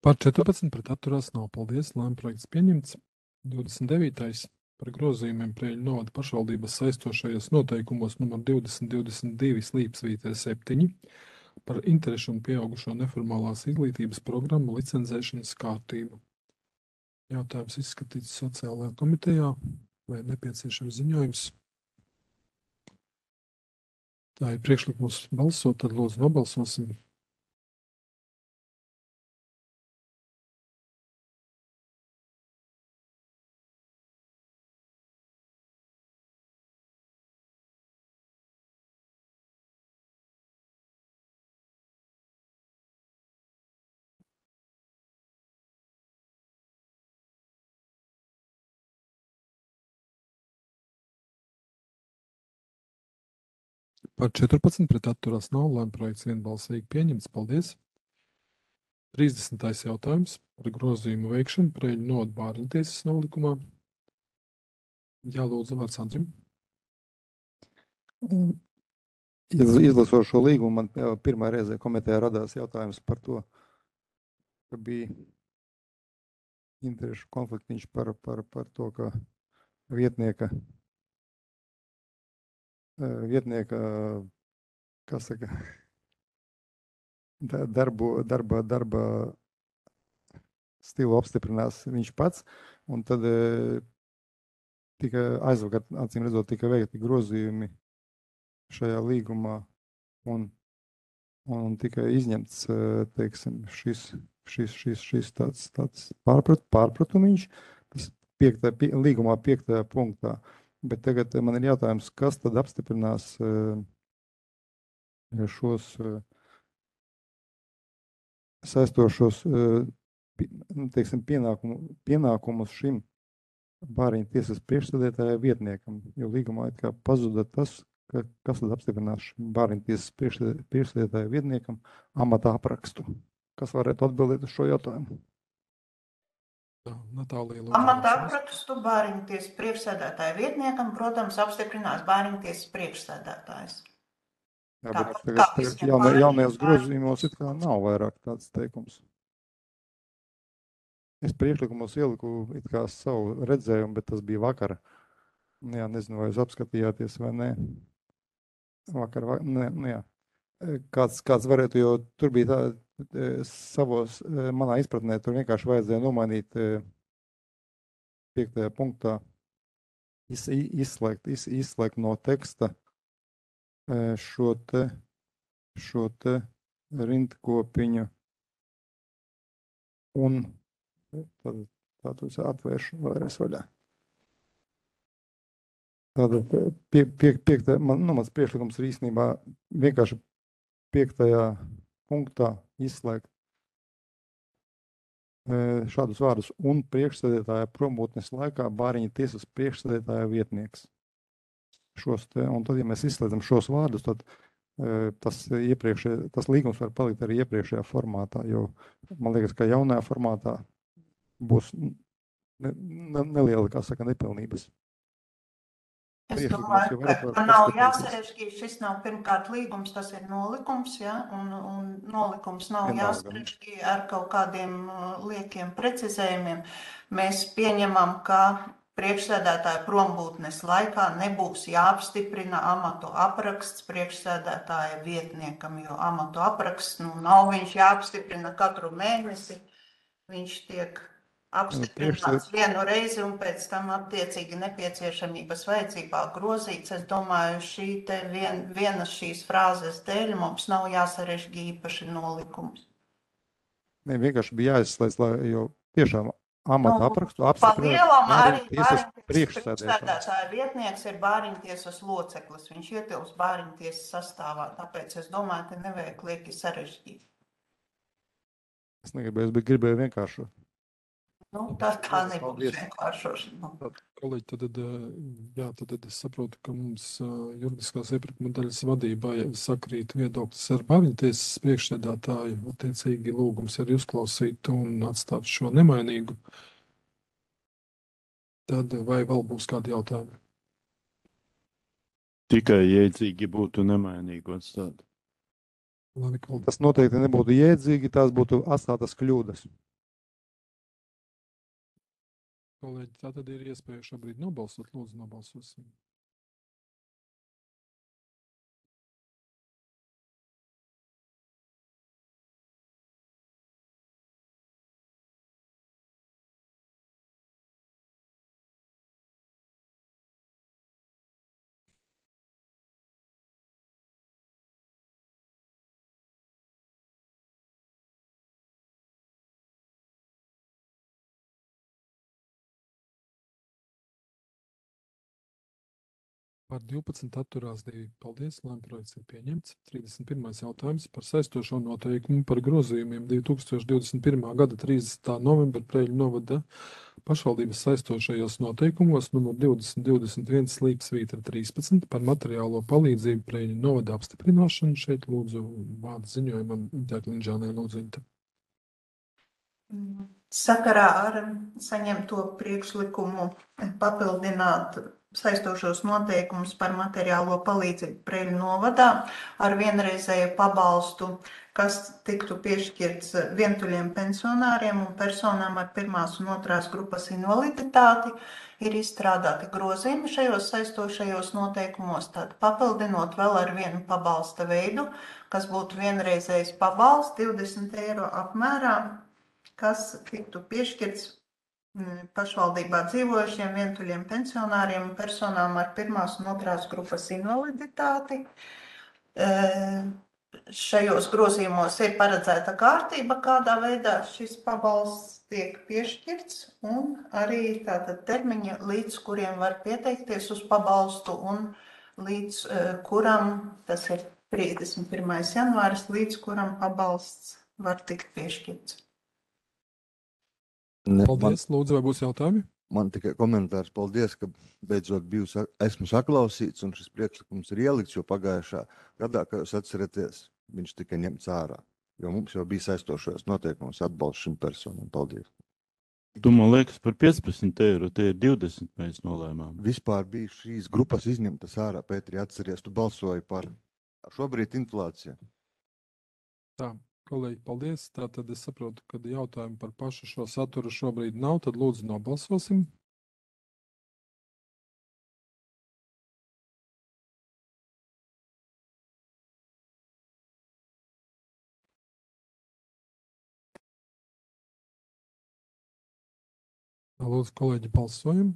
Par četrpadsmit pret atturās nav. Paldies, lēma projekts pieņemts. divdesmit devītais par grozījumiem Preiļu novada pašvaldības saistošajos noteikumos numur divdesmit divdesmit divi slīpsvītē septiņi par interešu un pieaugušo neformālās izglītības programmu licencēšanas kārtību. Jautājums izskatīts sociālajā komitejā, vai nepieciešams ziņojums. Tā ir priekšlikums balsot, tad lūdzu nobalsosim. Par četrpadsmit pret atturās nav. Lēma projekts vienbalsīgi pieņemts. Paldies. trīsdesmitais jautājums par grozījumu veikšanu Preiļu novada bārņu tiesas nolikumā. Jā, lūdzu, vārds Andrim. Iz- Izlasot šo līgumu, man jau pirmā reize komitejā radās jautājums par to, ka bija interešu konfliktiņš par, par, par to, ka vietnieka, eh, vietnieka, kas saka, da- darbu, darba, darba stilu apstiprinās viņš pats, un tad eh, tika aizvakar, acīm redzot, tika veikti grozījumi šajā līgumā, un, un tika izņemts, eh, teiksim, šis, šis, šis, šis tāds, tāds pārprat, pārpratumiņš, tas piektā, pie, līgumā piektajā punktā. Bet tagad man ir jautājums, kas tad apstiprinās eh, šos eh, saistošos, eh, pi- nu, teiksim, pienākumu, pienākumus šim bāriņu tiesas priekšsēdētāja vietniekam, jo līgumā it kā pazuda tas, ka, kas tad apstiprinās šim bāriņu tiesas priekšsēdē- priekšsēdētāja vietniekam amata aprakstu. Kas varētu atbildēt uz šo jautājumu? Jā, Natālija, lūdzu. Amata balsot. aprakstu bāriņtiesas priekšsēdētāja vietniekam, protams, apstiprinās bāriņtiesas priekšsēdētājs. Jā, bet Tāpat tagad, kā tagad visiem jaunā, pārējiem jaunajos bāriņu- grozījumos it kā nav vairāk tāds teikums. Es priekšlikumos ieliku it kā savu redzējumu, bet tas bija vakar. Jā, nezinu, vai jūs apskatījāties vai nē. Vakar, va, nē, nu jā. E, Kāds, kāds varētu, jo tur bija tā, e, savos, e, manā izpratnē, tur vienkārši vajadzēja nomainīt e, piektajā punktā, iz, i- izslēgt, iz, izslēgt no teksta e, šo te, šo te rindkopiņu un tad, tādu es atvēršu vēlreiz vaļā. Tātad pie, pie, piektā, man, nu, mans priekšlikums ir īstenībā vienkārši piektajā punktā izslēgt e, šādus vārdus un priekšsēdētāja prombūtnes laikā bāriņa tiesas priekšsēdētāja vietnieks. Šos te, un tad, ja mēs izslēdzam šos vārdus, tad e, tas, iepriekšē, tas līgums var palikt arī iepriekšējā formātā, jo man liekas, ka jaunajā formātā būs ne, ne, neliela, kā saka, nepilnības. Es Priekšlikums domāju, jau ka varat- varat ka nav paskatīties. jāsarežģīja. Šis nav pirmkārt līgums, tas ir nolikums, ja? un, un nolikums nav Vienalga, nu. jāsarežģīja ar kaut kādiem uh, liekiem precizējumiem. Mēs pieņemam, ka priekšsēdētāja prombūtnes laikā nebūs jāapstiprina amatu apraksts priekšsēdētāja vietniekam, jo amatu apraksts, nu, nav viņš jāapstiprina katru mēnesi. Viņš tiek apstiprināts vienu reizi un pēc tam attiecīgi nepieciešamības vajadzībā grozīts. Es domāju, šī te vien, vienas šīs frāzes dēļ mums nav jāsarežģīja īpaši nolikums. Ne, vienkārši bija jāizslēdz, lai, jo tiešām amata aprakstu Pa apstiprina lielam arī bāriņu tiesas bāriņtiesas priekšsēdētājs. priekšsēdētāja vietnieks ir bāriņtiesas loceklis. Viņš ietilpst bāriņtiesas sastāvā, tāpēc es domāju, ka nevajag lieki sarežģīt. Es negribēju, bet gribēju vienkāršot. Nu, tā, tā nebūs Paldies. vienkāršošana. Tad, kolēģi, tad, tad, eh, jā, tad, tad es saprotu, ka mums eh, juridiskās iepirkuma daļas vadībā sakrīt viedoklis ar bāriņtiesas priekšsēdētāju. Attiecīgi lūgums ir uzklausīt un atstāt šo nemainīgu. Tad vai vēl būs kādi jautājumi? Tikai jēdzīgi būtu nemainīgi atstāt. Labi, Tas noteikti nebūtu jēdzīgi, tās būtu atstātas kļūdas. Kolēģi, tā tad ir iespēja šobrīd nobalsot. Lūdzu, nobalsosim. Par divpadsmit atturās divi. Paldies, lēmuma projekts ir pieņemts. trīsdesmit pirmais jautājums par saistošo noteikumu par grozījumiem divi tūkstoši divdesmit pirmā gada trīsdesmitā novembra Preiļu novada pašvaldības saistošajos noteikumos numur divdesmit divdesmit viens slīpsvītra trīspadsmit par materiālo palīdzību Preiļu novada apstiprināšanu. Šeit lūdzu vārdu ziņojumam Intēklinžānai Lūdzīte. Sakarā ar saņemto priekšlikumu papildināt saistošos noteikumus par materiālo palīdzību Preiļu novadā ar vienreizēju pabalstu, kas tiktu piešķirts vientuļiem pensionāriem un personām ar pirmās un otrās grupas invaliditāti, ir izstrādāti grozījumi šajos saistošajos noteikumos, tad papildinot vēl ar vienu pabalsta veidu, kas būtu vienreizējs pabalsts divdesmit eiro apmērā, kas tiktu piešķirts pašvaldībā dzīvojušiem vientuļiem pensionāriem un personām ar pirmās un otrās grupas invaliditāti. Šajos grozījumos ir paredzēta kārtība, kādā veidā šis pabalsts tiek piešķirts, un arī tātad termiņi, līdz kuriem var pieteikties uz pabalstu, un līdz kuram, tas ir trīsdesmit pirmais janvāris, līdz kuram pabalsts var tikt piešķirts. Ne, Paldies, lūdzu, vai būs jautājumi? Man tikai komentārs, paldies, ka beidzot biju, sa- esmu saklausīts un šis priekšlikums ir ielikts, jo pagājušā gadā, kā jūs atceraties, viņš tika ņemts ārā, jo mums jau bija saistošajos noteikumos atbalsts šim personam. Paldies. Tu man liekas par piecpadsmit eiro, tie ir divdesmit mēs nolēmām. Vispār bija šīs grupas izņemtas ārā, Pētri, atceries, tu balsoji par šobrīd inflāciju. Tā, kolēģi, paldies. Tātad es saprotu, ka jautājumu par pašu šo saturu šobrīd nav, tad lūdzu nobalsosim. Lūdzu, kolēģi, balsojam.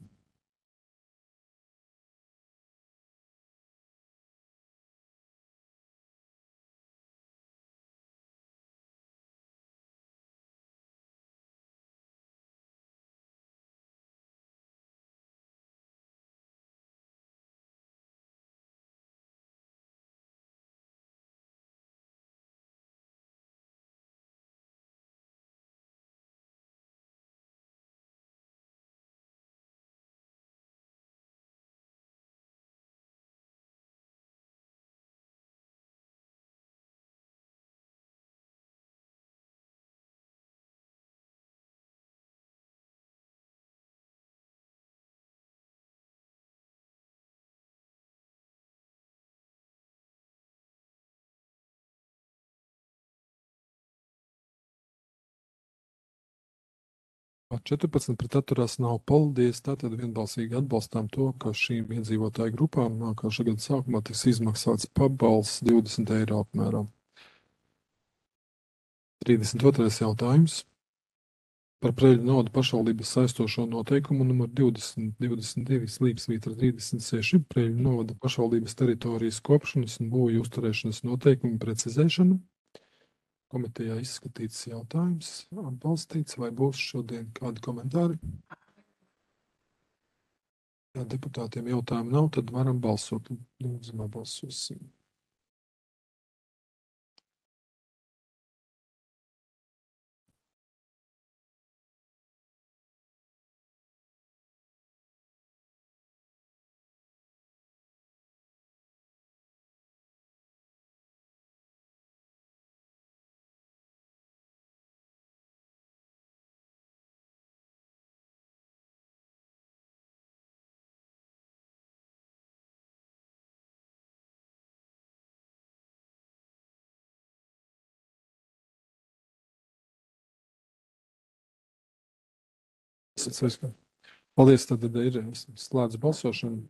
Par četrpadsmit pret atturās nav. Paldies. Tātad vienbalsīgi atbalstām to, ka šīm iedzīvotāju grupām nākošā gada sākumā tiks izmaksāts pabalsts divdesmit eiro apmērā. trīsdesmit otrais jautājums par Preiļu novada pašvaldības saistošo noteikumu numur divdesmit divdesmit divi slīpsvītra trīsdesmit seši Preiļu novada pašvaldības teritorijas kopšanas un būvju uzturēšanas noteikumu precizēšanu. Komitejā izskatīts jautājums, atbalstīts, vai būs šodien kādi komentāri? Ja deputātiem jautājumu nav, tad varam balsot. Lūdzu, nobalsosim. Paldies, tad ir slēdz balsošana.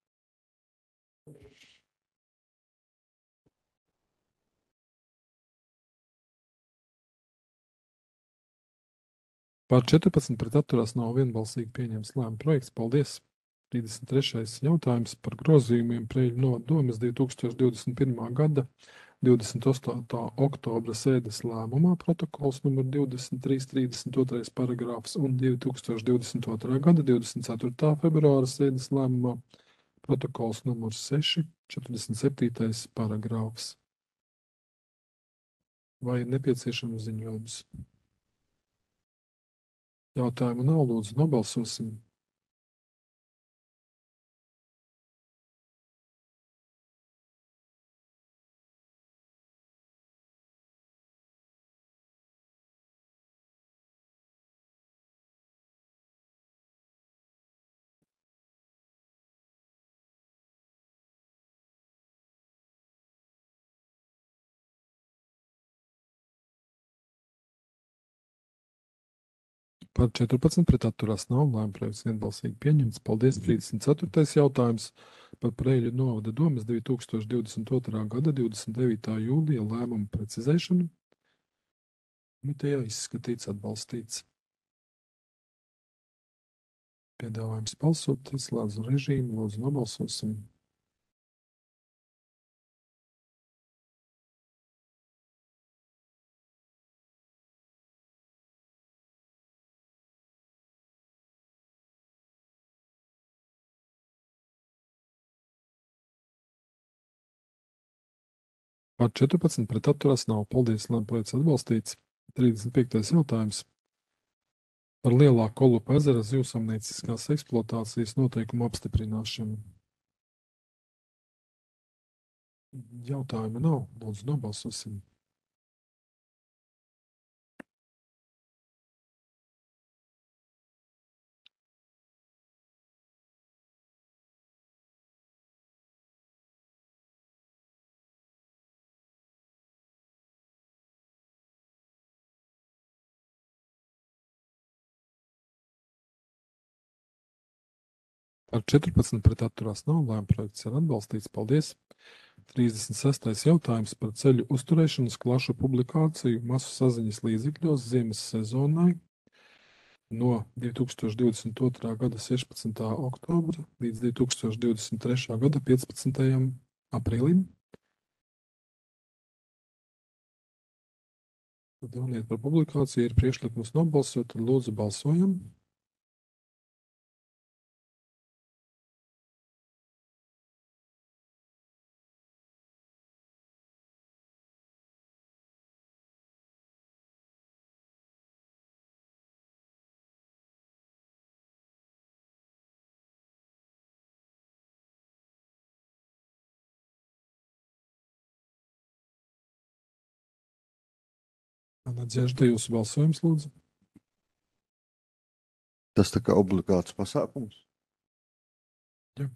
Par četrpadsmit pret atturās nav vienbalsīgi pieņemts lēmuma projekts. Paldies! trīsdesmit trešais jautājums par grozījumiem Preiļu novada domes divi tūkstoši divdesmit pirmā gada divdesmit astotā oktobra sēdes lēmumā protokols numur divdesmit trīs trīsdesmit otrais paragrāfs un divi tūkstoši divdesmit otrā gada divdesmit ceturtā februāra sēdes lēmumā protokols numur seši četrdesmit septītais paragrāfs. Vai ir nepieciešams ziņojums? Jautājumu nav, lūdzu, nobalsosim. Par četrpadsmit pret atturās nav lēmuma projekts vienbalsīgi pieņemts. Paldies! trīsdesmit ceturtais jautājums par Preiļu novada domes divi tūkstoši divdesmit otrā gada divdesmit devītā jūlija lēmumu precizēšanu. Komitejā izskatīts, atbalstīts. Piedāvājums balsot, slēdzu režīmu, lūdzu nobalsosim. Par četrpadsmit pret atturās nav. Paldies, lēmuma projekts atbalstīts. trīsdesmit piektais jautājums par Lielā Kolupa ezera zivsaimnieciskās eksploatācijas noteikumu apstiprināšanu. Jautājumu nav. Lūdzu, nobalsosim. Par četrpadsmit pret atturās nav. Lēmuma projekts ir atbalstīts. Paldies! trīsdesmit sestais jautājums par ceļu uzturēšanas klašu publikāciju masu saziņas līdzekļos ziemas sezonai no divi tūkstoši divdesmit otrā gada sešpadsmitā oktobra līdz divi tūkstoši divdesmit trešā gada piecpadsmitajam aprīlim. Tad runiet par publikāciju, ir priekšlikums nobalsot, tad lūdzu balsojam. Nadzežda, jūsu balsojums, lūdzu. Tas tā kā obligāts pasākums? Jā.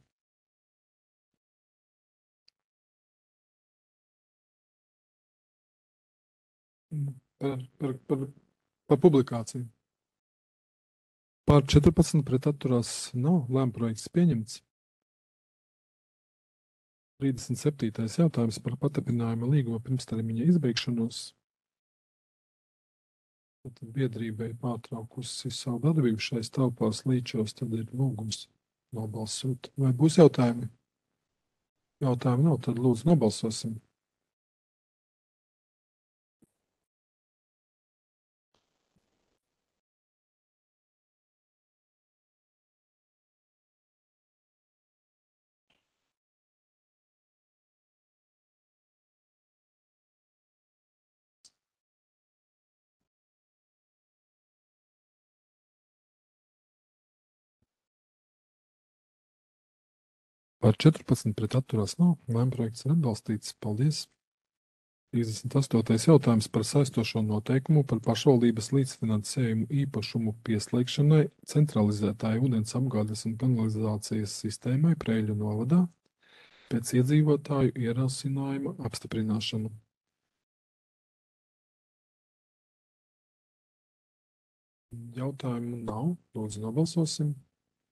Par, par, par, par publikāciju. Par četrpadsmit pret atturās nav. Lēmuma projekts pieņemts. trīsdesmit septītais jautājums par patapinājuma līguma pirmstermiņa izbeigšanos. Tad biedrība ir pārtraukusi savu darbību šais telpās līčos, tad ir lūgums nobalsot. Vai būs jautājumi? Jautājumi nav, tad lūdzu nobalsosim. Par četrpadsmit pret atturās nav. Lēmuma projekts ir atbalstīts. Paldies! trīsdesmit astotais jautājums par saistošo noteikumu par pašvaldības līdzfinansējumu īpašumu pieslēgšanai centralizētāji ūdens apgādes un kanalizācijas sistēmai Preiļu novadā pēc iedzīvotāju ierosinājuma apstiprināšanu. Jautājumu nav. Lūdzu, nobalsosim.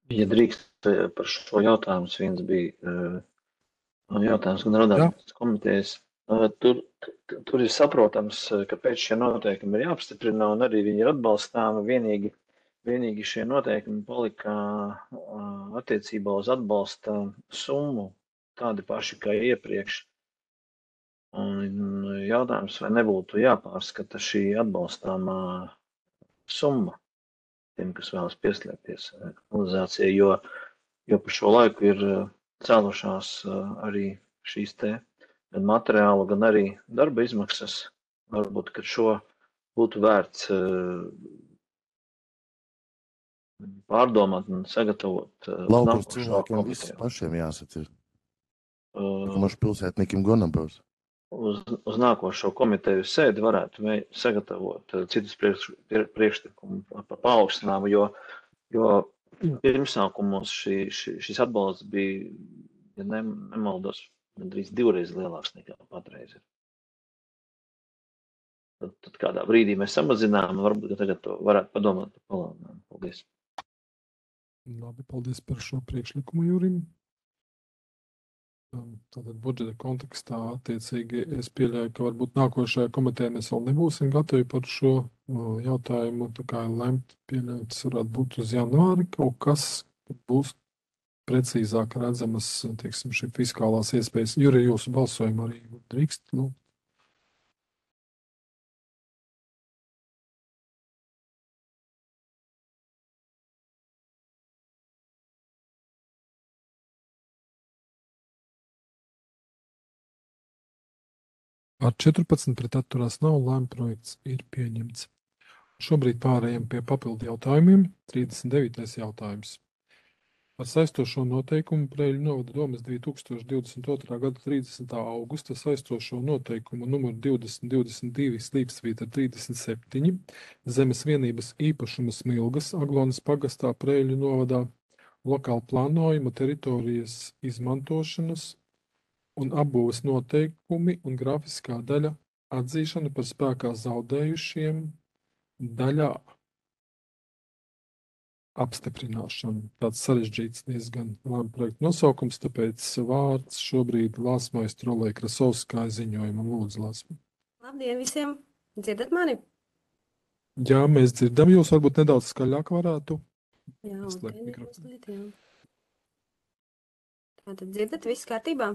Ja drīkst par šo jautājumu, viens bija jautājums gan radās komitejas. Tur, tur ir saprotams, ka pēc šie noteikumi ir jāapstiprina un arī viņi ir atbalstāmi. Vienīgi, vienīgi šie noteikumi palika attiecībā uz atbalsta summu tādi paši kā iepriekš. Un jautājums, vai nebūtu jāpārskata šī atbalstāmā summa tiem, kas vēlas pieslēgties kanalizācijai, jo, jo par šo laiku ir cēlušās arī šīs te gan materiālu, gan arī darba izmaksas. Varbūt, ka šo būtu vērts pārdomāt un sagatavot. Laukums cilvēkiem viss pašiem jāsaka ir. Mums pilsētniekiem gonabos. Uz, uz nākošo komiteju sēdi varētu sagatavot citus priekš, priekšlikumu par paaugstinājumu, jo, jo pirmsākumos šī, šī, šis atbalsts bija, ja ne, nemaldos, gandrīz divreiz lielāks nekā patreiz ir. Tad, tad kādā brīdī mēs samazinām, varbūt tagad to varētu padomāt par palielinājumu. Paldies. Labi, paldies par šo priekšlikumu, Jurim. Tātad budžeta kontekstā attiecīgi es pieļauju, ka varbūt nākošajā komitejā mēs vēl nebūsim gatavi par šo jautājumu, tā kā lemt pieļaut, tas varētu būt uz janvāri, kaut kas būs precīzāk redzamas, teiksim, šī fiskālās iespējas. Juri, jūsu balsojumu arī drīkst, nu? Ar četrpadsmit pret atturās nav, lēma projekts ir pieņemts. Šobrīd pārējiem pie papildu jautājumiem. trīsdesmit devītais jautājums. Par saistošo noteikumu Preiļu novada domes divi tūkstoši divdesmit otrā gada trīsdesmitā augusta saistošo noteikumu numur divdesmit divdesmit divi slīpstvīta trīsdesmit septiņi zemes vienības īpašuma Smilgas Aglonas pagastā Preiļu novadā lokāla plānojuma teritorijas izmantošanas un apbūves noteikumi un grafiskā daļa atzīšana par spēkā zaudējušiem daļā apstiprināšanu. Tāds sarežģīts diezgan lēma projekta nosaukums, tāpēc vārds šobrīd Lāsmai Strolei Krasovskai ziņojumam. Lūdzu, Lāsma. Labdien visiem! Dzirdat mani? Jā, mēs dzirdam. Jūs varbūt nedaudz skaļāk varētu. Jā, ok, neuzliet, jā. Tātad dzirdat, viss kārtībā?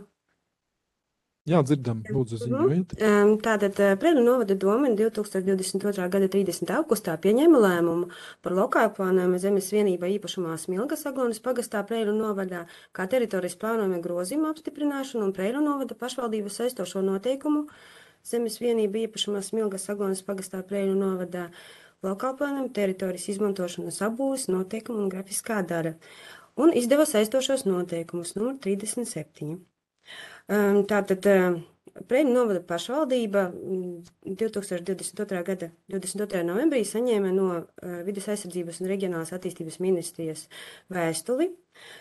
Jā, dzirdam, lūdzu ziņojiet. Um, Tātad Preiļu novada doma divi tūkstoši divdesmit otrā gada trīsdesmitā augustā pieņēma lēmumu par lokālu plānojumu zemes vienībā īpašumā Smilgas Aglonas pagastā Preiļu novadā, kā teritorijas plānojuma grozījumu apstiprināšanu un Preiļu novada pašvaldības saistošo noteikumu zemes vienība īpašumā Smilgas Aglonas pagastā Preiļu novadā, lokālu plānojumu teritorijas izmantošanas apbūves noteikumu un grafiskā daļa, un izdeva saistošos noteikumus numur trīsdesmit septiņi. Tātad Preiļu novada pašvaldība divi tūkstoši divdesmit otrā gada divdesmit otrā novembrī saņēma no Vides aizsardzības un reģionālās attīstības ministrijas vēstuli,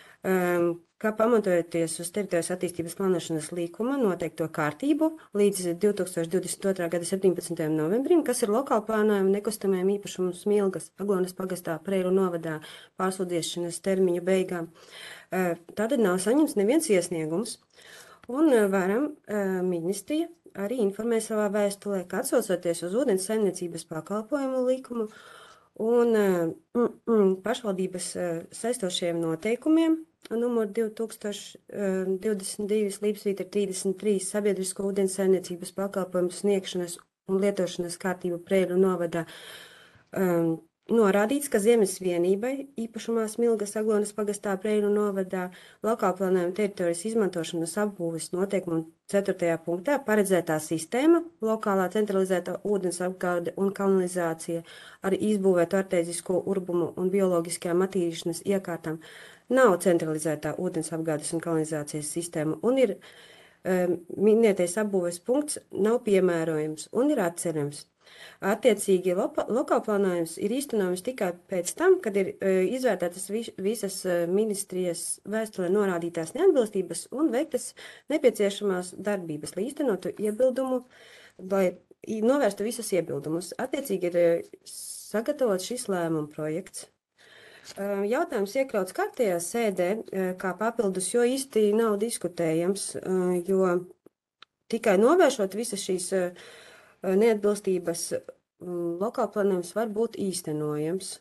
ka pamatojoties uz teritorijas attīstības plānošanas līkuma noteikto kārtību līdz divi tūkstoši divdesmit otrā gada septiņpadsmitajam novembrim, kas ir lokāla plānojuma nekustamajam īpašumam Smilgas Aglonas pagastā Preiļu novadā pārsūdziešanas termiņa beigām, tātad nav saņemts neviens iesniegums. Un varam ministrija arī informē savā vēstulē, ka atsaucoties uz ūdens saimniecības pakalpojumu likumu un mm, mm, pašvaldības saistošiem noteikumiem, numur divi tūkstoši divdesmit divi slīpstvīta trīsdesmit trīs sabiedrisko ūdens saimniecības pakalpojumu sniegšanas un lietošanas kārtību Preiļu novadā, um, norādīts, ka zemes vienībai īpašumā Smilgas Aglonas pagastā Preiļu novadā lokāla plānojuma teritorijas izmantošanas apbūves noteikumu ceturtajā punktā paredzētā sistēma, lokālā centralizētā ūdens apgāde un kanalizācija ar izbūvētu artēzisko urbumu un bioloģiskajām attīrīšanas iekārtām nav centralizētā ūdens apgādes un kanalizācijas sistēma un ir um, minētais apbūves punkts nav piemērojams un ir atcerams. Attiecīgi lokālplānojums ir īstenojams tikai pēc tam, kad ir izvērtētas visas ministrijas vēstulē norādītās neatbilstības un veiktas nepieciešamās darbības, lai īstenotu iebildumu, lai novērstu visus iebildumus. Attiecīgi ir sagatavots šis lēmuma projekts. Uh, Jautājums iekļauts kārtējā sēdē uh, kā papildus, jo īsti nav diskutējams, uh, jo tikai novēršot visas šīs uh, neatbilstības um, lokālplānojums var būt īstenojams.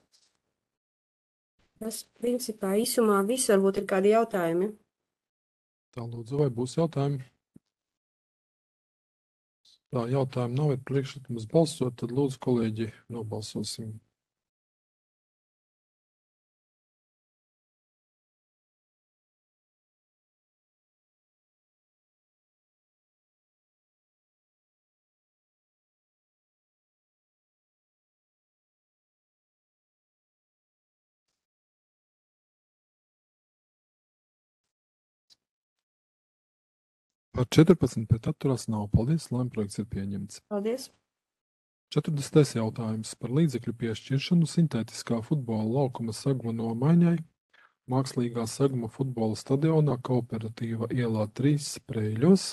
Tas, principā, īsumā viss varbūt ir kādi jautājumi. Tā lūdzu, vai būs jautājumi? Tā jautājumi nav, ir priekšlikums balsot, tad lūdzu, kolēģi, nobalsosim. Par četrpadsmit pret atturās nav. Paldies, lēmuma projekts ir pieņemts. Paldies. četrdesmitais jautājums par līdzekļu piešķiršanu sintētiskā futbola laukuma seguma nomaiņai mākslīgā seguma futbola stadionā Kooperatīva ielā trīs Preļos.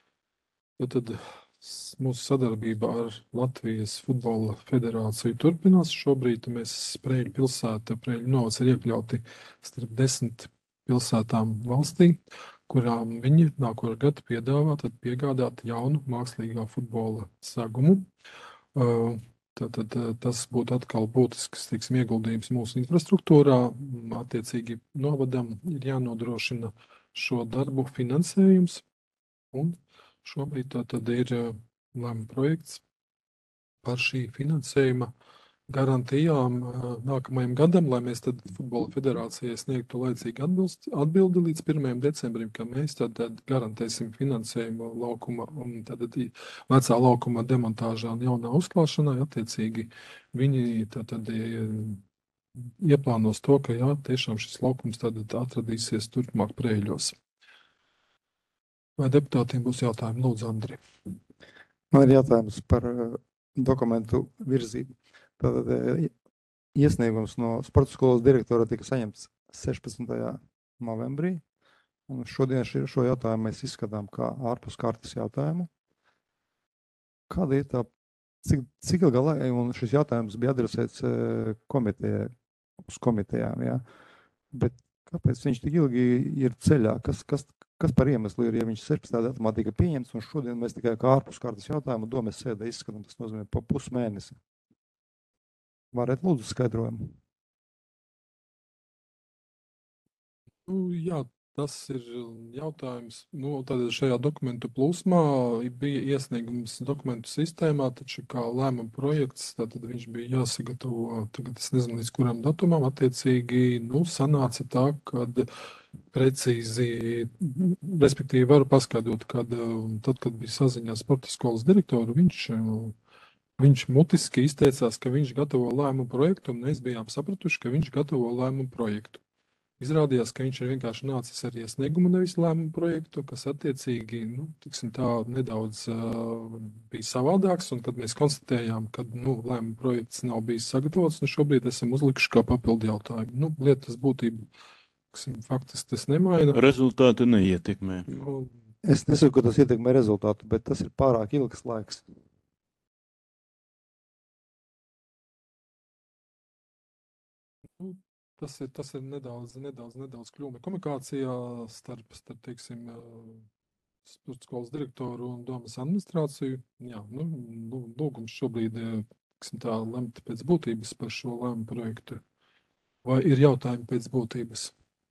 Tad s- mūsu sadarbība ar Latvijas futbola federāciju turpinās. Šobrīd mēs Preļu pilsēta, Preļu novads ir iekļauti starp desmit pilsētām valstī, kurām viņi nākošais gadu piedāvā tad piegādāt jaunu mākslīgā futbola segumu. Uh, Tātad uh, tas būtu atkal būtisks, teiksim, ieguldījums mūsu infrastruktūrā. Mm, Attiecīgi novadam ir jānodrošina šo darbu finansējums, un šobrīd tā tad ir uh, lēmuma projekts par šī finansējuma garantijām uh, nākamajam gadam, lai mēs tad futbola federācijai sniegtu laicīgi atbilst, atbildi līdz pirmajam decembrim, ka mēs tad, tad garantēsim finansējumu laukuma un tad i- vecā laukuma demontāžā un jaunā uzklāšanai. Attiecīgi viņi tad, tad i- ieplānos to, ka jā, tiešām šis laukums tad atradīsies turpmāk Preļos. Vai deputātiem būs jautājumi? Lūdzu, Andri. Man ir jautājums par uh, dokumentu virzību. Tātad uh, iesniegums no sporta skolas direktora tika saņemts sešpadsmitajā novembrī. Un šodien ši- šo jautājumu mēs izskatām kā ārpus kārtas jautājumu. Kāda ir tā, cik, cik ilgā laikā, un šis jautājums bija adresēts uh, komitejai, uz komitejām, jā. Bet kāpēc viņš tik ilgi ir ceļā? Kas, kas, kas par iemeslu ir, ja viņš sešpadsmitajā datumā tika pieņemts, un šodien mēs tikai kā ārpus kārtas jautājumu domes sēdē izskatām, tas nozīmē pa pusmēnesi. Varat lūdzu skaidrojumu? Nu, jā, tas ir jautājums. Nu, tad šajā dokumentu plūsmā bija iesniegums dokumentu sistēmā, taču kā lēmuma projekts, tad viņš bija jāsagatavo, tagad es nezinu līdz kuram datumam, attiecīgi, nu, sanāca tā, kad precīzi, respektīvi varu paskaidrot, kad um, tad, kad bija saziņā sporta skolas direktoru, viņš, um, viņš mutiski izteicās, ka viņš gatavo lēmumu projektu, un mēs bijām sapratuši, ka viņš gatavo lēmumu projektu. Izrādījās, ka viņš ir vienkārši nācis ar iesniegumu, nevis lēmumu projektu, kas attiecīgi, nu, tiksim tā, nedaudz uh, bija savādāks, un kad mēs konstatējām, ka, nu, lēmumu projekts nav bijis sagatavots, un šobrīd esam uzlikuši kā papildu jautājumu. Nu, lietas būtība, tiksim, faktiski tas nemaina. Rezultāti neietekmē. Nu, Es nesaku, ka tas ietekmē rezultātu, bet tas ir pārāk ilgs laiks. nu, tas ir, tas ir nedaudz, nedaudz, nedaudz kļūme komunikācijā starp, starp, teiksim, uh, sporta skolas direktoru un domas administrāciju. Jā, nu, lū- lūgums šobrīd ir, teiksim tā, lemt pēc būtības par šo lēmumu projektu. Vai ir jautājumi pēc būtības?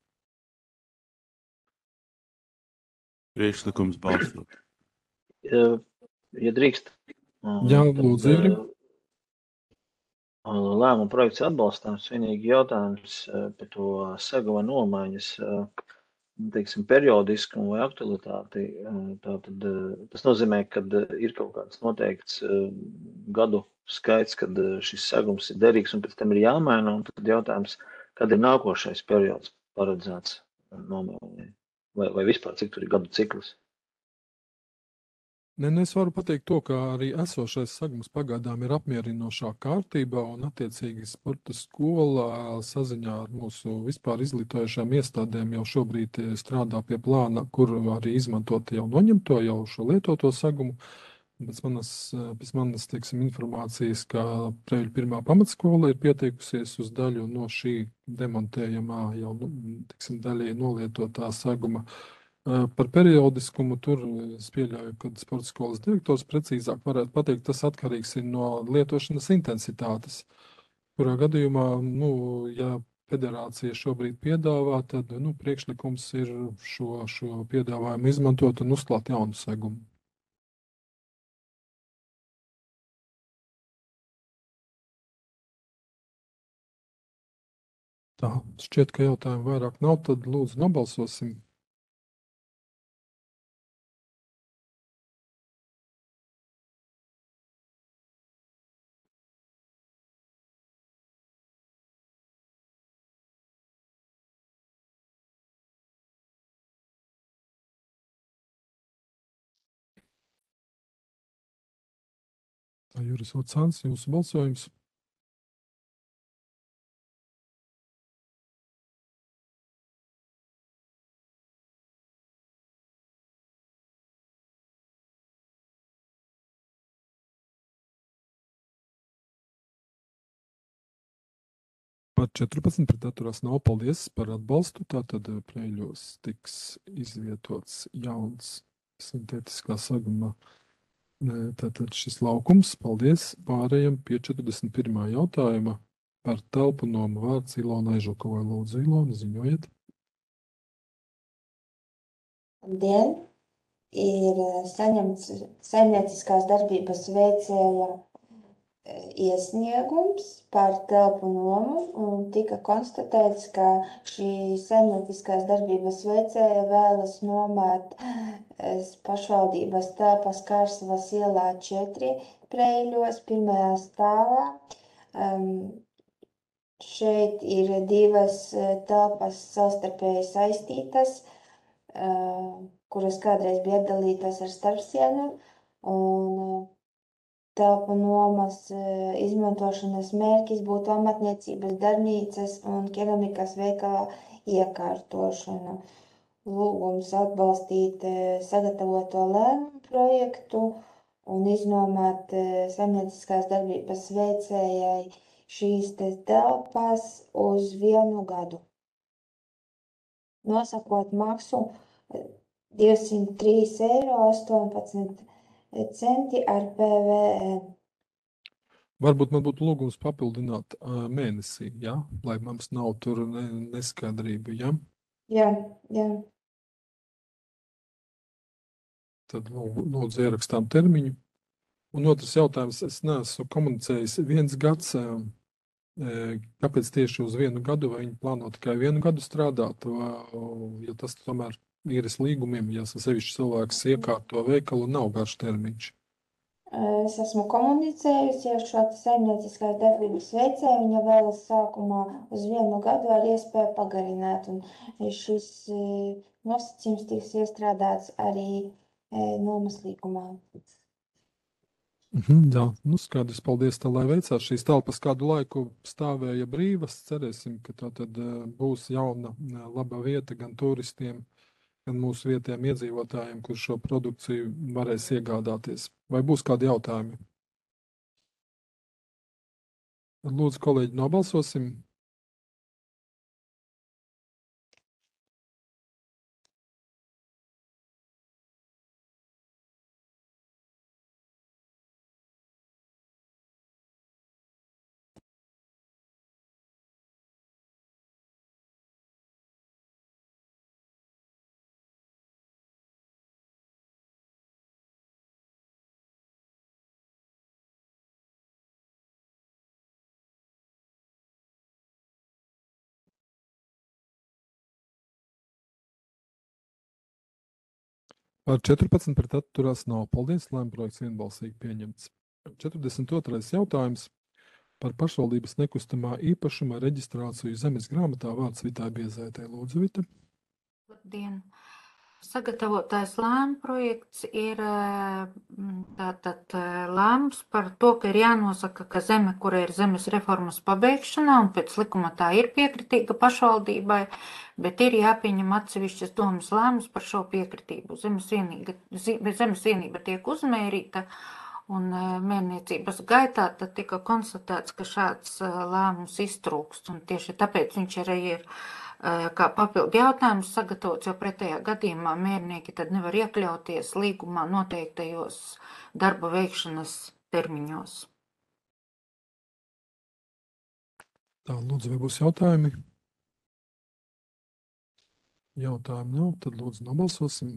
Priekšlikums balsot. Ja, ja drīkst, uh, Jā, tad, lūdzu, Ivri. uh, uh, lēmuma projekts atbalstāms. Vienīgi jautājums uh, par to seguma nomaiņas, uh, teiksim, periodiskumu vai aktualitāti. Uh, Tātad, uh, tas nozīmē, ka uh, ir kaut kāds noteikts uh, gadu skaits, kad uh, šis segums ir derīgs un pēc tam ir jāmaina. Un tad jautājums, kad ir nākošais periods paredzēts uh, nomaiņai? Vai, vai vispār cik tur ir gadu cikls? Ne, ne, es varu pateikt to, ka arī esošais segums pagaidām ir apmierinošā kārtībā, un attiecīgi sporta skola saziņā ar mūsu vispār izglītojošām iestādēm jau šobrīd eh, strādā pie plāna, kur arī izmantot jau noņemto, jau šo lietoto segumu. Pēc manas, pēc manas teiksim, informācijas, ka Preļu pirmā pamatskola ir pieteikusies uz daļu no šī demontējamā, jau nu, teiksim, daļai nolietotā seguma. Par periodiskumu tur es pieļauju, ka sporta skolas direktors precīzāk varētu pateikt, tas atkarīgs ir no lietošanas intensitātes. Kurā gadījumā, nu, ja federācija šobrīd piedāvā, tad nu, priekšlikums ir šo, šo piedāvājumu izmantot un uzklāt jaunu segumu. Tā, šķiet, ka jautājumu vairāk nav, tad lūdzu nobalsosim. Tā, Juris Ocāns, jūsu balsojums. Par četrpadsmit pret atturās nav. Paldies par atbalstu. Tātad Preļos tiks izvietots jauns sintētiskā saguma tātad šis laukums. Paldies. Pārējam pie četrdesmit pirmā jautājuma par telpu nomu. Vārds Ilonai Žukovai. Lūdzu, Ilona, ziņojiet. Labdien! Ir saņemts saimnieciskās darbības veicēja iesniegums par telpu nomu un tika konstatēts, ka šī saimnieciskās darbības veicēja vēlas nomāt pašvaldības telpas Kārsavas ielā četri Preļos, pirmajā stāvā. Um, šeit ir divas telpas savstarpēji saistītas, uh, kuras kādreiz bija atdalītas ar starpsienu, un telpu nomas izmantošanas mērķis būtu amatniecības darbnīcas un keramikas veikala iekārtošana. Lūgums atbalstīt sagatavoto lēmumu projektu un iznomāt saimnieciskās darbības veicējai šīs te telpas uz vienu gadu. Nosakot maksu divsimt trīs eiro astoņpadsmit centi ar P V E. Varbūt man būtu lūgums papildināt uh, mēnesī, ja? Lai mums nav tur ne, neskaidrība, ja? Jā, jā. Tad lūdzu ierakstām termiņu. Un otrs jautājums, es neesmu komunicējis viens gads, kāpēc tieši uz vienu gadu, vai viņi plāno tikai vienu gadu strādāt, vai, ja tas tomēr īres līgumiem, ja sevišķi cilvēks iekārto veikalu, nav garš termiņš. Es esmu komunicējusi ar šo saimnieciskās darbības veicēju, viņa vēlas sākumā uz vienu gadu ar iespēju pagarināt, un šis nosacījums tiks iestrādāts arī nomas līgumā. Mhm, jā, nu skaidrs, paldies, tā, lai veicās. Šīs telpas kādu laiku stāvēja brīvas, cerēsim, ka tā tad būs jauna laba vieta gan turistiem, gan mūsu vietējiem iedzīvotājiem, kur šo produkciju varēs iegādāties. Vai būs kādi jautājumi? Lūdzu, kolēģi, nobalsosim. Par četrpadsmit pret atturās nav. Paldies, lēmuma projekts vienbalsīgi pieņemts. četrdesmit otrais jautājums par pašvaldības nekustamā īpašuma reģistrāciju zemes grāmatā. Vārds Vitai Biezētei. Lūdzu, Vita. Labdien! Sagatavotais lēmuma projekts ir mm, tātad eh, lēmums par to, ka ir jānosaka, ka zeme, kura ir zemes reformas pabeigšanā, un pēc likuma tā ir piekritīga pašvaldībai, bet ir jāpieņem atsevišķas domas lēmums par šo piekritību. Zemes vienība, zemes vienība tiek uzmērīta, un eh, mērniecības gaitā tad tika konstatēts, ka šāds eh, lēmums iztrūkst, un tieši tāpēc viņš arī ir eh, kā papildu jautājums sagatavots, jo pretējā gadījumā mērnieki tad nevar iekļauties līgumā noteiktajos darba veikšanas termiņos. Tā, lūdzu, vai būs jautājumi? Jautājumu nav, tad lūdzu nobalsosim.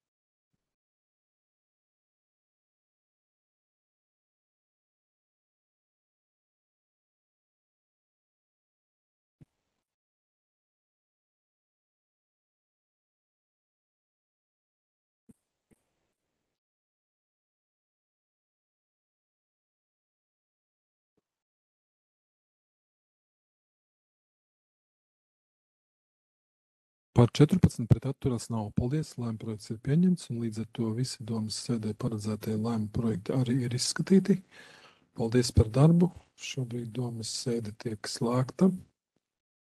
Par četrpadsmit pret atturās nav. Paldies, lēmuma projekts ir pieņemts, un līdz ar to visi domas sēdē paredzētie lēmuma projekti arī ir izskatīti. Paldies par darbu. Šobrīd domas sēde tiek slēgta.